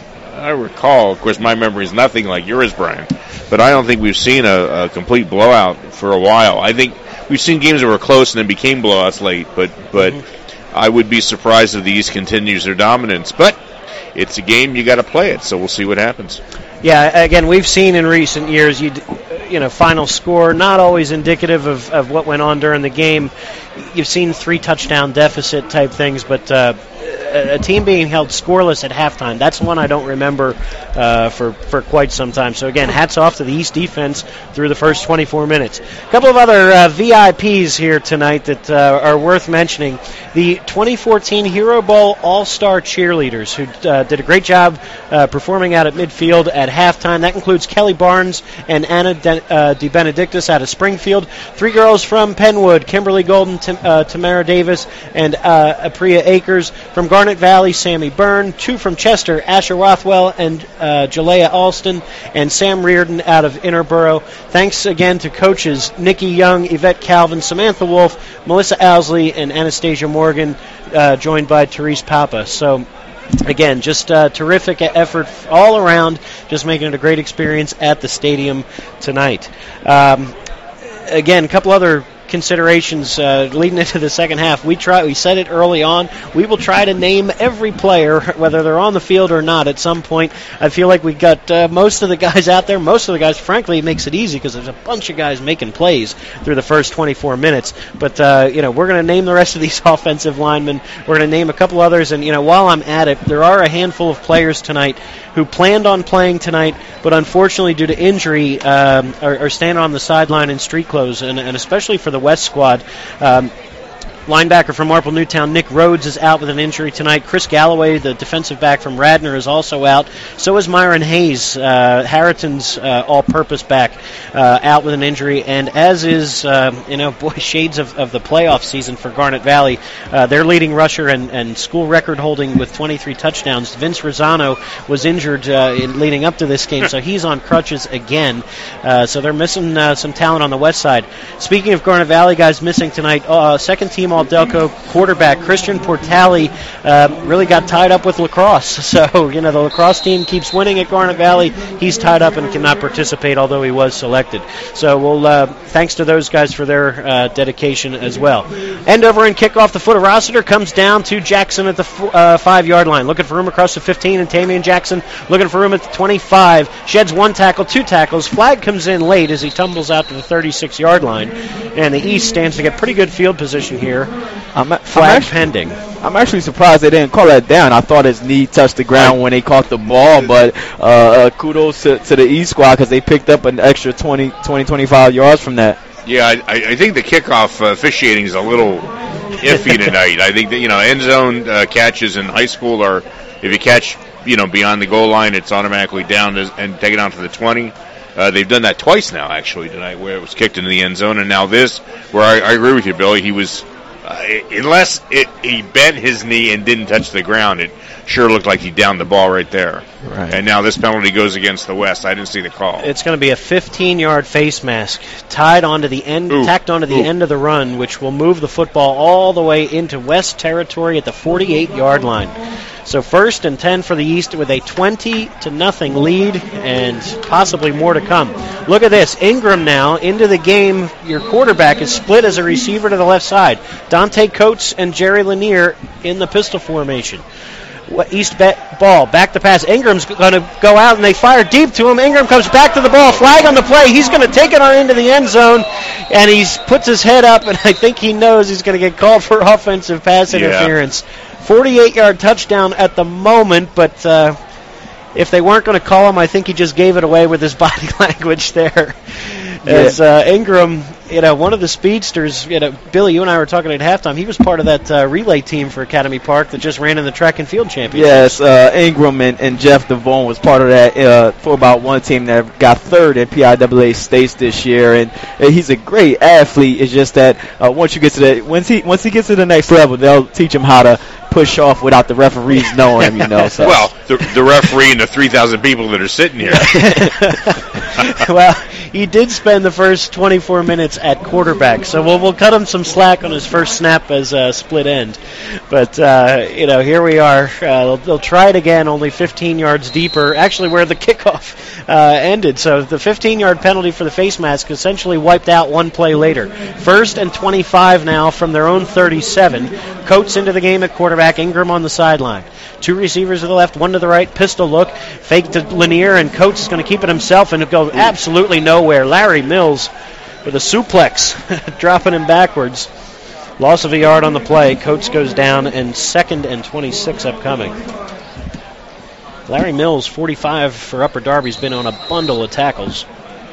I recall, of course, my memory is nothing like yours, Brian, but I don't think we've seen a complete blowout for a while. I think we've seen games that were close and then became blowouts late, but I would be surprised if the East continues their dominance. But it's a game, you got to play it, so we'll see what happens. Yeah, again, we've seen in recent years, final score not always indicative of what went on during the game. You've seen 3 touchdown deficit type things, but a team being held scoreless at halftime, that's one I don't remember for quite some time. So again, hats off to the East defense through the first 24 minutes. A couple of other VIPs here tonight that are worth mentioning. The 2014 Hero Bowl All-Star cheerleaders who did a great job performing out at midfield at halftime. That includes Kelly Barnes and Anna DeBenedictis out of Springfield. 3 girls from Penwood, Kimberly Golden, Tamara Davis, and Apriya Akers. From Garnet Valley, Sammy Byrne. 2 from Chester, Asher Rothwell and Jalea Alston, and Sam Reardon out of Interborough. Thanks again to coaches Nikki Young, Yvette Calvin, Samantha Wolf, Melissa Owsley, and Anastasia Morgan, joined by Therese Papa. So again, just terrific effort all around, just making it a great experience at the stadium tonight. Again, a couple other considerations leading into the second half. We said it early on, we will try to name every player, whether they're on the field or not at some point. I feel like we got most of the guys out there. Most of the guys, frankly, it makes it easy because there's a bunch of guys making plays through the first 24 minutes. But we're going to name the rest of these offensive linemen. We're going to name a couple others, and while I'm at it, there are a handful of players tonight who planned on playing tonight, but unfortunately due to injury are standing on the sideline in street clothes, and especially for the West squad. Linebacker from Marple Newtown, Nick Rhodes, is out with an injury tonight. Chris Galloway, the defensive back from Radnor, is also out. So is Myron Hayes, Harriton's all-purpose back, out with an injury. And as is, shades of the playoff season for Garnet Valley. Their leading rusher and school record holding with 23 touchdowns, Vince Rosano, was injured leading up to this game, so he's on crutches again. So they're missing some talent on the west side. Speaking of Garnet Valley guys missing tonight, second-team All-Delco quarterback Christian Portali really got tied up with lacrosse. So, the lacrosse team keeps winning at Garnet Valley. He's tied up and cannot participate, although he was selected. So, we'll thanks to those guys for their dedication as well. End over and kickoff. The foot of Rossiter comes down to Jackson at the 5-yard line. Looking for room across the 15, and Tamian Jackson looking for room at the 25. Sheds 1 tackle, 2 tackles. Flag comes in late as he tumbles out to the 36-yard line. And the East stands to get pretty good field position here. Flag pending. I'm actually surprised they didn't call that down. I thought his knee touched the ground when they caught the ball, but kudos to the East squad because they picked up an extra 25 yards from that. Yeah, I think the kickoff officiating is a little iffy tonight. I think that, end zone catches in high school are, if you catch, beyond the goal line, it's automatically down and taken out to the 20. They've done that twice now, actually, tonight, where it was kicked into the end zone, and now this, where I agree with you, Billy, he was, unless he bent his knee and didn't touch the ground, it sure looked like he downed the ball right there. Right. And now this penalty goes against the West. I didn't see the call. It's going to be a 15-yard face mask tacked onto the end of the run, which will move the football all the way into West territory at the 48-yard line. So 1st and 10 for the East with a 20-0 lead and possibly more to come. Look at this. Ingram now into the game. Your quarterback is split as a receiver to the left side. Dante Coates and Jerry Lanier in the pistol formation. East ball, back to pass. Ingram's going to go out, and they fire deep to him. Ingram comes back to the ball. Flag on the play. He's going to take it on into the end zone, and he puts his head up, and I think he knows he's going to get called for offensive pass interference. 48-yard touchdown at the moment, but if they weren't going to call him, I think he just gave it away with his body language there. As Ingram, one of the speedsters, Billy, you and I were talking at halftime, he was part of that relay team for Academy Park that just ran in the track and field championship. Yes, Ingram and Jeff Devone was part of that 4x1 team that got 3rd at PIAA States this year, and he's a great athlete. It's just that once he gets to the next level, they'll teach him how to push off without the referees knowing him, So. Well, the referee and the 3,000 people that are sitting here. Well, he did spend the first 24 minutes at quarterback, so we'll cut him some slack on his first snap as a split end. But, here we are. They'll try it again, only 15 yards deeper, actually where the kickoff ended. So the 15-yard penalty for the face mask essentially wiped out one play later. 1st and 25 now from their own 37. Coates into the game at quarterback, Ingram on the sideline. 2 receivers to the left, 1 to the right, pistol look, fake to Lanier, and Coates is going to keep it himself and go absolutely nowhere. Larry Mills with a suplex, dropping him backwards. Loss of a yard on the play. Coates goes down, and 2nd and 26 upcoming. Larry Mills, 45 for Upper Darby, has been on a bundle of tackles.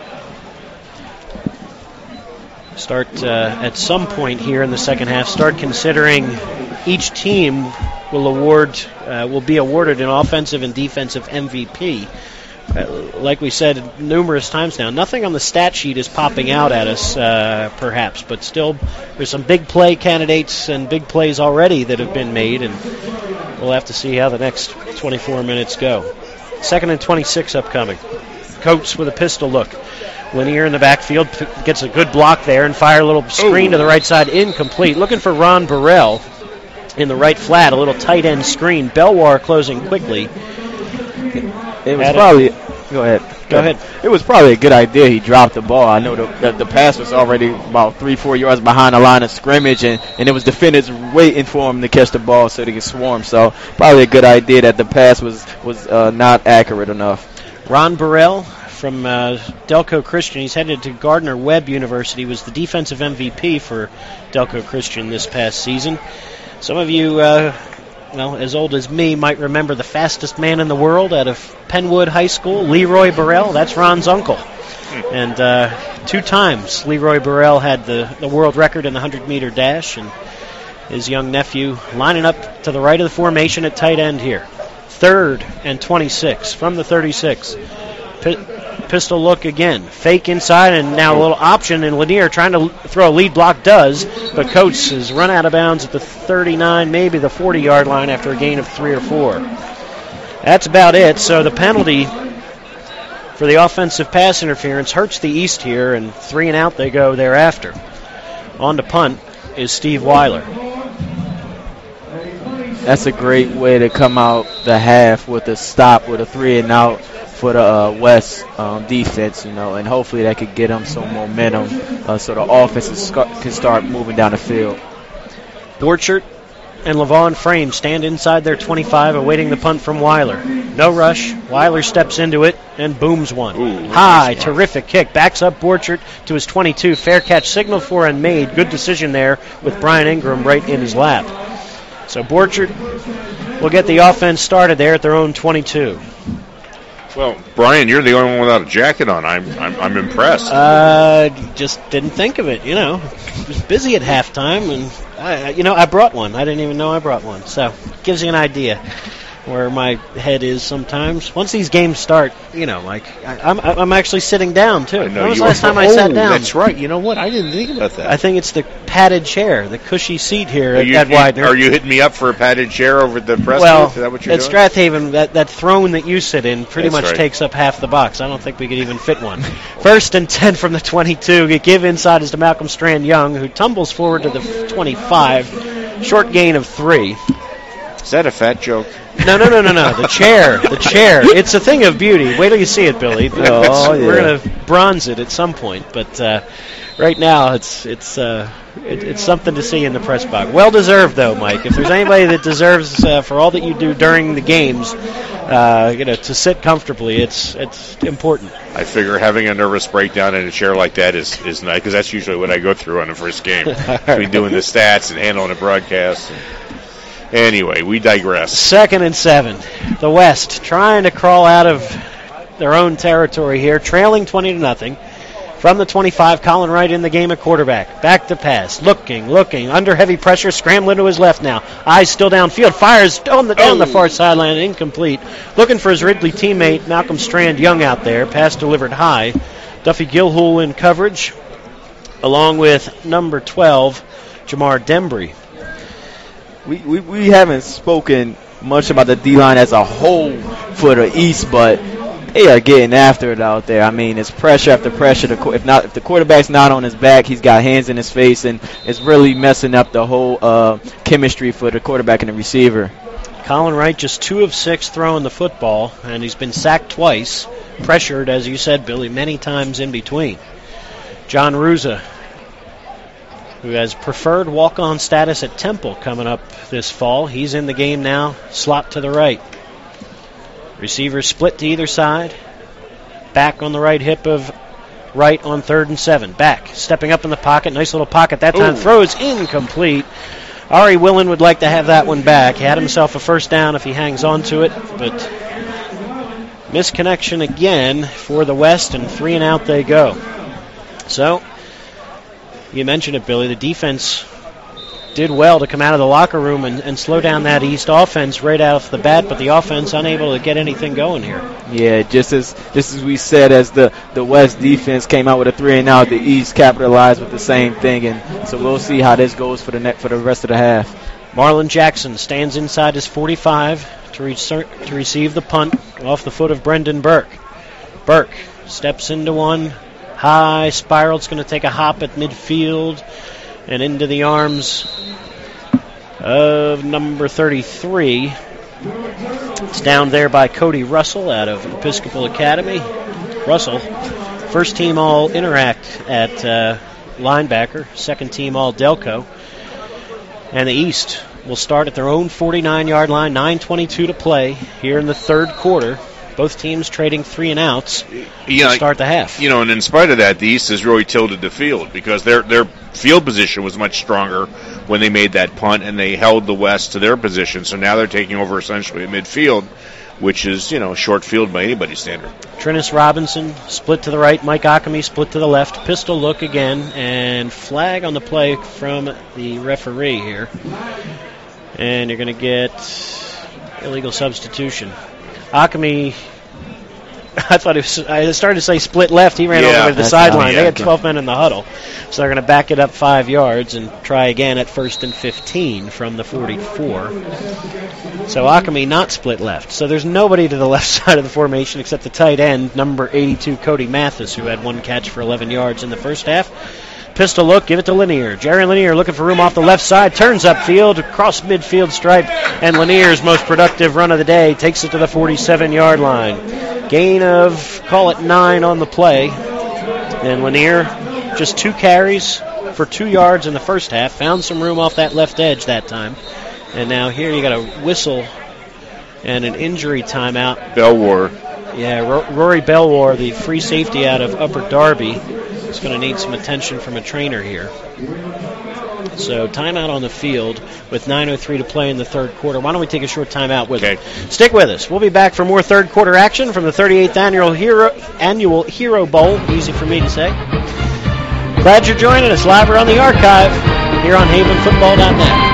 Start at some point here in the second half. Start considering each team will be awarded an offensive and defensive MVP. Like we said numerous times now, nothing on the stat sheet is popping out at us, perhaps, but still there's some big play candidates and big plays already that have been made, and we'll have to see how the next 24 minutes go. 2nd and 26 upcoming. Coates with a pistol look. Lanier in the backfield gets a good block there and fire a little screen to the right side, incomplete. Looking for Ron Burrell in the right flat, a little tight end screen. Belwar closing quickly. It was probably. Go ahead. It was probably a good idea he dropped the ball. I know the pass was already about 3-4 yards behind the line of scrimmage, and it was defenders waiting for him to catch the ball so they could swarm. So probably a good idea that the pass was not accurate enough. Ron Burrell from Delco Christian. He's headed to Gardner-Webb University. Was the defensive MVP for Delco Christian this past season. Some of you, as old as me, might remember the fastest man in the world out of Penwood High School, Leroy Burrell. That's Ron's uncle. And 2 times Leroy Burrell had the world record in the 100-meter dash, and his young nephew lining up to the right of the formation at tight end here. 3rd and 26 from the 36. Pistol look again. Fake inside, and now a little option, and Lanier trying to throw a lead block does, but Coates has run out of bounds at the 39, maybe the 40-yard line after a gain of 3 or 4. That's about it. So the penalty for the offensive pass interference hurts the East here, and 3 and out they go thereafter. On to punt is Steve Weiler. That's a great way to come out the half with a stop, with a 3 and out for the West defense, and hopefully that could get them some momentum so the offense can start moving down the field. Borchert and Levon Frame stand inside their 25, awaiting the punt from Weiler. No rush. Weiler steps into it and booms one. High, nice, terrific kick. Backs up Borchert to his 22. Fair catch signaled for and made. Good decision there with Brian Ingram right in his lap. So Borchert will get the offense started there at their own 22. Well, Brian, you're the only one without a jacket on. I'm impressed. Just didn't think of it, Was busy at halftime, and I brought one. I didn't even know I brought one. So it gives you an idea where my head is sometimes. Once these games start, I'm actually sitting down too. When was the last time I sat down? That's right. You know what? I didn't think about that. I think it's the padded chair, the cushy seat here at Widener. Are you hitting me up for a padded chair over at the press booth? Is that what you're doing? At Strathaven, that throne that you sit in pretty That's much right. takes up half the box. I don't think we could even fit one. 1st and 10 from the 22. The give inside is to Malcolm Strand Young, who tumbles forward to the 25. Short gain of 3. Is that a fat joke? No. The chair. It's a thing of beauty. Wait till you see it, Billy. We're going to bronze it at some point. But right now, it's something to see in the press box. Well deserved, though, Mike. If there's anybody that deserves for all that you do during the games, to sit comfortably, it's important. I figure having a nervous breakdown in a chair like that is nice, because that's usually what I go through on the first game. Between doing the stats and handling the broadcast. Anyway, we digress. 2nd and 7. The West trying to crawl out of their own territory here, trailing 20-0. From the 25, Colin Wright in the game at quarterback. Back to pass. Looking. Under heavy pressure. Scrambling to his left now. Eyes still downfield. Fires down the far sideline. Incomplete. Looking for his Ridley teammate, Malcolm Strand Young out there. Pass delivered high. Duffy Gilhool in coverage, along with number 12, Jamar Dembry. We haven't spoken much about the D-line as a whole for the East, but They are getting after it out there. I mean, it's pressure after pressure. If the quarterback's not on his back, he's got hands in his face, and it's really messing up the whole chemistry for the quarterback and the receiver. Colin Wright just 2 of 6 throwing the football, and he's been sacked twice, pressured, as you said, Billy, many times in between. John Ruza, who has preferred walk-on status at Temple coming up this fall. He's in the game now, slot to the right. Receivers split to either side. Back on the right hip of Wright on 3rd and 7. Back, stepping up in the pocket. Nice little pocket that time. Ooh. Throws incomplete. Ari Willen would like to have that one back. He had himself a first down if he hangs on to it, but misconnection again for the West, and 3 and out they go. So, you mentioned it, Billy. The defense did well to come out of the locker room and slow down that East offense right off the bat, but the offense unable to get anything going here. Yeah, just as we said, as the West defense came out with a 3 and out, the East capitalized with the same thing, and so we'll see how this goes for the rest of the half. Marlon Jackson stands inside his 45 to receive the punt off the foot of Brendan Burke. Burke steps into one, high spiral. It's going to take a hop at midfield and into the arms of number 33. It's down there by Cody Russell out of Episcopal Academy. Russell, first team all Interact at linebacker, second team all Delco. And the East will start at their own 49-yard line, 9:22 to play here in the third quarter. Both teams trading 3 and outs to start the half. And in spite of that, the East has really tilted the field because their field position was much stronger when they made that punt, and they held the West to their position. So now they're taking over essentially at midfield, which is, short field by anybody's standard. Trinus Robinson split to the right. Mike Akami split to the left. Pistol look again, and flag on the play from the referee here. And you're going to get illegal substitution. Akami, I started to say split left. He ran over to the sideline. They had 12 men in the huddle. So they're going to back it up 5 yards and try again at 1st and 15 from the 44. So Akami not split left. So there's nobody to the left side of the formation except the tight end, number 82, Cody Mathis, who had 1 catch for 11 yards in the first half. Pistol look, give it to Lanier. Jerry Lanier looking for room off the left side, turns upfield, across midfield stripe, and Lanier's most productive run of the day takes it to the 47-yard line. Gain of, call it 9 on the play. And Lanier, just 2 carries for 2 yards in the first half, found some room off that left edge that time. And now here you got a whistle and an injury timeout. Belwar. Yeah, Rory Belwar, the free safety out of Upper Darby, is going to need some attention from a trainer here. So timeout on the field with 9:03 to play in the third quarter. Why don't we take a short timeout with it? Stick with us. We'll be back for more third quarter action from the 38th annual Hero Bowl. Easy for me to say. Glad you're joining us live or on the archive here on HavenFootball.net.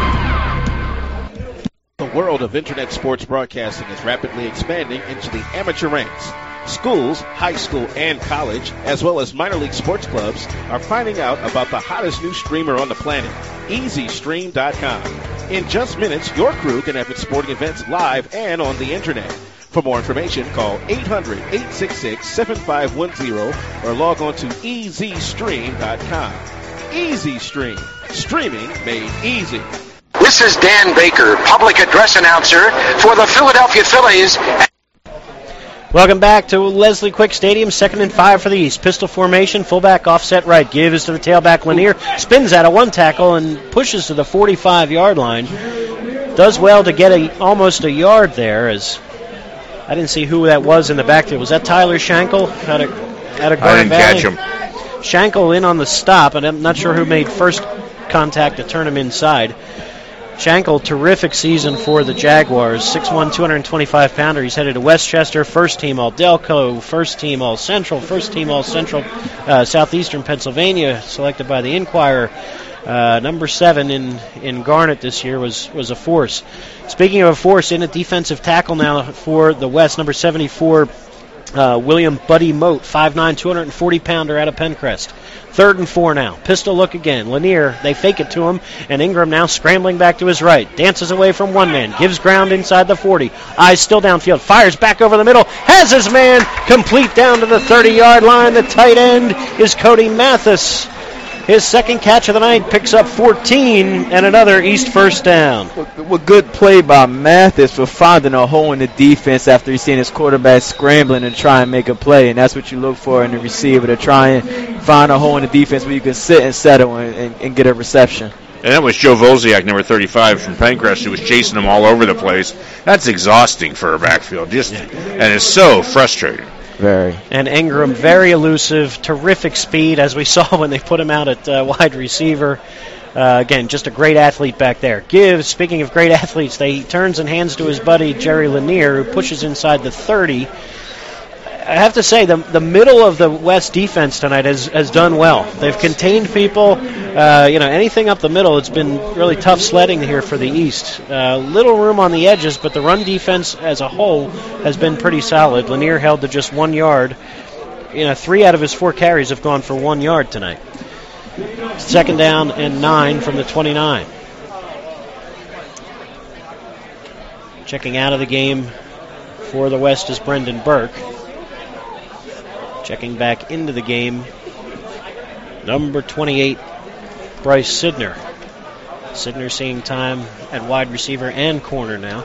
The world of internet sports broadcasting is rapidly expanding into the amateur ranks. Schools, high school, and college, as well as minor league sports clubs, are finding out about the hottest new streamer on the planet, EasyStream.com. In just minutes, your crew can have its sporting events live and on the internet. For more information, call 800-866-7510 or log on to EasyStream.com. EasyStream, streaming made easy. This is Dan Baker, public address announcer for the Philadelphia Phillies. Welcome back to Leslie Quick Stadium, 2nd and 5 for the East. Pistol formation, fullback offset right. Gives to the tailback Lanier. Spins out of 1 tackle and pushes to the 45-yard line. Does well to get almost a yard there, as I didn't see who that was in the back there. Was that Tyler Schenkel out of Garnet I didn't Valley? catch him. Schenkel in on the stop, and I'm not sure who made first contact to turn him inside. Schenkel, terrific season for the Jaguars. 6'1", 225-pounder. He's headed to Westchester, first team All-Delco, first team All-Central, Southeastern Pennsylvania, selected by the Inquirer. Number 7 in Garnet this year was a force. Speaking of a force, in a defensive tackle now for the West, number 74, William Buddy Moat, 5'9", 240-pounder out of Pencrest. 3rd and 4 now. Pistol look again. Lanier, they fake it to him, and Ingram now scrambling back to his right. Dances away from one man. Gives ground inside the 40. Eyes still downfield. Fires back over the middle. Has his man complete down to the 30-yard line. The tight end is Cody Mathis. His second catch of the night, picks up 14 and another East first down. Well, good play by Mathis for finding a hole in the defense after he's seen his quarterback scrambling and try and make a play. And that's what you look for in the receiver, to try and find a hole in the defense where you can sit and settle and get a reception. And that was Joe Volziak, number 35 from Pencrest, who was chasing him all over the place. That's exhausting for a backfield, and it's so frustrating. Very. And Ingram, very elusive, terrific speed, as we saw when they put him out at wide receiver. Again, just a great athlete back there. Speaking of great athletes, he turns and hands to his buddy Jerry Lanier, who pushes inside the 30. I have to say, the middle of the West defense tonight has done well. They've contained people. Anything up the middle, it's been really tough sledding here for the East. Little room on the edges, but the run defense as a whole has been pretty solid. Lanier held to just 1 yard. 3 out of his 4 carries have gone for 1 yard tonight. 2nd down and 9 from the 29. Checking out of the game for the West is Brendan Burke. Checking back into the game, number 28, Bryce Sidner. Sidner seeing time at wide receiver and corner now.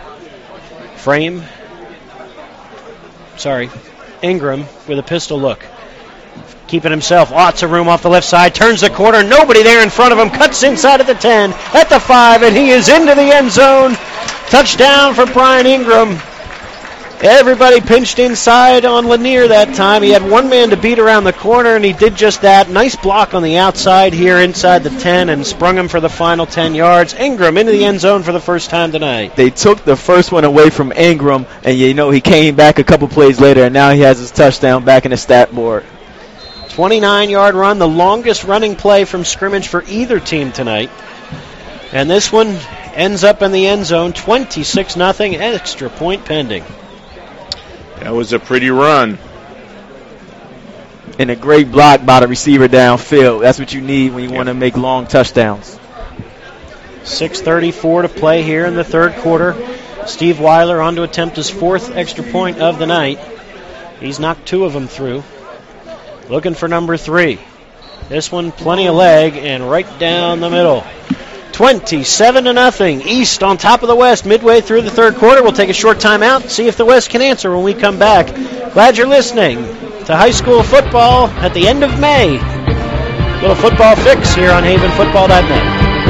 Ingram with a pistol look. Keeping himself, lots of room off the left side, turns the corner, nobody there in front of him, cuts inside at the 10, at the 5, and he is into the end zone. Touchdown for Brian Ingram. Everybody pinched inside on Lanier that time. He had one man to beat around the corner, and he did just that. Nice block on the outside here inside the 10 and sprung him for the final 10 yards. Ingram into the end zone for the first time tonight. They took the first one away from Ingram, and he came back a couple plays later, and now he has his touchdown back in the stat board. 29-yard run, the longest running play from scrimmage for either team tonight. And this one ends up in the end zone, 26-0, extra point pending. That was a pretty run. And a great block by the receiver downfield. That's what you need when you want to make long touchdowns. 6:34 to play here in the third quarter. Steve Weiler on to attempt his 4th extra point of the night. He's knocked 2 of them through. Looking for number 3. This one, plenty of leg, and right down the middle. 27-0. East on top of the West midway through the third quarter. We'll take a short time out and see if the West can answer when we come back. Glad you're listening to high school football at the end of May. Little football fix here on HavenFootball.net.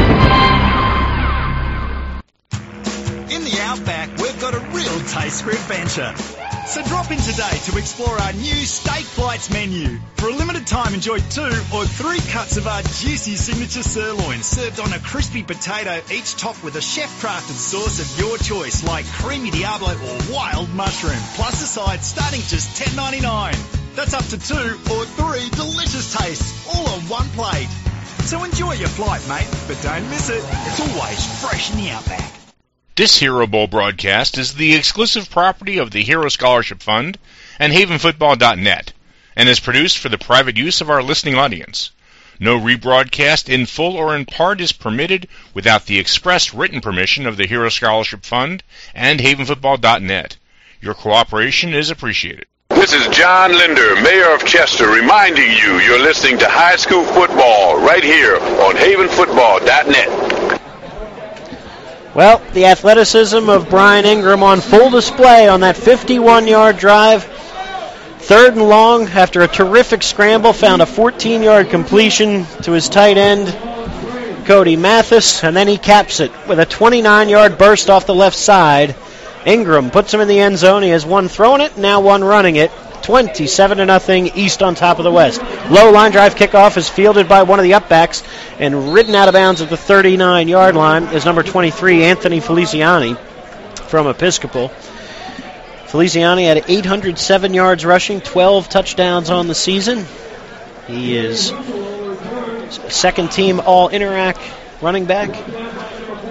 In the Outback, we've got a real taste for adventure. So drop in today to explore our new Steak Flights menu. For a limited time, enjoy 2 or 3 cuts of our juicy signature sirloin served on a crispy potato, each topped with a chef-crafted sauce of your choice, like creamy Diablo or wild mushroom, plus a side starting just $10.99. That's up to 2 or 3 delicious tastes, all on one plate. So enjoy your flight, mate, but don't miss it. It's always fresh in the Outback. This Hero Bowl broadcast is the exclusive property of the Hero Scholarship Fund and HavenFootball.net and is produced for the private use of our listening audience. No rebroadcast in full or in part is permitted without the express written permission of the Hero Scholarship Fund and HavenFootball.net. Your cooperation is appreciated. This is John Linder, Mayor of Chester, reminding you you're listening to high school football right here on HavenFootball.net. Well, the athleticism of Brian Ingram on full display on that 51-yard drive. 3rd and long after a terrific scramble, found a 14-yard completion to his tight end, Cody Mathis, and then he caps it with a 29-yard burst off the left side. Ingram puts him in the end zone. He has one throwing it, now one running it. 27-0, East on top of the West. Low line drive kickoff is fielded by one of the upbacks and ridden out of bounds at the 39-yard line is number 23, Anthony Feliciani from Episcopal. Feliciani had 807 yards rushing, 12 touchdowns on the season. He is second team All-Interac running back.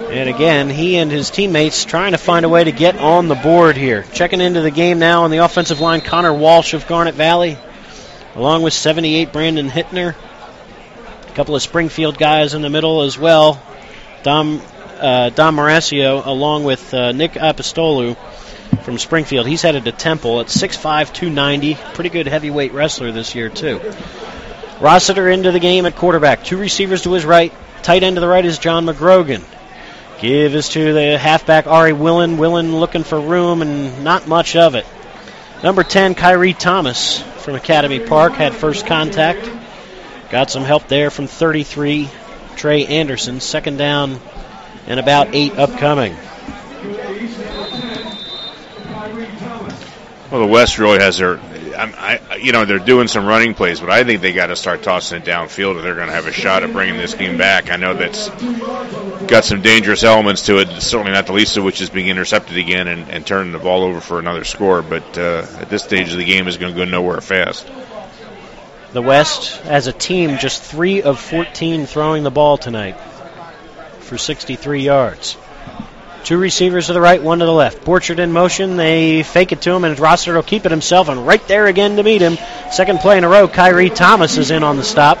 And again, he and his teammates trying to find a way to get on the board here. Checking into the game now on the offensive line, Connor Walsh of Garnet Valley, along with 78 Brandon Hittner. A couple of Springfield guys in the middle as well. Dom Marasio along with Nick Apostolou from Springfield. He's headed to Temple at 6'5", 290. Pretty good heavyweight wrestler this year, too. Rossiter into the game at quarterback. 2 receivers to his right. Tight end to the right is John McGrogan. Give is to the halfback, Ari Willen. Willen looking for room and not much of it. Number 10, Kyrie Thomas from Academy Park had first contact. Got some help there from 33, Trey Anderson. Second down and about 8 upcoming. Well, the West really has their, they're doing some running plays, but I think they got to start tossing it downfield if they're going to have a shot at bringing this game back. I know that's got some dangerous elements to it, certainly not the least of which is being intercepted again and turning the ball over for another score, but at this stage of the game is going to go nowhere fast. The West, as a team, just 3 of 14 throwing the ball tonight for 63 yards. 2 receivers to the right, 1 to the left. Borchard in motion. They fake it to him, and Rossiter will keep it himself, and right there again to meet him. Second play in a row, Kyrie Thomas is in on the stop.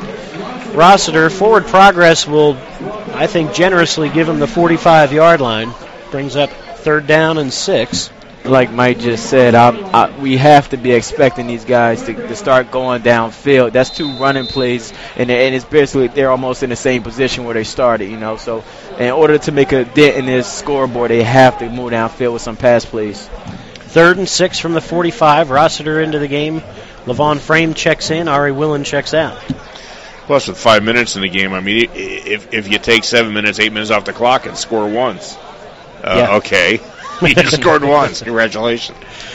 Rossiter, forward progress will, I think, generously give him the 45-yard line. Brings up 3rd down and 6. Like Mike just said, we have to be expecting these guys to start going downfield. That's 2 running plays, and it's basically they're almost in the same position where they started, So in order to make a dent in this scoreboard, they have to move downfield with some pass plays. 3rd and 6 from the 45. Rossiter into the game. Levon Frame checks in. Ari Willen checks out. Plus, with 5 minutes in the game, I mean, if you take 7 minutes, 8 minutes off the clock and score once, okay. You just scored once. Congratulations.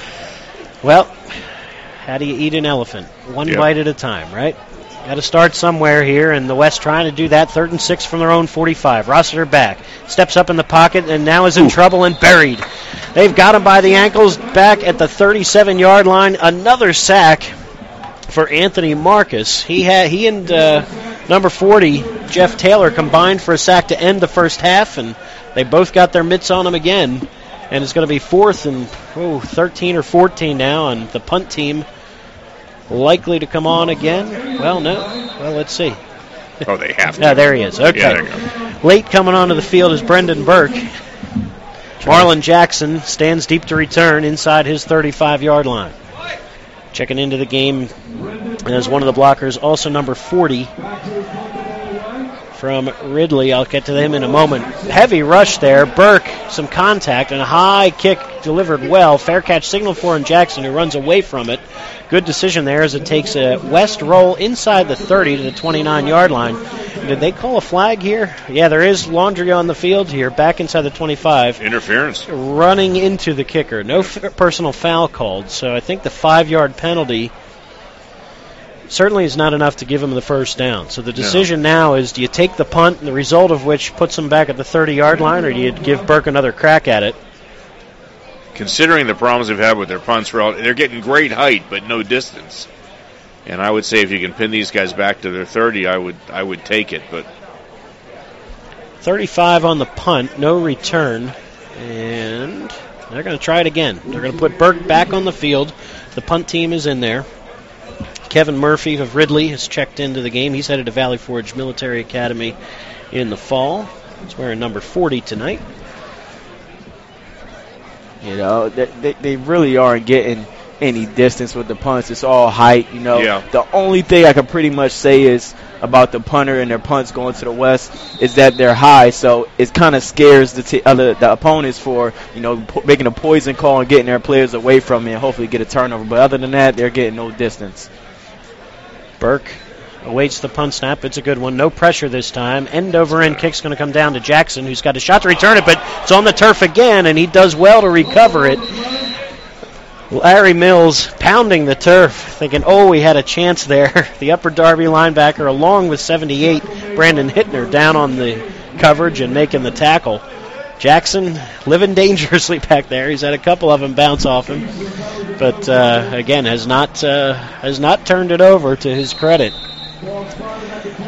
Well, how do you eat an elephant? One bite at a time, right? Got to start somewhere here, and the West trying to do that. 3rd and 6 from their own 45. Rossiter back. Steps up in the pocket, and now is in trouble and buried. They've got him by the ankles back at the 37-yard line. Another sack for Anthony Marcus. He and number 40, Jeff Taylor, combined for a sack to end the first half, and they both got their mitts on him again. And it's going to be 4th and 13 or 14 now, and the punt team likely to come on again. Well, no. Well, let's see. Oh, they have to. Yeah, there he is. Okay. Yeah, there you go. Late coming onto the field is Brendan Burke. Marlon Jackson stands deep to return inside his 35-yard line. Checking into the game as one of the blockers, also number 40 from Ridley. I'll get to them in a moment. Heavy rush there. Burke, some contact, and a high kick delivered well. Fair catch signal for him, Jackson, who runs away from it. Good decision there as it takes a West roll inside the 30 to the 29-yard line. Did they call a flag here? Yeah, there is laundry on the field here, back inside the 25. Interference. Running into the kicker. No personal foul called, so I think the 5-yard penalty certainly is not enough to give him the first down. So the decision now is, do you take the punt, and the result of which puts him back at the 30-yard line, or do you give Burke another crack at it? Considering the problems they've had with their punts, they're getting great height but no distance. And I would say if you can pin these guys back to their 30, I would take it. But 35 on the punt, no return, and they're going to try it again. They're going to put Burke back on the field. The punt team is in there. Kevin Murphy of Ridley has checked into the game. He's headed to Valley Forge Military Academy in the fall. He's wearing number 40 tonight. They really aren't getting any distance with the punts. It's all height, Yeah. The only thing I can pretty much say is about the punter and their punts going to the West is that they're high, so it kind of scares the opponents for, making a poison call and getting their players away from it and hopefully get a turnover. But other than that, they're getting no distance. Burke awaits the punt snap. It's a good one. No pressure this time. End over end kick's going to come down to Jackson, who's got a shot to return it, but it's on the turf again, and he does well to recover it. Larry Mills pounding the turf, thinking, we had a chance there. The Upper Darby linebacker, along with 78, Brandon Hittner, down on the coverage and making the tackle. Jackson living dangerously back there. He's had a couple of them bounce off him, but again has not turned it over to his credit.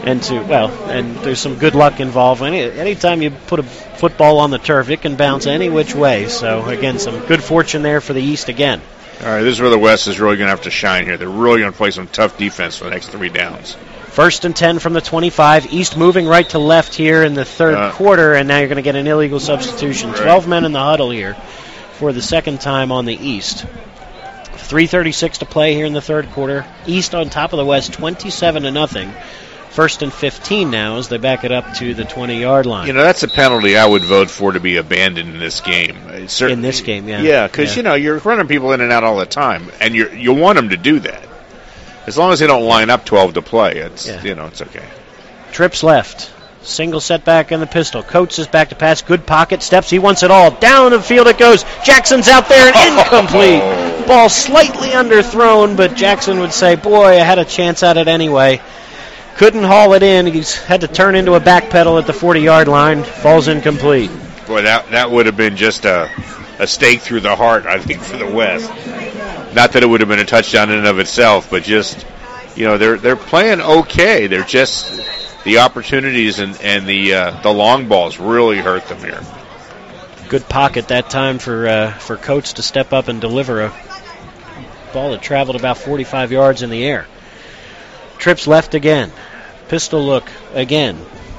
And there's some good luck involved. Anytime you put a football on the turf, it can bounce any which way. So, again, some good fortune there for the East again. All right, this is where the West is really going to have to shine here. They're really going to play some tough defense for the next 3 downs. 1st and 10 from the 25. East moving right to left here in the third quarter, and now you're going to get an illegal substitution. Right. 12 men in the huddle here for the second time on the East. 3:36 to play here in the third quarter. East on top of the West, 27-0. 1st and 15 now as they back it up to the 20-yard line. That's a penalty I would vote for to be abandoned in this game. In this game, yeah. Yeah, because, you're running people in and out all the time, and you want them to do that. As long as they don't line up 12 to play, it's okay. Trips left. Single setback in the pistol. Coates is back to pass. Good pocket steps. He wants it all. Down the field it goes. Jackson's out there and incomplete. Ball slightly underthrown, but Jackson would say, boy, I had a chance at it anyway. Couldn't haul it in. He's had to turn into a back pedal at the 40-yard line. Falls incomplete. Boy, that would have been just a stake through the heart, I think, for the West. Not that it would have been a touchdown in and of itself, but just, they're playing okay. They're just the opportunities and the long balls really hurt them here. Good pocket that time for Coates to step up and deliver a ball that traveled about 45 yards in the air. Trips left again. Pistol look again.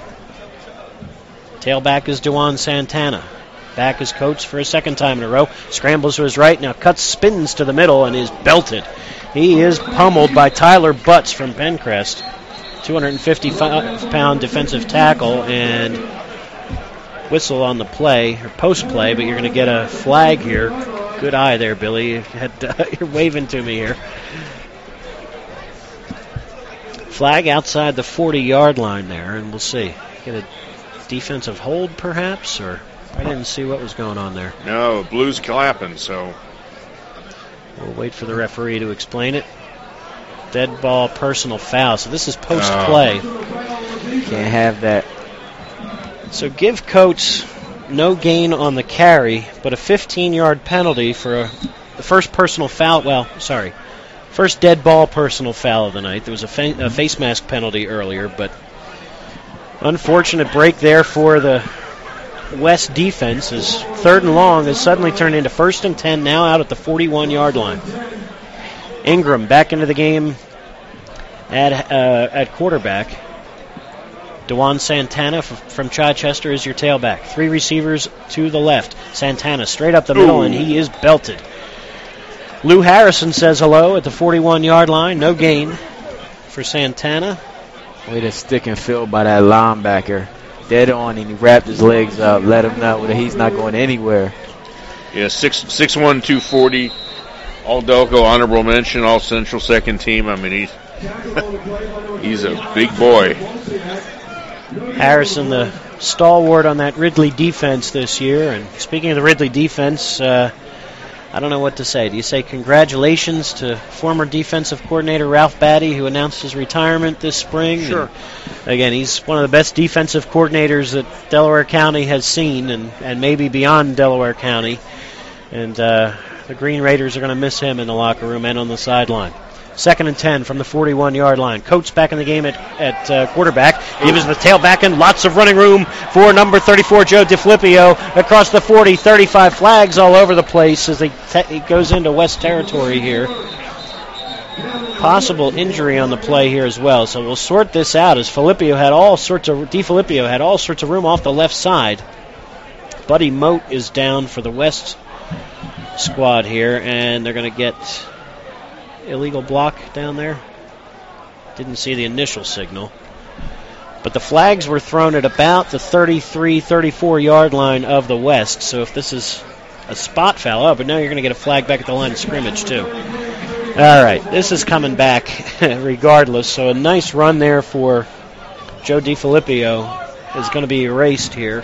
Tailback is Dewan Santana. Back is Coates for a second time in a row. Scrambles to his right. Now cuts, spins to the middle, and is belted. He is pummeled by Tyler Butts from Pencrest. 255-pound defensive tackle, and whistle on the play, or post-play, but you're going to get a flag here. Good eye there, Billy. You're waving to me here. Flag outside the 40-yard line there, and we'll see. Get a defensive hold, perhaps, or I didn't see what was going on there. No, Blues clapping, so we'll wait for the referee to explain it. Dead ball, personal foul. So this is post-play. Can't have that. So give Coates no gain on the carry, but a 15-yard penalty for the first personal foul. First dead ball personal foul of the night. There was a face mask penalty earlier, but unfortunate break there for the West defense as 3rd and long has suddenly turned into 1st and 10, now out at the 41-yard line. Ingram back into the game at quarterback. Dewan Santana from Chichester is your tailback. 3 receivers to the left. Santana straight up the middle, and he is belted. Lou Harrison says hello at the 41-yard line. No gain for Santana. Way to stick and fill by that linebacker. Dead on, and he wrapped his legs up, let him know that he's not going anywhere. Yeah, 6'1", 240. All Delco honorable mention, all Central second team. I mean, he's a big boy. Harrison, the stalwart on that Ridley defense this year. And speaking of the Ridley defense, I don't know what to say. Do you say congratulations to former defensive coordinator Ralph Batty, who announced his retirement this spring? Sure. And again, he's one of the best defensive coordinators that Delaware County has seen, and maybe beyond Delaware County. And the Green Raiders are going to miss him in the locker room and on the sideline. 2nd and 10 from the 41-yard line. Coates back in the game at quarterback. Gives the tailback and lots of running room for number 34, Joe DiFilippio, across the 40, 35 flags all over the place as he goes into West territory here. Possible injury on the play here as well. So we'll sort this out as DiFilippio had all sorts of room off the left side. Buddy Moat is down for the West squad here, and they're going to get illegal block down there. Didn't see the initial signal. But the flags were thrown at about the 33, 34-yard line of the West. So if this is a spot foul, but now you're going to get a flag back at the line of scrimmage too. All right, this is coming back regardless. So a nice run there for Joe DiFilippio is going to be erased here.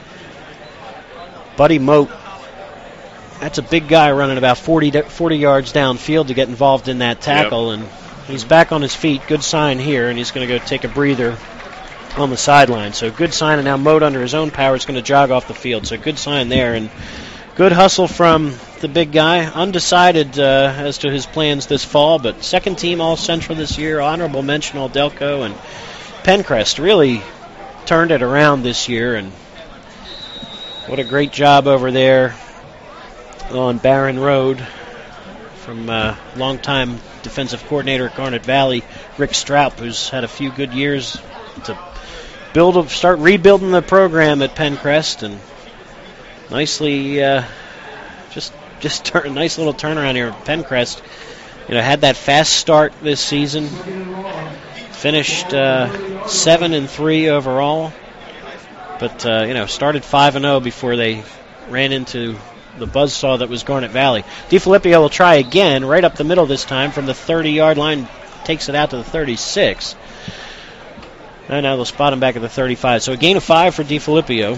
Buddy Moat, that's a big guy running about 40 yards downfield to get involved in that tackle, and he's back on his feet. Good sign here, and he's going to go take a breather on the sideline. So good sign, and now Moat under his own power is going to jog off the field. So good sign there, and good hustle from the big guy. Undecided as to his plans this fall, but second team All-Central this year, honorable mention All-Delco, and Pencrest really turned it around this year, and what a great job over there on Barron Road from longtime defensive coordinator at Garnet Valley, Rick Stroup, who's had a few good years to start rebuilding the program at Pencrest, and nicely just a nice little turnaround here at Pencrest. Had that fast start this season, finished 7-3 overall, but started 5-0 before they ran into the buzzsaw that was Garnet Valley. DeFilippio will try again, right up the middle this time from the 30-yard line, takes it out to the 36. And now they'll spot him back at the 35. So a gain of 5 for DeFilippio.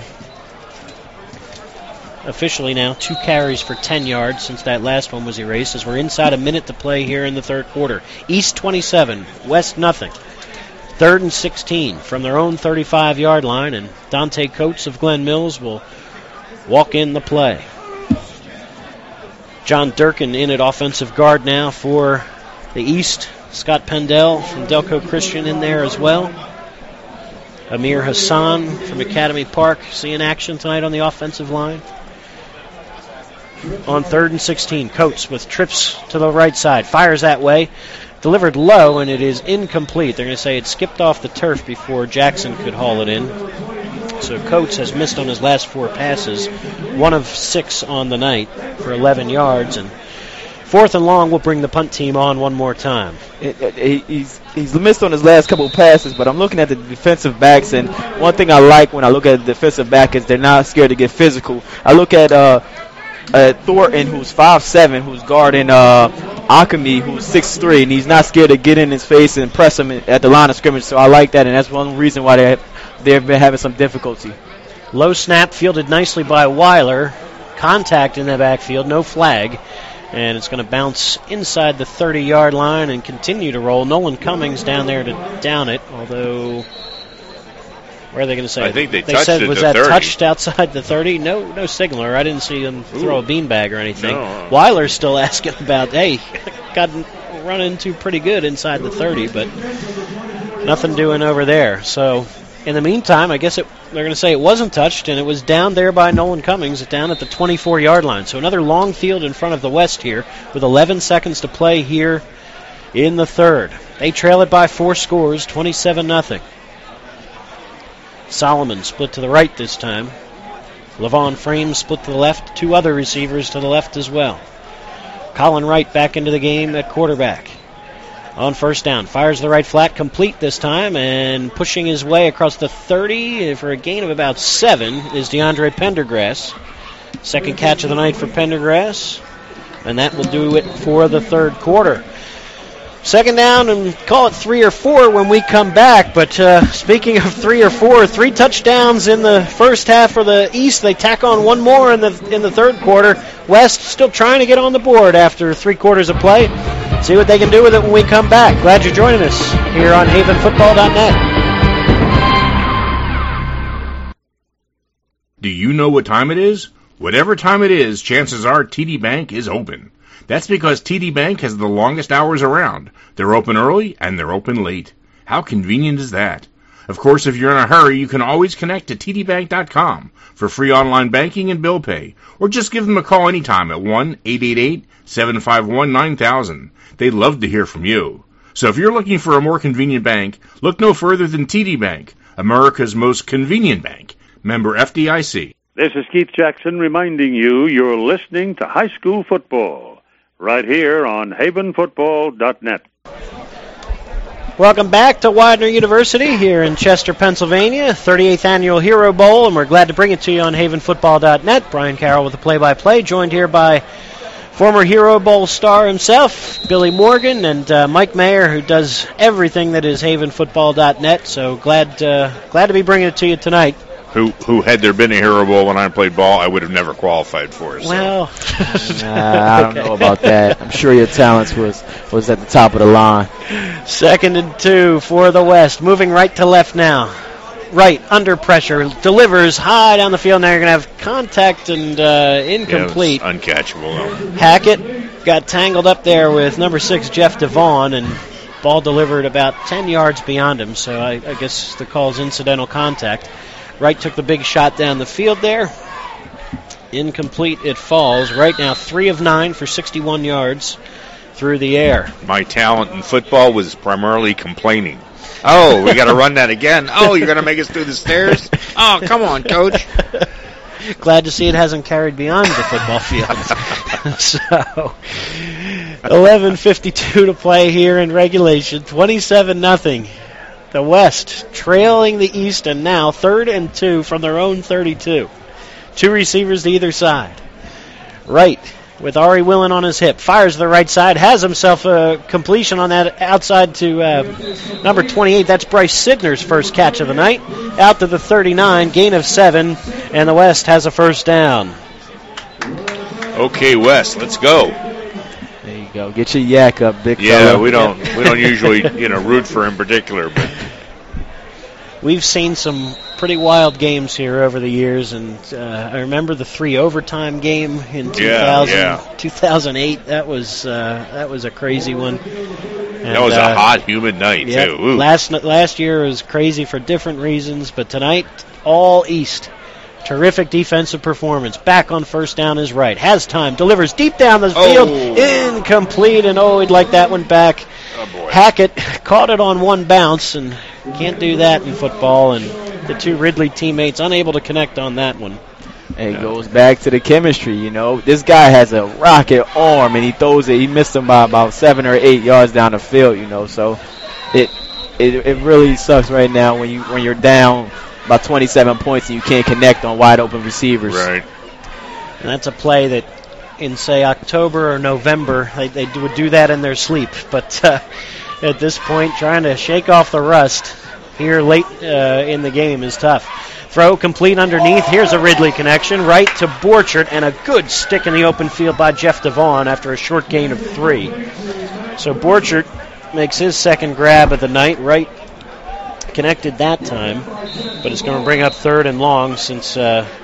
Officially now 2 carries for 10 yards since that last one was erased, as we're inside a minute to play here in the third quarter. East 27, West nothing. 3rd and 16 from their own 35-yard line, and Dante Coates of Glen Mills will walk in the play. John Durkin in at offensive guard now for the East. Scott Pendel from Delco Christian in there as well. Amir Hassan from Academy Park seeing action tonight on the offensive line. On 3rd and 16, Coates with trips to the right side. Fires that way. Delivered low, and it is incomplete. They're going to say it skipped off the turf before Jackson could haul it in. So Coates has missed on his last 4 passes, 1 of 6 on the night for 11 yards. And 4th and long will bring the punt team on one more time. He's missed on his last couple of passes, but I'm looking at the defensive backs, and one thing I like when I look at the defensive back is they're not scared to get physical. I look at Thornton, who's 5'7", who's guarding Akami, who's 6'3", and he's not scared to get in his face and press him at the line of scrimmage. So I like that, and that's one reason why they've been having some difficulty. Low snap fielded nicely by Weiler. Contact in the backfield, no flag. And it's going to bounce inside the 30-yard line and continue to roll. Nolan Cummings down there to down it, although where are they going to say? I think they touched said, it was to that 30. Touched outside the 30? No signaler. I didn't see them throw a beanbag or anything. No. Weiler's still asking about, hey, got run into pretty good inside the 30, but nothing doing over there. So in the meantime, I guess they're going to say it wasn't touched, and it was down there by Nolan Cummings, down at the 24-yard line. So another long field in front of the West here with 11 seconds to play here in the third. They trail it by 4 scores, 27-0. Solomon split to the right this time. Levon Frames split to the left. 2 other receivers to the left as well. Colin Wright back into the game at quarterback. On first down, fires the right flat, complete this time, and pushing his way across the 30 for a gain of about 7 is DeAndre Pendergrass. Second catch of the night for Pendergrass, and that will do it for the third quarter. Second down, and call it 3 or 4 when we come back. But speaking of 3 or 4, 3 touchdowns in the first half for the East. They tack on 1 more in the third quarter. West still trying to get on the board after 3 quarters of play. See what they can do with it when we come back. Glad you're joining us here on HavenFootball.net. Do you know what time it is? Whatever time it is, chances are TD Bank is open. That's because TD Bank has the longest hours around. They're open early and they're open late. How convenient is that? Of course, if you're in a hurry, you can always connect to TDBank.com for free online banking and bill pay, or just give them a call anytime at 1-888-751-9000. They'd love to hear from you. So if you're looking for a more convenient bank, look no further than TD Bank, America's most convenient bank. Member FDIC. This is Keith Jackson reminding you you're listening to High School Football right here on HavenFootball.net. Welcome back to Widener University here in Chester, Pennsylvania, 38th Annual Hero Bowl, and we're glad to bring it to you on HavenFootball.net. Brian Carroll with the play-by-play, joined here by former Hero Bowl star himself, Billy Morgan, and Mike Mayer, who does everything that is HavenFootball.net. So glad to be bringing it to you tonight. Who had there been a Hero Bowl when I played ball, I would have never qualified for it. So. Well, I don't know about that. I'm sure your talents was at the top of the line. 2nd and 2 for the West. Moving right to left now. Right, under pressure. Delivers high down the field. Now you're going to have contact and incomplete. Yeah, it's uncatchable. Hackett got tangled up there with number 6, Jeff Devon, and Ball delivered about 10 yards beyond him, so I guess the call is incidental contact. Wright took the big shot down the field there. Incomplete, it falls. Right now 3 of 9 for 61 yards through the air. My talent in football was primarily complaining. Oh, we got to run that again. Oh, you're going to make us through the stairs? Oh, come on, Coach. Glad to see it hasn't carried beyond the football field. So, 11:52 to play here in regulation. 27-0. The West trailing the East, and now 3rd and 2 from their own 32. 2 receivers to either side. Wright with Ari Willen on his hip. Fires to the right side. Has himself a completion on that outside to number 28. That's Bryce Sidner's first catch of the night. Out to the 39. Gain of 7. And the West has a first down. Okay, West, let's go. There you go. Get your yak up, big Yeah, fella. we don't usually root for in particular, but We've seen some pretty wild games here over the years, and I remember the 3 overtime game in 2008. That was a crazy one. And, that was a hot, humid night yeah, too. Ooh. Last year was crazy for different reasons, but tonight all East. Terrific defensive performance. Back on first down is Wright. Has time. Delivers deep down the field. Incomplete, and he'd like that one back. Oh, boy. Hackett caught it on one bounce, and can't do that in football. And the 2 Ridley teammates unable to connect on that one. It goes back to the chemistry, you know. This guy has a rocket arm, and he throws it. He missed him by about 7 or 8 yards down the field, you know. So it really sucks right now when you're down about 27 points and you can't connect on wide open receivers. Right. And that's a play that in, say, October or November, they would do that in their sleep. But at this point, trying to shake off the rust here late in the game is tough. Throw complete underneath. Here's a Ridley connection. Right to Borchert, and a good stick in the open field by Jeff Devon after a short gain of 3. So Borchert makes his second grab of the night. Right connected that time, but it's going to bring up 3rd and long since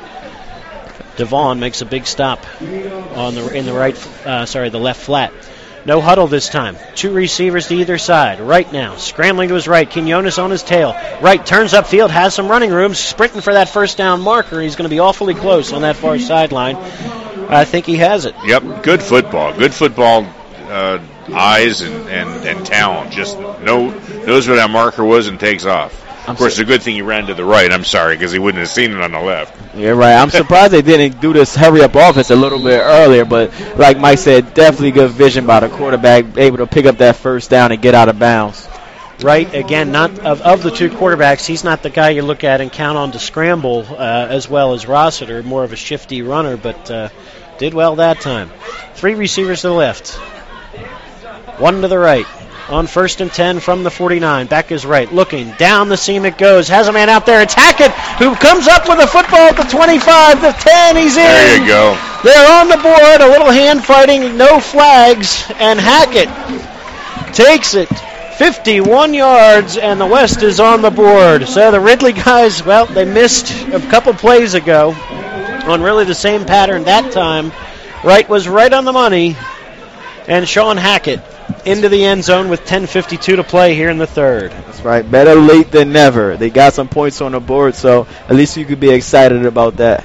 Devon makes a big stop on the left flat. No huddle this time. 2 receivers to either side. Right now, scrambling to his right. Quinones on his tail. Right turns upfield, has some running room, sprinting for that first down marker. He's going to be awfully close on that far sideline. I think he has it. Yep, good football. Good football eyes and talent. Just knows where that marker was and takes off. Of course, it's a good thing he ran to the right. I'm sorry, because he wouldn't have seen it on the left. Yeah, right. I'm surprised they didn't do this hurry-up offense a little bit earlier, but like Mike said, definitely good vision by the quarterback, able to pick up that first down and get out of bounds. Right, again, not of the 2 quarterbacks, he's not the guy you look at and count on to scramble as well as Rossiter, more of a shifty runner, but did well that time. 3 receivers to the left, 1 to the right. On 1st and 10 from the 49. Back is Right. Looking. Down the seam it goes. Has a man out there. It's Hackett who comes up with a football at the 25, the 10. He's in. There you go. They're on the board. A little hand fighting. No flags. And Hackett takes it. 51 yards, and the West is on the board. So the Ridley guys, well, they missed a couple plays ago on really the same pattern that time. Wright was right on the money. And Sean Hackett into the end zone with 10:52 to play here in the 3rd. That's right. Better late than never. They got some points on the board, so at least you could be excited about that.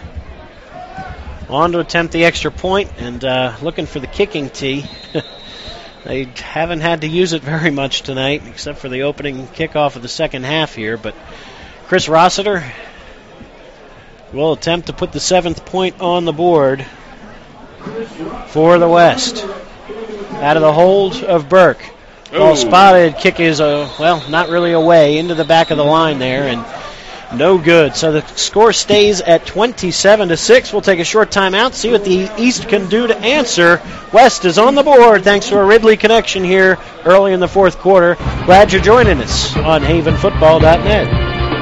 On to attempt the extra point and looking for the kicking tee. They haven't had to use it very much tonight, except for the opening kickoff of the second half here. But Chris Rossiter will attempt to put the 7th point on the board for the West. Out of the hold of Burke. Ball spotted. Kick is, not really away, into the back of the line there, and no good. So the score stays at 27-6. We'll take a short timeout, see what the East can do to answer. West is on the board thanks to a Ridley connection here early in the 4th quarter. Glad you're joining us on havenfootball.net.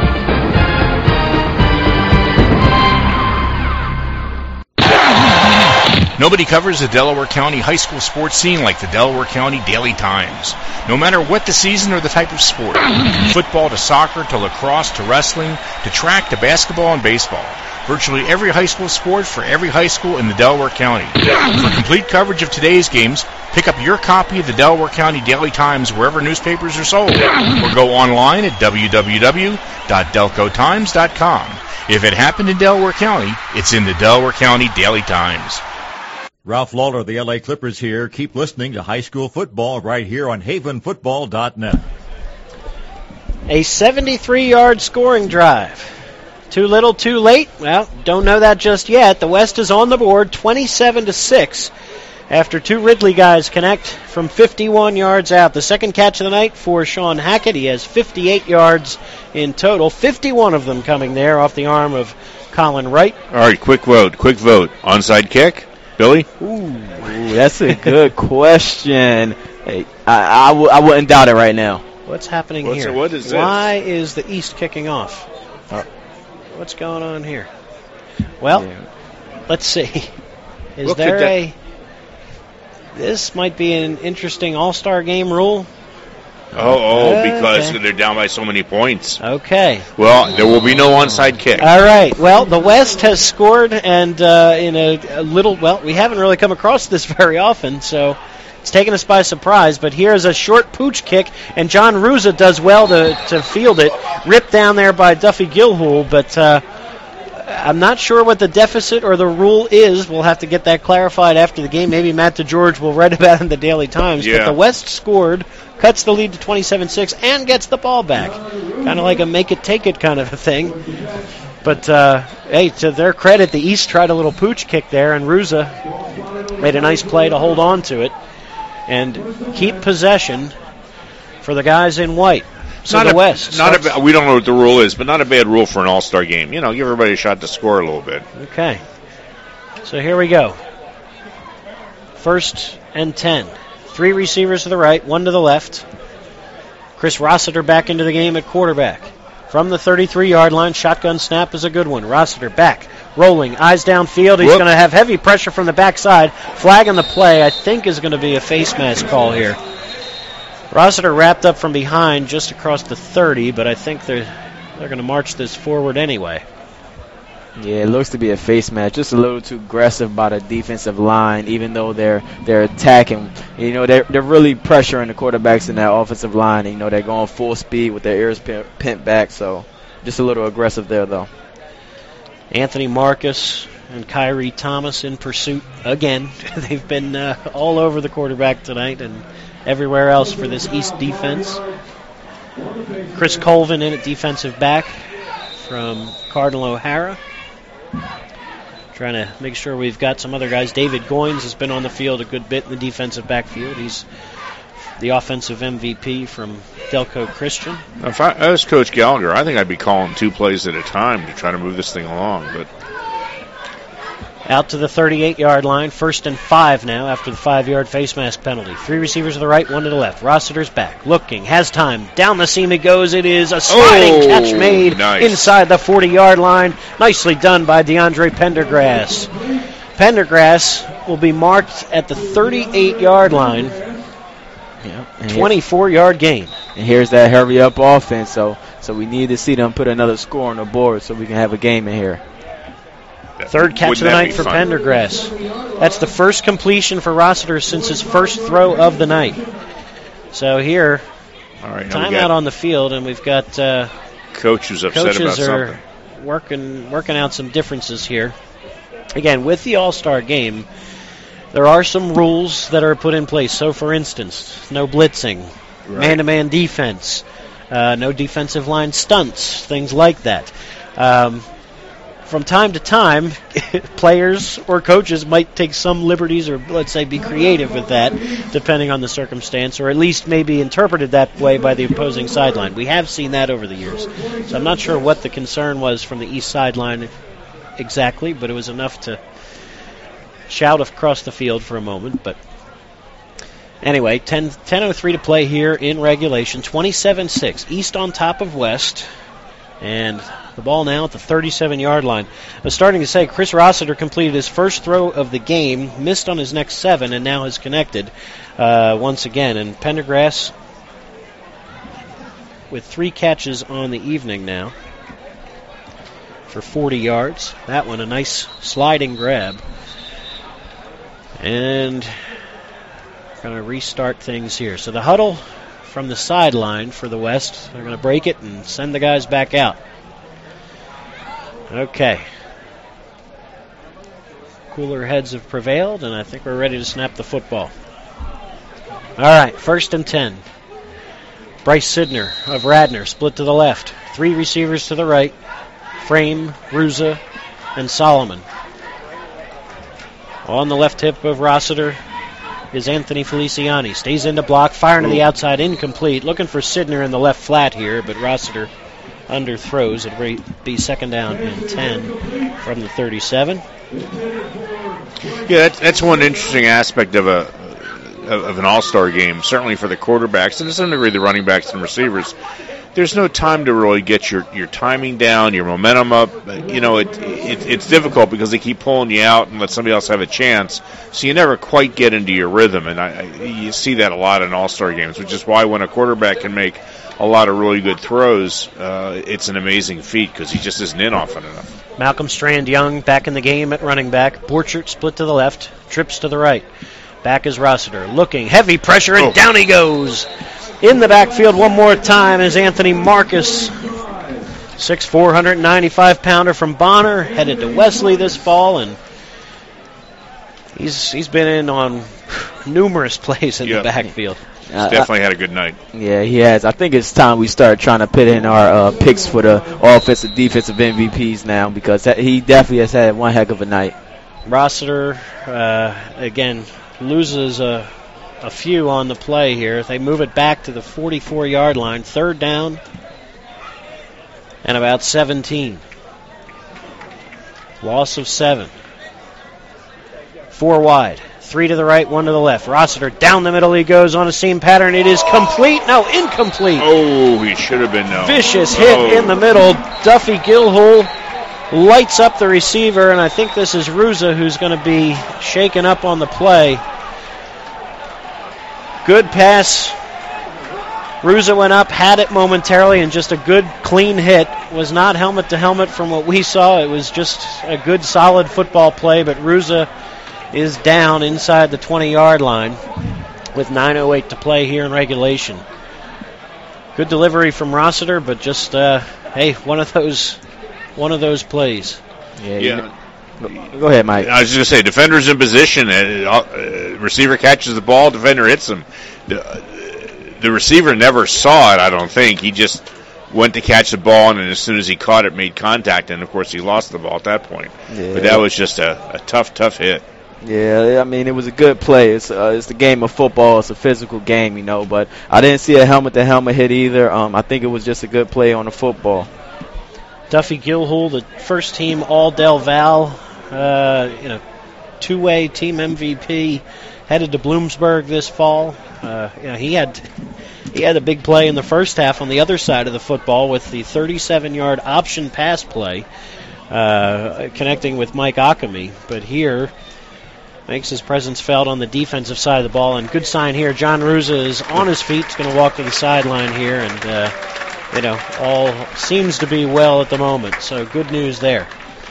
Nobody covers the Delaware County high school sports scene like the Delaware County Daily Times. No matter what the season or the type of sport, football to soccer to lacrosse to wrestling to track to basketball and baseball, virtually every high school sport for every high school in the Delaware County. For complete coverage of today's games, pick up your copy of the Delaware County Daily Times wherever newspapers are sold, or go online at www.delcotimes.com. If it happened in Delaware County, it's in the Delaware County Daily Times. Ralph Lawler of the LA Clippers here. Keep listening to high school football right here on havenfootball.net. A 73-yard scoring drive. Too little, too late? Well, don't know that just yet. The West is on the board, 27-6, after two Ridley guys connect from 51 yards out. The second catch of the night for Sean Hackett. He has 58 yards in total, 51 of them coming there off the arm of Colin Wright. All right, quick vote. Onside kick, Billy? Ooh, that's a good question. Hey, I wouldn't doubt it right now. What's happening here? What is this? Why is the East kicking off? What's going on here? Well, let's see. This might be an interesting all-star game rule. Because they're down by so many points. Okay. Well, there will be no onside kick. All right. Well, the West has scored, and in a little, we haven't really come across this very often, so it's taken us by surprise. But here's a short pooch kick, and John Ruza does well to field it. Ripped down there by Duffy Gilhool, but I'm not sure what the deficit or the rule is. We'll have to get that clarified after the game. Maybe Matt DeGeorge will write about it in the Daily Times. Yeah. But the West scored, cuts the lead to 27-6, and gets the ball back. Kind of like a make-it-take-it kind of a thing. But, hey, to their credit, the East tried a little pooch kick there, and Ruza made a nice play to hold on to it and keep possession for the guys in white. So the West. We don't know what the rule is, but not a bad rule for an all-star game. Give everybody a shot to score a little bit. Okay. So here we go. 1st and 10. 3 receivers to the right, 1 to the left. Chris Rossiter back into the game at quarterback. From the 33-yard line, shotgun snap is a good one. Rossiter back, rolling, eyes downfield. He's going to have heavy pressure from the backside. Flag on the play, I think, is going to be a face mask call here. Rossiter wrapped up from behind just across the 30, but I think they're going to march this forward anyway. Yeah, it looks to be a face match. Just a little too aggressive by the defensive line, even though they're attacking. They're really pressuring the quarterbacks in that offensive line. They're going full speed with their ears pent back, so just a little aggressive there, though. Anthony Marcus and Kyrie Thomas in pursuit again. They've been all over the quarterback tonight and everywhere else for this East defense. Chris Colvin in at defensive back from Cardinal O'Hara. Trying to make sure we've got some other guys. David Goins has been on the field a good bit in the defensive backfield. He's the offensive MVP from Delco Christian. If I was Coach Gallagher, I think I'd be calling 2 plays at a time to try to move this thing along. But out to the 38-yard line, 1st and 5 now after the 5-yard face mask penalty. 3 receivers to the right, 1 to the left. Rossiter's back, looking, has time. Down the seam he goes. It is a sliding catch made inside the 40-yard line. Nicely done by DeAndre Pendergrass. Pendergrass will be marked at the 38-yard line. 24-yard gain. And here's that hurry-up offense, so we need to see them put another score on the board so we can have a game in here. 3rd catch of the night for Pendergrass. That's the first completion for Rossiter since his first throw of the night. So here, timeout on the field, and we've got coach who's upset about something. Working out some differences here. Again, with the All-Star game, there are some rules that are put in place. So, for instance, no blitzing, man-to-man defense, no defensive line stunts, things like that. From time to time, players or coaches might take some liberties or, let's say, be creative with that, depending on the circumstance, or at least maybe interpreted that way by the opposing sideline. We have seen that over the years. So I'm not sure what the concern was from the east sideline exactly, but it was enough to shout across the field for a moment. But anyway, 10:03 to play here in regulation, 27-6. East on top of West. And the ball now at the 37-yard line. I was starting to say Chris Rossiter completed his first throw of the game, missed on his next 7, and now has connected once again. And Pendergrass with 3 catches on the evening now for 40 yards. That one a nice sliding grab. And going to restart things here. So the huddle from the sideline for the West. They're going to break it and send the guys back out. Okay. Cooler heads have prevailed, and I think we're ready to snap the football. All right, 1st and 10. Bryce Sidner of Radnor split to the left. 3 receivers to the right. Frame, Ruza, and Solomon. On the left hip of Rossiter is Anthony Feliciani. Stays in to block, firing to the outside, incomplete. Looking for Sidner in the left flat here, but Rossiter underthrows. It'll be 2nd down and 10 from the 37. Yeah, that's one interesting aspect of an all-star game, certainly for the quarterbacks, and to some degree the running backs and receivers. There's no time to really get your timing down, your momentum up. It's difficult because they keep pulling you out and let somebody else have a chance, so you never quite get into your rhythm. And you see that a lot in all-star games, which is why when a quarterback can make a lot of really good throws, it's an amazing feat because he just isn't in often enough. Malcolm Strand-Young back in the game at running back. Borchert split to the left, trips to the right. Back is Rossiter, looking, heavy pressure, and down he goes. In the backfield one more time is Anthony Marcus. 6'4", 195-pounder from Bonner, headed to Wesley this fall, and he's been in on numerous plays in the backfield. He's definitely had a good night. Yeah, he has. I think it's time we start trying to put in our picks for the offensive, defensive MVPs now, because he definitely has had one heck of a night. Rossiter, again, loses a few on the play here. They move it back to the 44-yard line. 3rd down and about 17. Loss of 7. 4 wide. 3 to the right, 1 to the left. Rossiter down the middle he goes on a seam pattern. It is complete. No, incomplete. Oh, he should have been no. Vicious hit in the middle. Duffy Gilhul lights up the receiver, and I think this is Ruza who's going to be shaken up on the play. Good pass. Ruza went up, had it momentarily, and just a good, clean hit. Was not helmet to helmet from what we saw. It was just a good, solid football play, but Ruza is down inside the 20-yard line with 9:08 to play here in regulation. Good delivery from Rossiter, but just one of those plays. Yeah. Go ahead, Mike. I was just going to say, defender's in position. Receiver catches the ball, defender hits him. The receiver never saw it, I don't think. He just went to catch the ball, and as soon as he caught it, made contact, and, of course, he lost the ball at that point. Yeah. But that was just a tough hit. Yeah, I mean, it was a good play. It's the game of football. It's a physical game, but I didn't see a helmet-to-helmet hit either. I think it was just a good play on the football. Duffy Gilhul, the first-team All-Del Val, two-way team MVP, headed to Bloomsburg this fall. He had a big play in the first half on the other side of the football with the 37-yard option pass play, connecting with Mike Akami. But here, makes his presence felt on the defensive side of the ball. And good sign here, John Ruza is on his feet. He's going to walk to the sideline here, and all seems to be well at the moment. So good news there.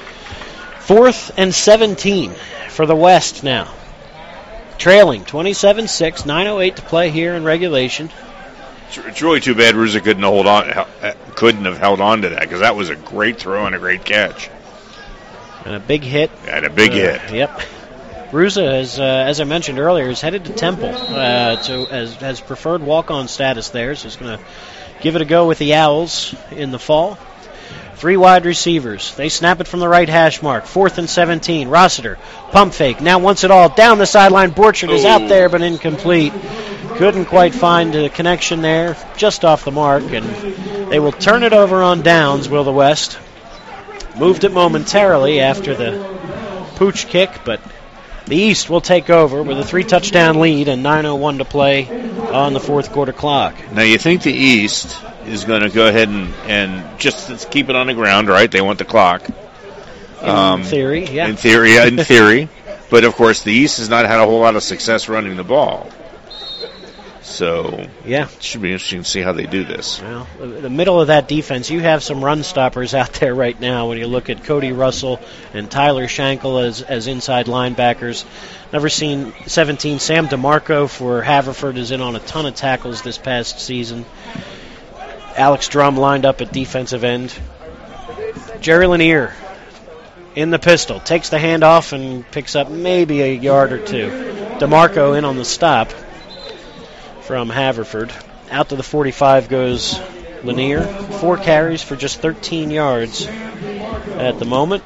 4th and 17 for the West now. Trailing 27-6, 9:08 to play here in regulation. It's really too bad Ruza couldn't have held on to that, because that was a great throw and a great catch. And a big hit. And a big hit. Yep. Ruza, as I mentioned earlier, is headed to Temple, has preferred walk-on status there, so he's going to give it a go with the Owls in the fall. 3 wide receivers. They snap it from the right hash mark. 4th and 17. Rossiter, pump fake. Now wants it all. Down the sideline. Borchert is out there, but incomplete. Couldn't quite find a connection there. Just off the mark. And they will turn it over on downs, will the West. Moved it momentarily after the pooch kick, but the East will take over with a 3-touchdown lead and 9:01 to play on the fourth quarter clock. Now you think the East is going to go ahead and just keep it on the ground, right? They want the clock. In theory, yeah. In theory. But, of course, the East has not had a whole lot of success running the ball. So yeah, it should be interesting to see how they do this. Well, the middle of that defense, you have some run stoppers out there right now when you look at Cody Russell and Tyler Schenkel as inside linebackers. Never seen 17. Sam DeMarco for Haverford is in on a ton of tackles this past season. Alex Drum lined up at defensive end. Jerry Lanier in the pistol, takes the handoff and picks up maybe a yard or two. DeMarco in on the stop from Haverford. Out to the 45 goes Lanier. 4 carries for just 13 yards at the moment.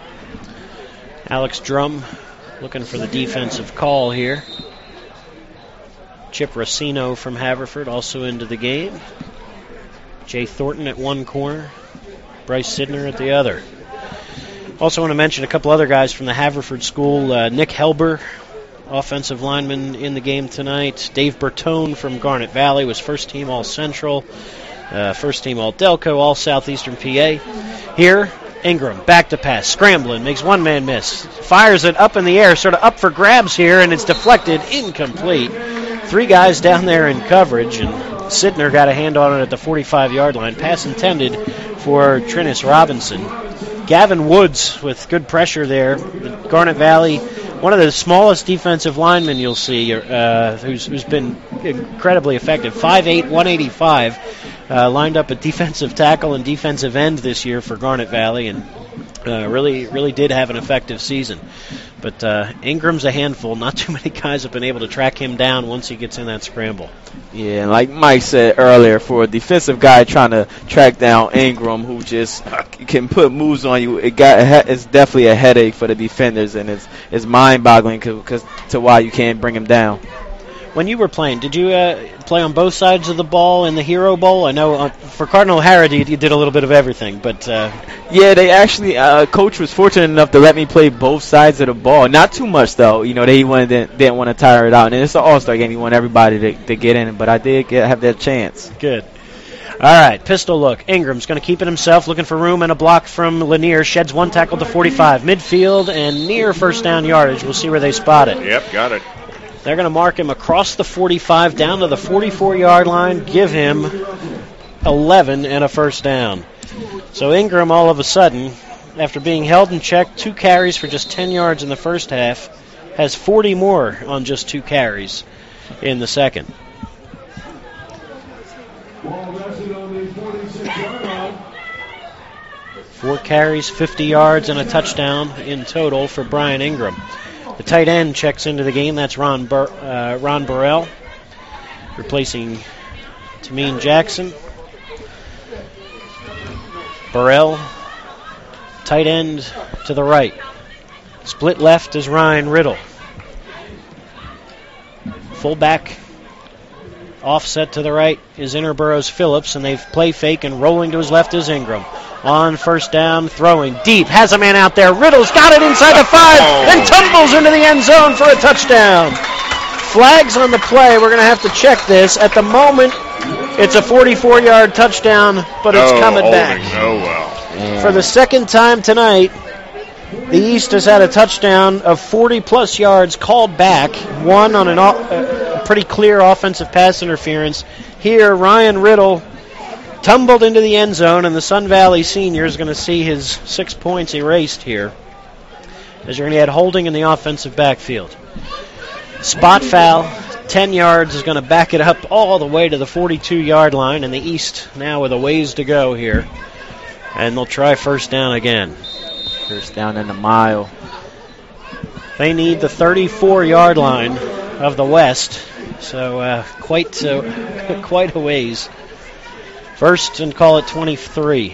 Alex Drum looking for the defensive call here. Chip Rossino from Haverford also into the game. Jay Thornton at one corner. Bryce Sidner at the other. Also want to mention a couple other guys from the Haverford school. Nick Helber, offensive lineman in the game tonight. Dave Bertone from Garnet Valley was first team All-Central, first team All-Delco, All-Southeastern PA. Here, Ingram, back to pass, scrambling, makes one man miss. Fires it up in the air, sort of up for grabs here, and it's deflected, incomplete. 3 guys down there in coverage, and Sidner got a hand on it at the 45-yard line. Pass intended for Trinus Robinson. Gavin Woods with good pressure there. Garnet Valley, one of the smallest defensive linemen you'll see, who's been incredibly effective. 5'8", 185, lined up at defensive tackle and defensive end this year for Garnet Valley, and really did have an effective season. But Ingram's a handful. Not too many guys have been able to track him down once he gets in that scramble. Yeah, and like Mike said earlier, for a defensive guy trying to track down Ingram, who just can put moves on you, it's definitely a headache for the defenders, and it's mind-boggling to why you can't bring him down. When you were playing, did you play on both sides of the ball in the Hero Bowl? I know for Cardinal O'Hara you did a little bit of everything, but yeah, they actually coach was fortunate enough to let me play both sides of the ball. Not too much though, they didn't want to tire it out, and it's an All-Star game. You want everybody to get in, but I did have that chance. Good. All right, pistol look. Ingram's going to keep it himself, looking for room and a block from Lanier. Sheds one tackle to 45, midfield and near first down yardage. We'll see where they spot it. Yep, got it. They're going to mark him across the 45 down to the 44-yard line, give him 11 and a first down. So Ingram all of a sudden, after being held in check, 2 carries for just 10 yards in the first half, has 40 more on just 2 carries in the second. Four carries, 50 yards, and a touchdown in total for Brian Ingram. The tight end checks into the game. That's Ron Burrell, replacing Tameen Jackson. Burrell, tight end to the right. Split left is Ryan Riddle. Fullback offset to the right is Interborough's Phillips, and they play fake, and rolling to his left is Ingram. On first down, throwing deep, has a man out there. Riddle's got it inside the 5 and tumbles into the end zone for a touchdown. Flags on the play. We're going to have to check this. At the moment, it's a 44-yard touchdown, but it's coming back. For the second time tonight, the East has had a touchdown of 40-plus yards called back, one on a pretty clear offensive pass interference. Here, Ryan Riddle tumbled into the end zone, and the Sun Valley senior is going to see his 6 points erased here, as you're going to add holding in the offensive backfield. Spot foul, 10 yards, is going to back it up all the way to the 42-yard line, and the East now with a ways to go here. And they'll try first down again. First down in a mile. They need the 34-yard line of the West, so quite a ways. First and call it 23.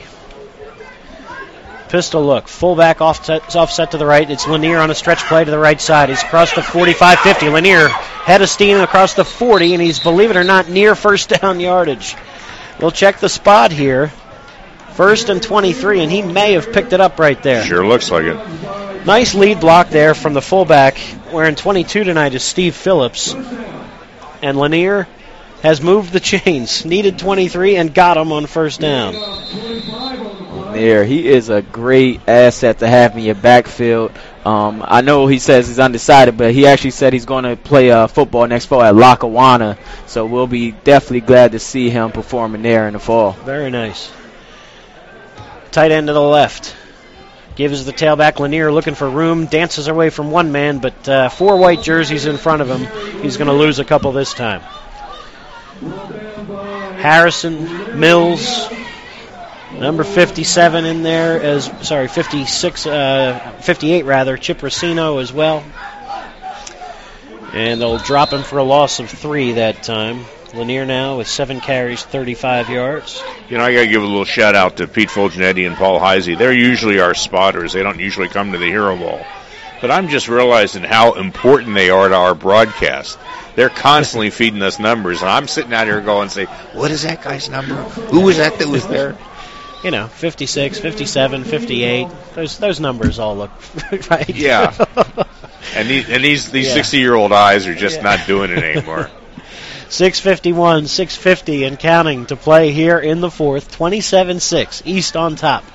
Pistol look. Fullback offset to the right. It's Lanier on a stretch play to the right side. He's across the 45-50. Lanier head of steam across the 40, and he's, believe it or not, near first down yardage. We'll check the spot here. First and 23, and he may have picked it up right there. Sure looks like it. Nice lead block there from the fullback. Wearing 22 tonight is Steve Phillips. And Lanier has moved the chains. Needed 23 and got him on first down. Yeah, Lanier. He is a great asset to have in your backfield. I know he says he's undecided, but he actually said he's going to play football next fall at Lackawanna. So we'll be definitely glad to see him performing there in the fall. Very nice. Tight end to the left. Gives the tailback. Lanier looking for room. Dances away from one man, but 4 white jerseys in front of him. He's going to lose a couple this time. Harrison, Mills, number 57 in there, 58 rather, Chip Racino as well. And they'll drop him for a loss of 3 that time. Lanier now with 7 carries, 35 yards. You know, I got to give a little shout out to Pete Fulgenetti and Paul Heisey. They're usually our spotters. They don't usually come to the Hero Bowl. But I'm just realizing how important they are to our broadcast. They're constantly feeding us numbers, and I'm sitting out here going, say, what is that guy's number? Who was that was there? 56, 57, 58. Those numbers all look right. Yeah. And these 60-year-old eyes are just not doing it anymore. 6:51, 6:50 and counting to play here in the fourth. 27-6, East on top.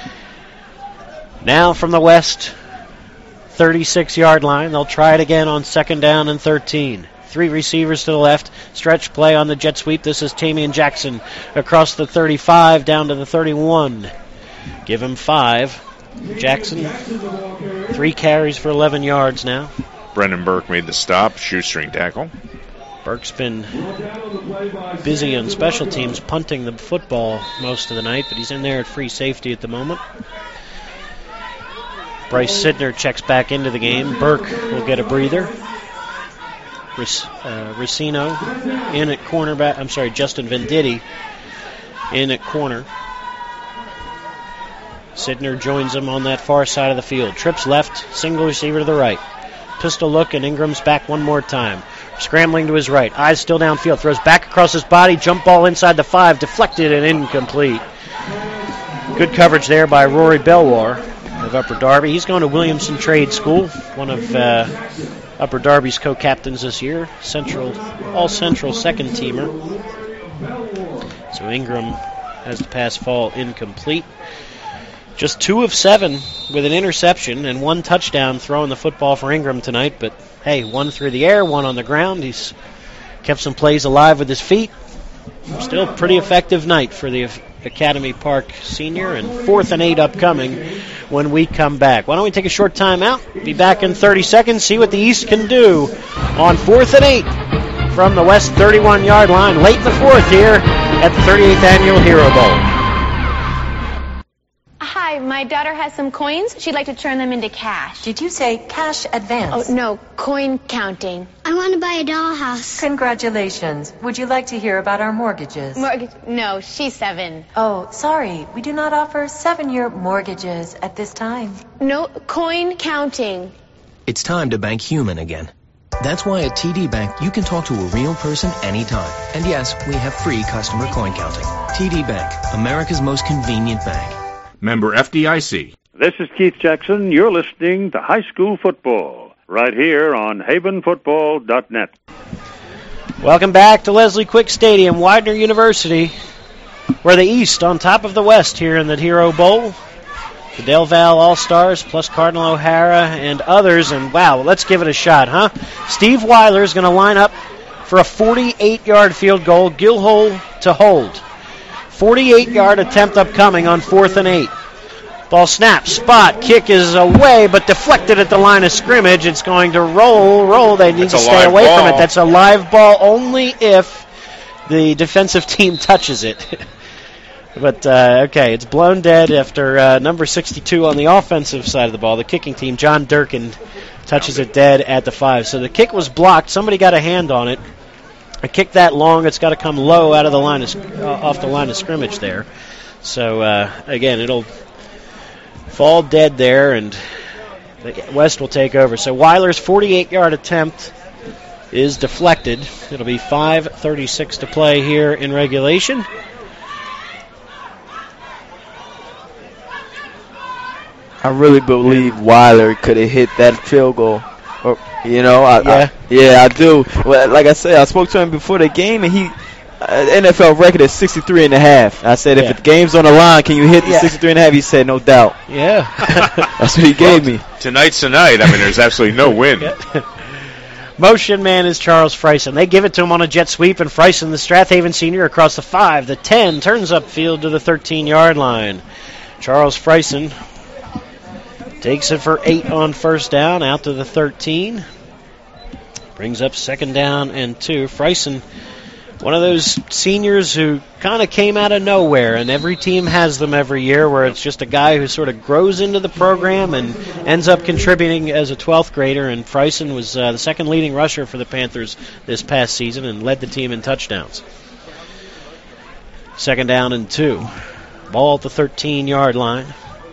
Now from the west, 36-yard line. They'll try it again on 2nd down and 13. 3 receivers to the left. Stretch play on the jet sweep. This is Tamian Jackson across the 35 down to the 31. Give him 5. Jackson, 3 carries for 11 yards now. Brendan Burke made the stop, shoestring tackle. Burke's been busy on special teams, punting the football most of the night, but he's in there at free safety at the moment. Bryce Sidner checks back into the game. Burke will get a breather. Racino in at cornerback. Justin Venditti in at corner. Sidner joins him on that far side of the field. Trips left, single receiver to the right. Pistol look, and Ingram's back one more time. Scrambling to his right. Eyes still downfield. Throws back across his body. Jump ball inside the 5. Deflected and incomplete. Good coverage there by Rory Belwar of Upper Darby. He's going to Williamson Trade School, one of Upper Darby's co-captains this year. All-Central second-teamer. So Ingram has the pass fall incomplete. Just 2 of 7 with an interception and 1 touchdown throwing the football for Ingram tonight. But, hey, 1 through the air, 1 on the ground. He's kept some plays alive with his feet. Still a pretty effective night for the Academy Park senior. And 4th and 8 upcoming when we come back. Why don't we take a short time out? Be back in 30 seconds. See what the East can do on 4th and 8 from the West 31-yard line. Late in the 4th here at the 38th Annual Hero Bowl. Hi, my daughter has some coins. She'd like to turn them into cash. Did you say cash advance? Oh, no, coin counting. I want to buy a dollhouse. Congratulations. Would you like to hear about our mortgages? No, she's 7. Oh, sorry. We do not offer 7-year mortgages at this time. No, coin counting. It's time to bank human again. That's why at TD Bank, you can talk to a real person anytime. And yes, we have free customer coin counting. TD Bank, America's most convenient bank. Member FDIC. This is Keith Jackson. You're listening to High School Football right here on havenfootball.net. Welcome back to Leslie Quick Stadium, Widener University. We're the East on top of the West here in the Hero Bowl. The Del Val All-Stars plus Cardinal O'Hara and others. And, wow, let's give it a shot, huh? Steve Weiler is going to line up for a 48-yard field goal, Gilhole to hold. 48-yard attempt upcoming on 4th and 8. Ball snaps, spot, kick is away, but deflected at the line of scrimmage. It's going to roll. They need to stay away from it. That's a live ball only if the defensive team touches it. But, okay, it's blown dead after number 62 on the offensive side of the ball. The kicking team, John Durkin, touches it dead at the 5. So the kick was blocked. Somebody got a hand on it. A kick that long, it's got to come low out of the line off the line of scrimmage there. So, again, it'll fall dead there, and the West will take over. So Weiler's 48-yard attempt is deflected. It'll be 5:36 to play here in regulation. I really believe Weiler could have hit that field goal. I do. Well, like I said, I spoke to him before the game, and NFL record is 63.5. I said, if the game's on the line, can you hit the 63.5? He said, no doubt. Yeah. That's what he gave me. Tonight's the night. I mean, there's absolutely no win. Motion man is Charles Friesen. They give it to him on a jet sweep, and Friesen, the Strathaven senior, across the 5, the 10, turns upfield to the 13-yard line. Charles Friesen takes it for 8 on first down, out to the 13. Brings up 2nd down and 2. Friesen, one of those seniors who kind of came out of nowhere, and every team has them every year, where it's just a guy who sort of grows into the program and ends up contributing as a 12th grader. And Friesen was the second leading rusher for the Panthers this past season and led the team in touchdowns. 2nd down and 2. Ball at the 13-yard line.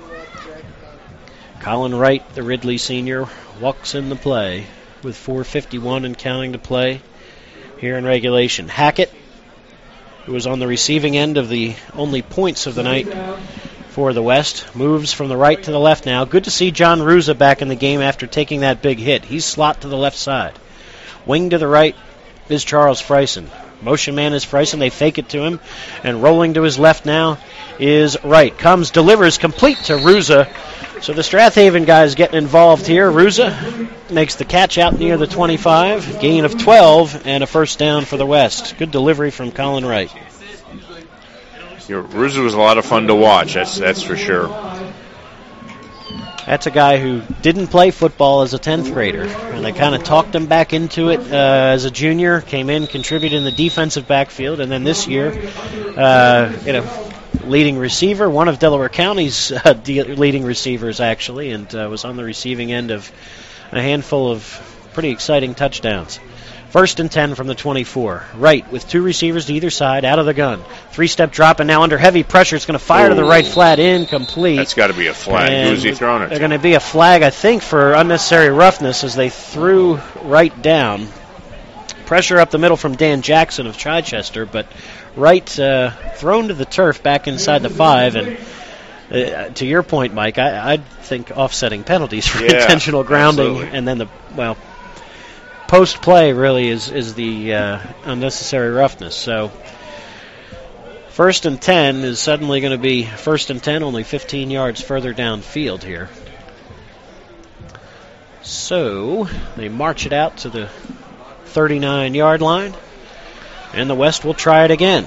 Colin Wright, the Ridley senior, walks in the play with 4:51 and counting to play here in regulation. Hackett, who was on the receiving end of the only points of the night for the West, moves from the right to the left now. Good to see John Ruza back in the game after taking that big hit. He's slot to the left side. Wing to the right is Charles Friesen. Motion man is Friesen. They fake it to him, and rolling to his left now is Wright. Comes, delivers complete to Ruza. So the Strathaven guys getting involved here. Ruza makes the catch out near the 25. Gain of 12 and a first down for the West. Good delivery from Colin Wright. Ruza was a lot of fun to watch, that's for sure. That's a guy who didn't play football as a 10th grader, and they kind of talked him back into it as a junior, came in, contributed in the defensive backfield, and then this year, leading receiver, one of Delaware County's leading receivers, actually, and was on the receiving end of a handful of pretty exciting touchdowns. 1st and 10 from the 24. Wright with 2 receivers to either side, out of the gun. 3-step drop, and now under heavy pressure, it's going to fire to the right flat, incomplete. That's got to be a flag. And who's he throwing it They're to? going to be a flag, I think, for unnecessary roughness as they threw Wright down. Pressure up the middle from Dan Jackson of Chichester, but Wright thrown to the turf back inside the 5, and to your point, Mike, I'd think offsetting penalties for intentional grounding, absolutely. and then post-play really is the unnecessary roughness. So 1st and 10 is suddenly going to be 1st and 10, only 15 yards further downfield here. So they march it out to the 39-yard line, and the West will try it again.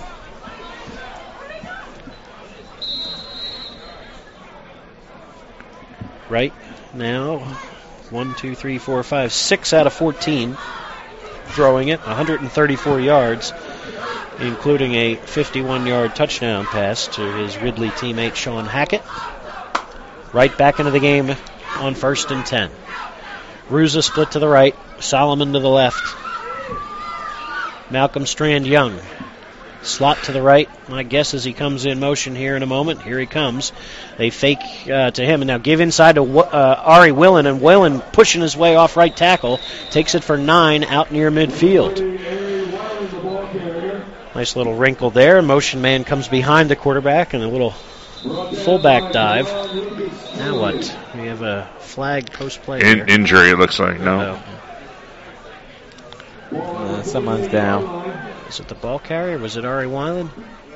Right now, 1, 2, 3, 4, 5, 6 out of 14 throwing it, 134 yards, including a 51-yard touchdown pass to his Ridley teammate Sean Hackett. Right back into the game on 1st and 10. Ruza split to the right, Solomon to the left. Malcolm Strand Young. Slot to the right. My guess is he comes in motion here in a moment. Here he comes. They fake to him, and now give inside to Ari Willen, and Willen pushing his way off right tackle. Takes it for 9 out near midfield. Nice little wrinkle there. Motion man comes behind the quarterback, and a little fullback dive. Now what? We have a flag post-play here. Injury, it looks like. No. Someone's down. Is it the ball carrier? Was it Ari Weiland?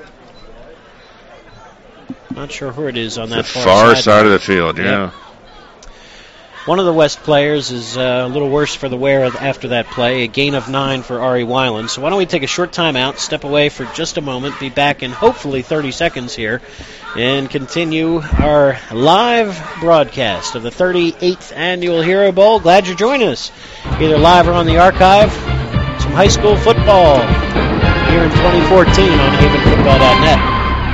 Not sure who it is on that far side of the field, yeah. Yep. One of the West players is a little worse for the wear after that play. A gain of 9 for Ari Weiland. So why don't we take a short time out, step away for just a moment, be back in hopefully 30 seconds here, and continue our live broadcast of the 38th Annual Hero Bowl. Glad you're joining us, either live or on the archive. Some high school football here in 2014 on havenfootball.net.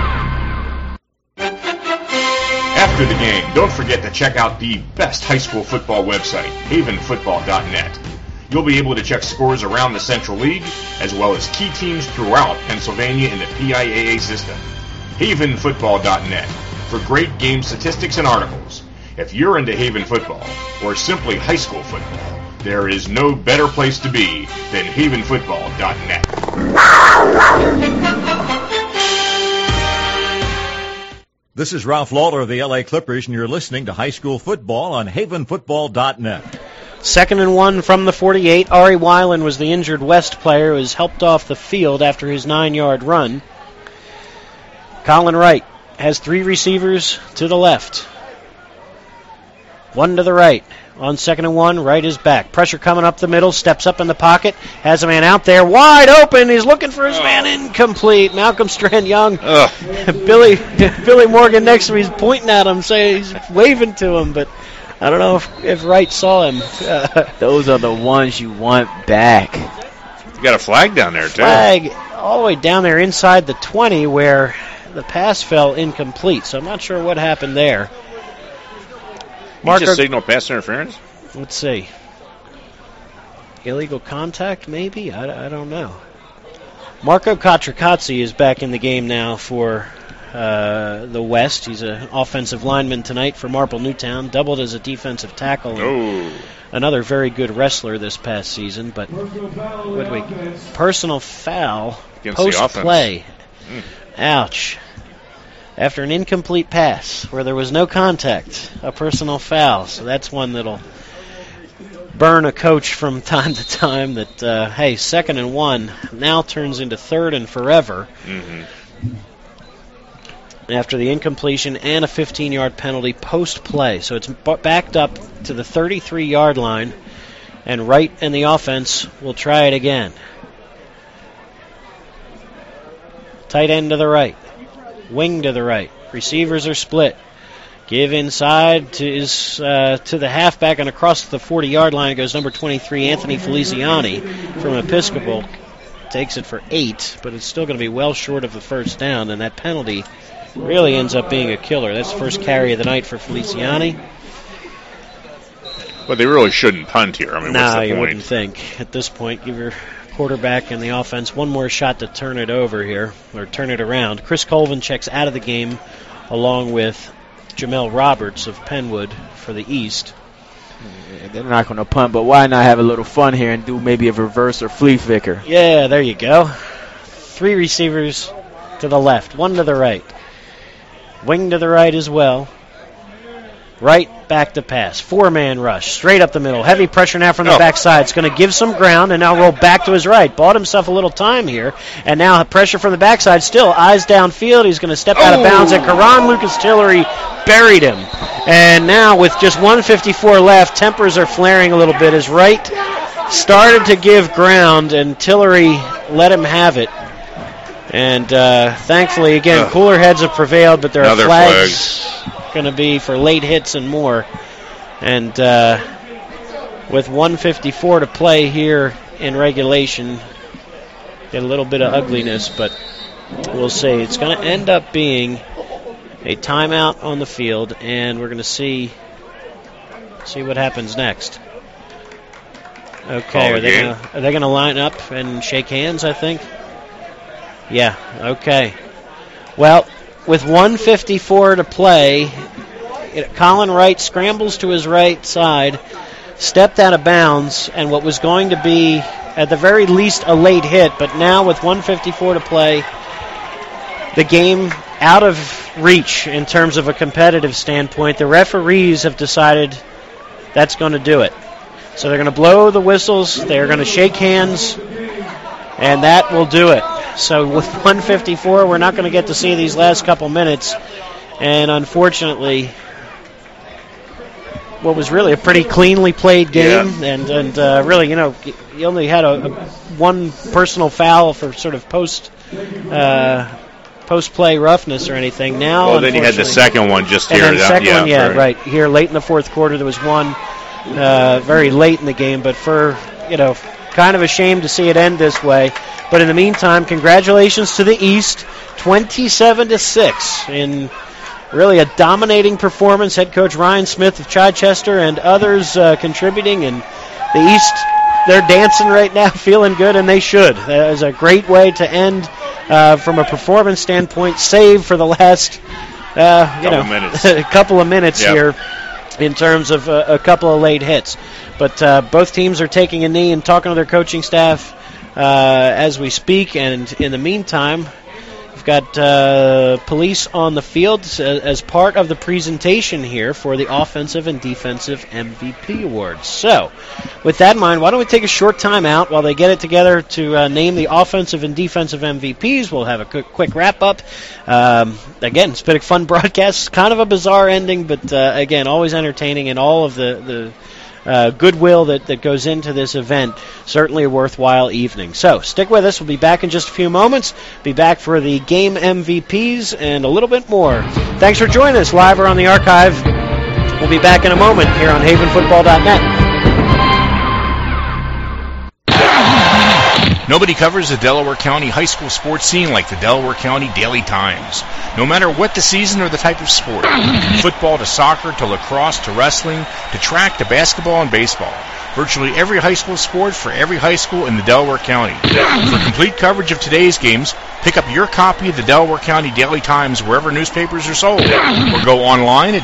After the game, don't forget to check out the best high school football website, havenfootball.net. You'll be able to check scores around the Central League, as well as key teams throughout Pennsylvania in the PIAA system. havenfootball.net for great game statistics and articles. If you're into Haven football, or simply high school football, there is no better place to be than havenfootball.net. This is Ralph Lawler of the LA Clippers, and you're listening to High School Football on havenfootball.net. 2nd and 1 from the 48. Ari Weiland was the injured West player who was helped off the field after his 9-yard run. Colin Wright has 3 receivers to the left. 1 to the right. On 2nd and 1, Wright is back. Pressure coming up the middle, steps up in the pocket, has a man out there, wide open. He's looking for his man, incomplete. Malcolm Strand-Young. Billy Morgan next to him, he's pointing at him, saying he's waving to him, but I don't know if Wright saw him. Those are the ones you want back. You got a flag down there, too. Flag all the way down there inside the 20 where the pass fell incomplete, so I'm not sure what happened there. He just signaled pass interference? Let's see. Illegal contact, maybe? I don't know. Marco Catricazzi is back in the game now for the West. He's an offensive lineman tonight for Marple Newtown, doubled as a defensive tackle. Another very good wrestler this past season, but personal foul, post-play. Ouch. After an incomplete pass where there was no contact, a personal foul. So that's one that'll burn a coach from time to time that, 2nd and 1 now turns into 3rd and forever. After the incompletion and a 15-yard penalty post-play. So it's backed up to the 33-yard line, and Wright and the offense will try it again. Tight end to the right. Wing to the right. Receivers are split. Give inside to the halfback and across the 40-yard line goes number 23, Anthony Feliciani from Episcopal. Takes it for 8, but it's still going to be well short of the first down, and that penalty really ends up being a killer. That's the first carry of the night for Feliciani. But they really shouldn't punt here. I mean, what's the point? You wouldn't think. At this point, give your quarterback and the offense one more shot to turn it over here, or turn it around. Chris Colvin checks out of the game along with Jamel Roberts of Penwood for the East. They're not going to punt, but why not have a little fun here and do maybe a reverse or flea flicker? Yeah, there you go. 3 receivers to the left, 1 to the right. Wing to the right as well. Right back to pass. 4-man rush. Straight up the middle. Heavy pressure now from the backside. It's going to give some ground and now roll back to his right. Bought himself a little time here. And now pressure from the backside. Still eyes downfield. He's going to step out of bounds. And Karan Lucas Tillery buried him. And now with just 1:54 left, tempers are flaring a little bit as Wright started to give ground and Tillery let him have it. And thankfully, again, cooler heads have prevailed, but there are flags going to be for late hits and more. And with 1:54 to play here in regulation, get a little bit of ugliness, but we'll see. It's going to end up being a timeout on the field, and we're going to see what happens next. Okay, are they going to line up and shake hands, I think? Yeah, okay. Well, with 1:54 to play, Colin Wright scrambles to his right side, stepped out of bounds, and what was going to be, at the very least, a late hit, but now with 1:54 to play, the game out of reach in terms of a competitive standpoint, the referees have decided that's going to do it. So they're going to blow the whistles, they're going to shake hands, and that will do it. So with 1:54, we're not going to get to see these last couple minutes. And unfortunately, what was really a pretty cleanly played game. Yeah. And really, you only had a one personal foul for sort of post-play roughness or anything. Now, well, then you had the second one just here. And then the second one, right. Here late in the fourth quarter, there was one very late in the game. But for, kind of a shame to see it end this way. But in the meantime, congratulations to the East, 27-6 in really a dominating performance. Head coach Ryan Smith of Chichester and others contributing. And the East, they're dancing right now, feeling good, and they should. That is a great way to end from a performance standpoint, save for the last couple of minutes here in terms of a couple of late hits. But both teams are taking a knee and talking to their coaching staff as we speak, and in the meantime, We've got police on the field as part of the presentation here for the offensive and defensive MVP awards. So, with that in mind, why don't we take a short time out while they get it together to name the offensive and defensive MVPs. We'll have a quick wrap-up. Again, it's been a fun broadcast. Kind of a bizarre ending, but again, always entertaining, and all of the goodwill that goes into this event. Certainly a worthwhile evening. So stick with us. We'll be back in just a few moments. Be back for the game MVPs and a little bit more. Thanks for joining us live or on the archive. We'll be back in a moment here on havenfootball.net. Nobody covers the Delaware County high school sports scene like the Delaware County Daily Times. No matter what the season or the type of sport, from football to soccer to lacrosse to wrestling to track to basketball and baseball, virtually every high school sport for every high school in the Delaware County. For complete coverage of today's games, pick up your copy of the Delaware County Daily Times wherever newspapers are sold, or go online at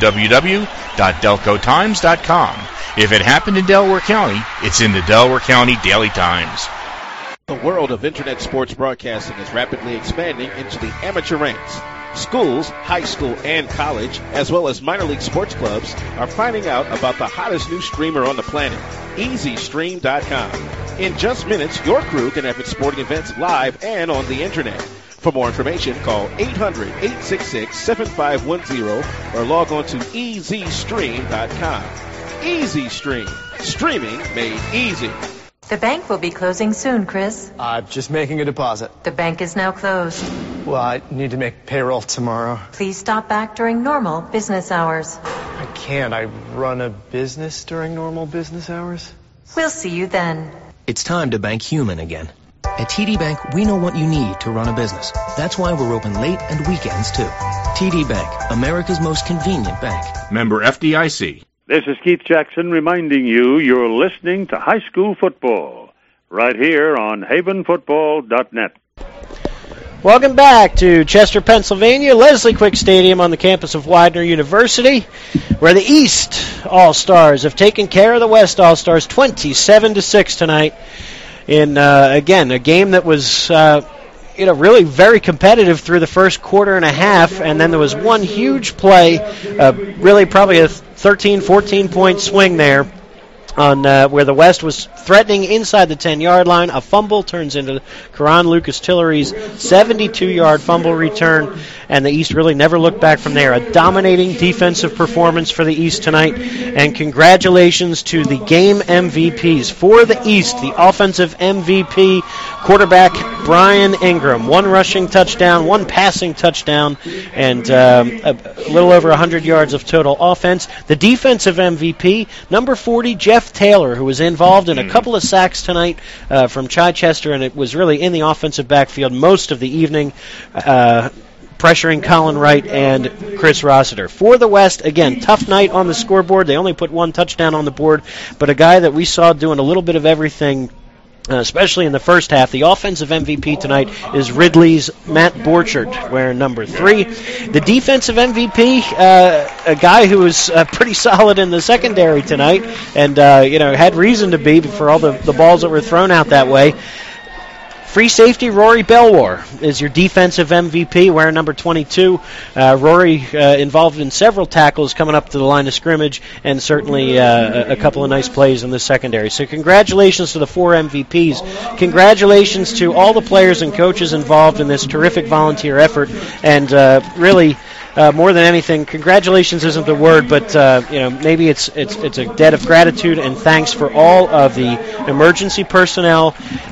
www.delcotimes.com. If it happened in Delaware County, it's in the Delaware County Daily Times. The world of internet sports broadcasting is rapidly expanding into the amateur ranks. Schools, high school, and college, as well as minor league sports clubs, are finding out about the hottest new streamer on the planet, EasyStream.com. In just minutes, your crew can have its sporting events live and on the internet. For more information, call 800-866-7510 or log on to EasyStream.com. EasyStream. Streaming made easy. The bank will be closing soon, Chris. Just making a deposit. The bank is now closed. Well, I need to make payroll tomorrow. Please stop back during normal business hours. I can't. I run a business during normal business hours. We'll see you then. It's time to bank human again. At TD Bank, we know what you need to run a business. That's why we're open late and weekends, too. TD Bank, America's most convenient bank. Member FDIC. This is Keith Jackson reminding you you're listening to high school football right here on havenfootball.net. Welcome back to Chester, Pennsylvania, Leslie Quick Stadium on the campus of Widener University, where the East All-Stars have taken care of the West All-Stars 27-6 tonight in, again, a game that was really very competitive through the first quarter and a half, and then there was one huge play, really probably a 13, 14-point swing there on where the West was threatening inside the 10-yard line. A fumble turns into Karan Lucas Tillery's 72-yard fumble return, and the East really never looked back from there. A dominating defensive performance for the East tonight, and congratulations to the game MVPs. For the East, the offensive MVP, quarterback Brian Ingram. One rushing touchdown, one passing touchdown, and a little over 100 yards of total offense. The defensive MVP, number 40, Jeff Taylor, who was involved in a couple of sacks tonight from Chichester, and it was really in the offensive backfield most of the evening, pressuring Colin Wright and Chris Rossiter. For the West, again, tough night on the scoreboard. They only put one touchdown on the board, but a guy that we saw doing a little bit of everything, especially in the first half. The offensive MVP tonight is Ridley's Matt Borchert, wearing number 3. The defensive MVP, a guy who was pretty solid in the secondary tonight, and had reason to be for all the balls that were thrown out that way. Free safety Rory Belwar is your defensive MVP, wearing number 22. Rory involved in several tackles coming up to the line of scrimmage, and certainly a couple of nice plays in the secondary. So congratulations to the 4 MVPs. Congratulations to all the players and coaches involved in this terrific volunteer effort, and really, more than anything, congratulations isn't the word, but maybe it's a debt of gratitude and thanks for all of the emergency personnel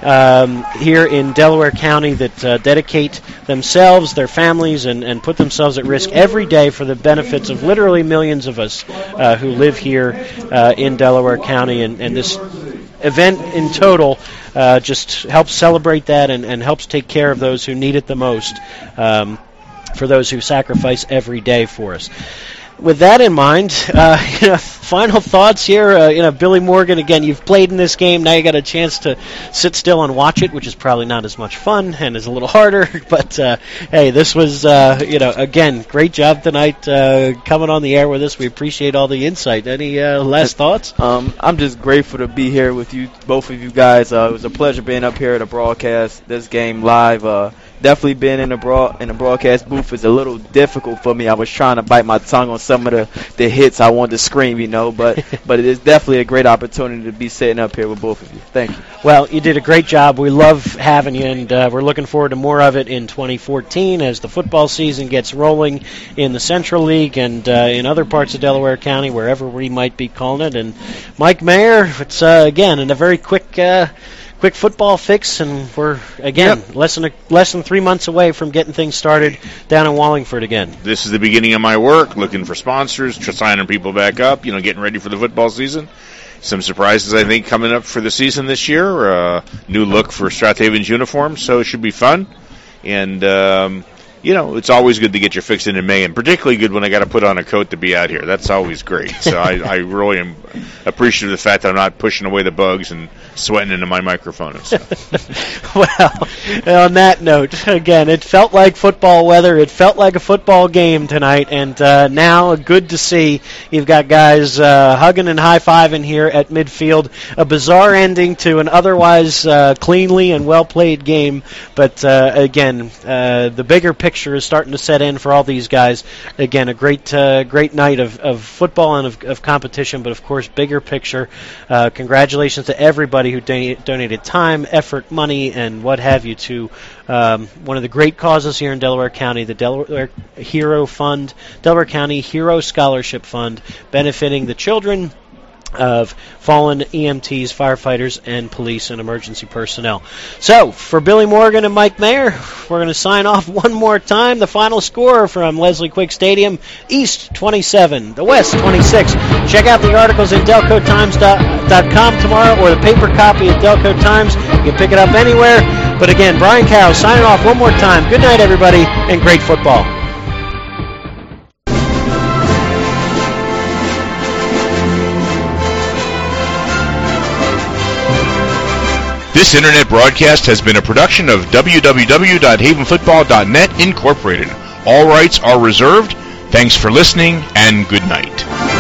here in Delaware County that dedicate themselves, their families, and put themselves at risk every day for the benefits of literally millions of us who live here in Delaware County. And this event in total just helps celebrate that and helps take care of those who need it the most. For those who sacrifice every day for us. With that in mind, final thoughts here. Billy Morgan, again, you've played in this game. Now you got a chance to sit still and watch it, which is probably not as much fun and is a little harder. But, hey, this was, again, great job tonight coming on the air with us. We appreciate all the insight. Any last thoughts? I'm just grateful to be here with you, both of you guys. It was a pleasure being up here to broadcast this game live. definitely being in the broadcast booth is a little difficult for me. I was trying to bite my tongue on some of the hits I wanted to scream, but it is definitely a great opportunity to be sitting up here with both of you. Thank you. Well, you did a great job. We love having you, and we're looking forward to more of it in 2014 as the football season gets rolling in the Central League and in other parts of Delaware County, wherever we might be calling it. And Mike Mayer, it's again in a very quick football fix, and we're again less than 3 months away from getting things started down in Wallingford again. This is the beginning of my work, looking for sponsors, signing people back up, getting ready for the football season. Some surprises, I think, coming up for the season this year. New look for Strathaven's uniform, so it should be fun. And, it's always good to get your fix in May, and particularly good when I got to put on a coat to be out here. That's always great. So I really am appreciative of the fact that I'm not pushing away the bugs and sweating into my microphone and stuff. Well, on that note, again, it felt like football weather. It felt like a football game tonight, and now good to see you've got guys hugging and high-fiving here at midfield. A bizarre ending to an otherwise cleanly and well-played game, but again, the bigger picture is starting to set in for all these guys. Again, a great night of football and of competition, but of course, bigger picture. Congratulations to everybody who donated time, effort, money, and what have you to one of the great causes here in Delaware County, the Delaware Hero Fund, Delaware County Hero Scholarship Fund, benefiting the children of fallen EMTs, firefighters, and police and emergency personnel. So, for Billy Morgan and Mike Mayer, we're going to sign off one more time. The final score from Leslie Quick Stadium, East 27, the West 26. Check out the articles at DelcoTimes.com tomorrow, or the paper copy at Delco Times. You can pick it up anywhere. But again, Brian Cow signing off one more time. Good night, everybody, and great football. This internet broadcast has been a production of www.havenfootball.net Incorporated. All rights are reserved. Thanks for listening, and good night.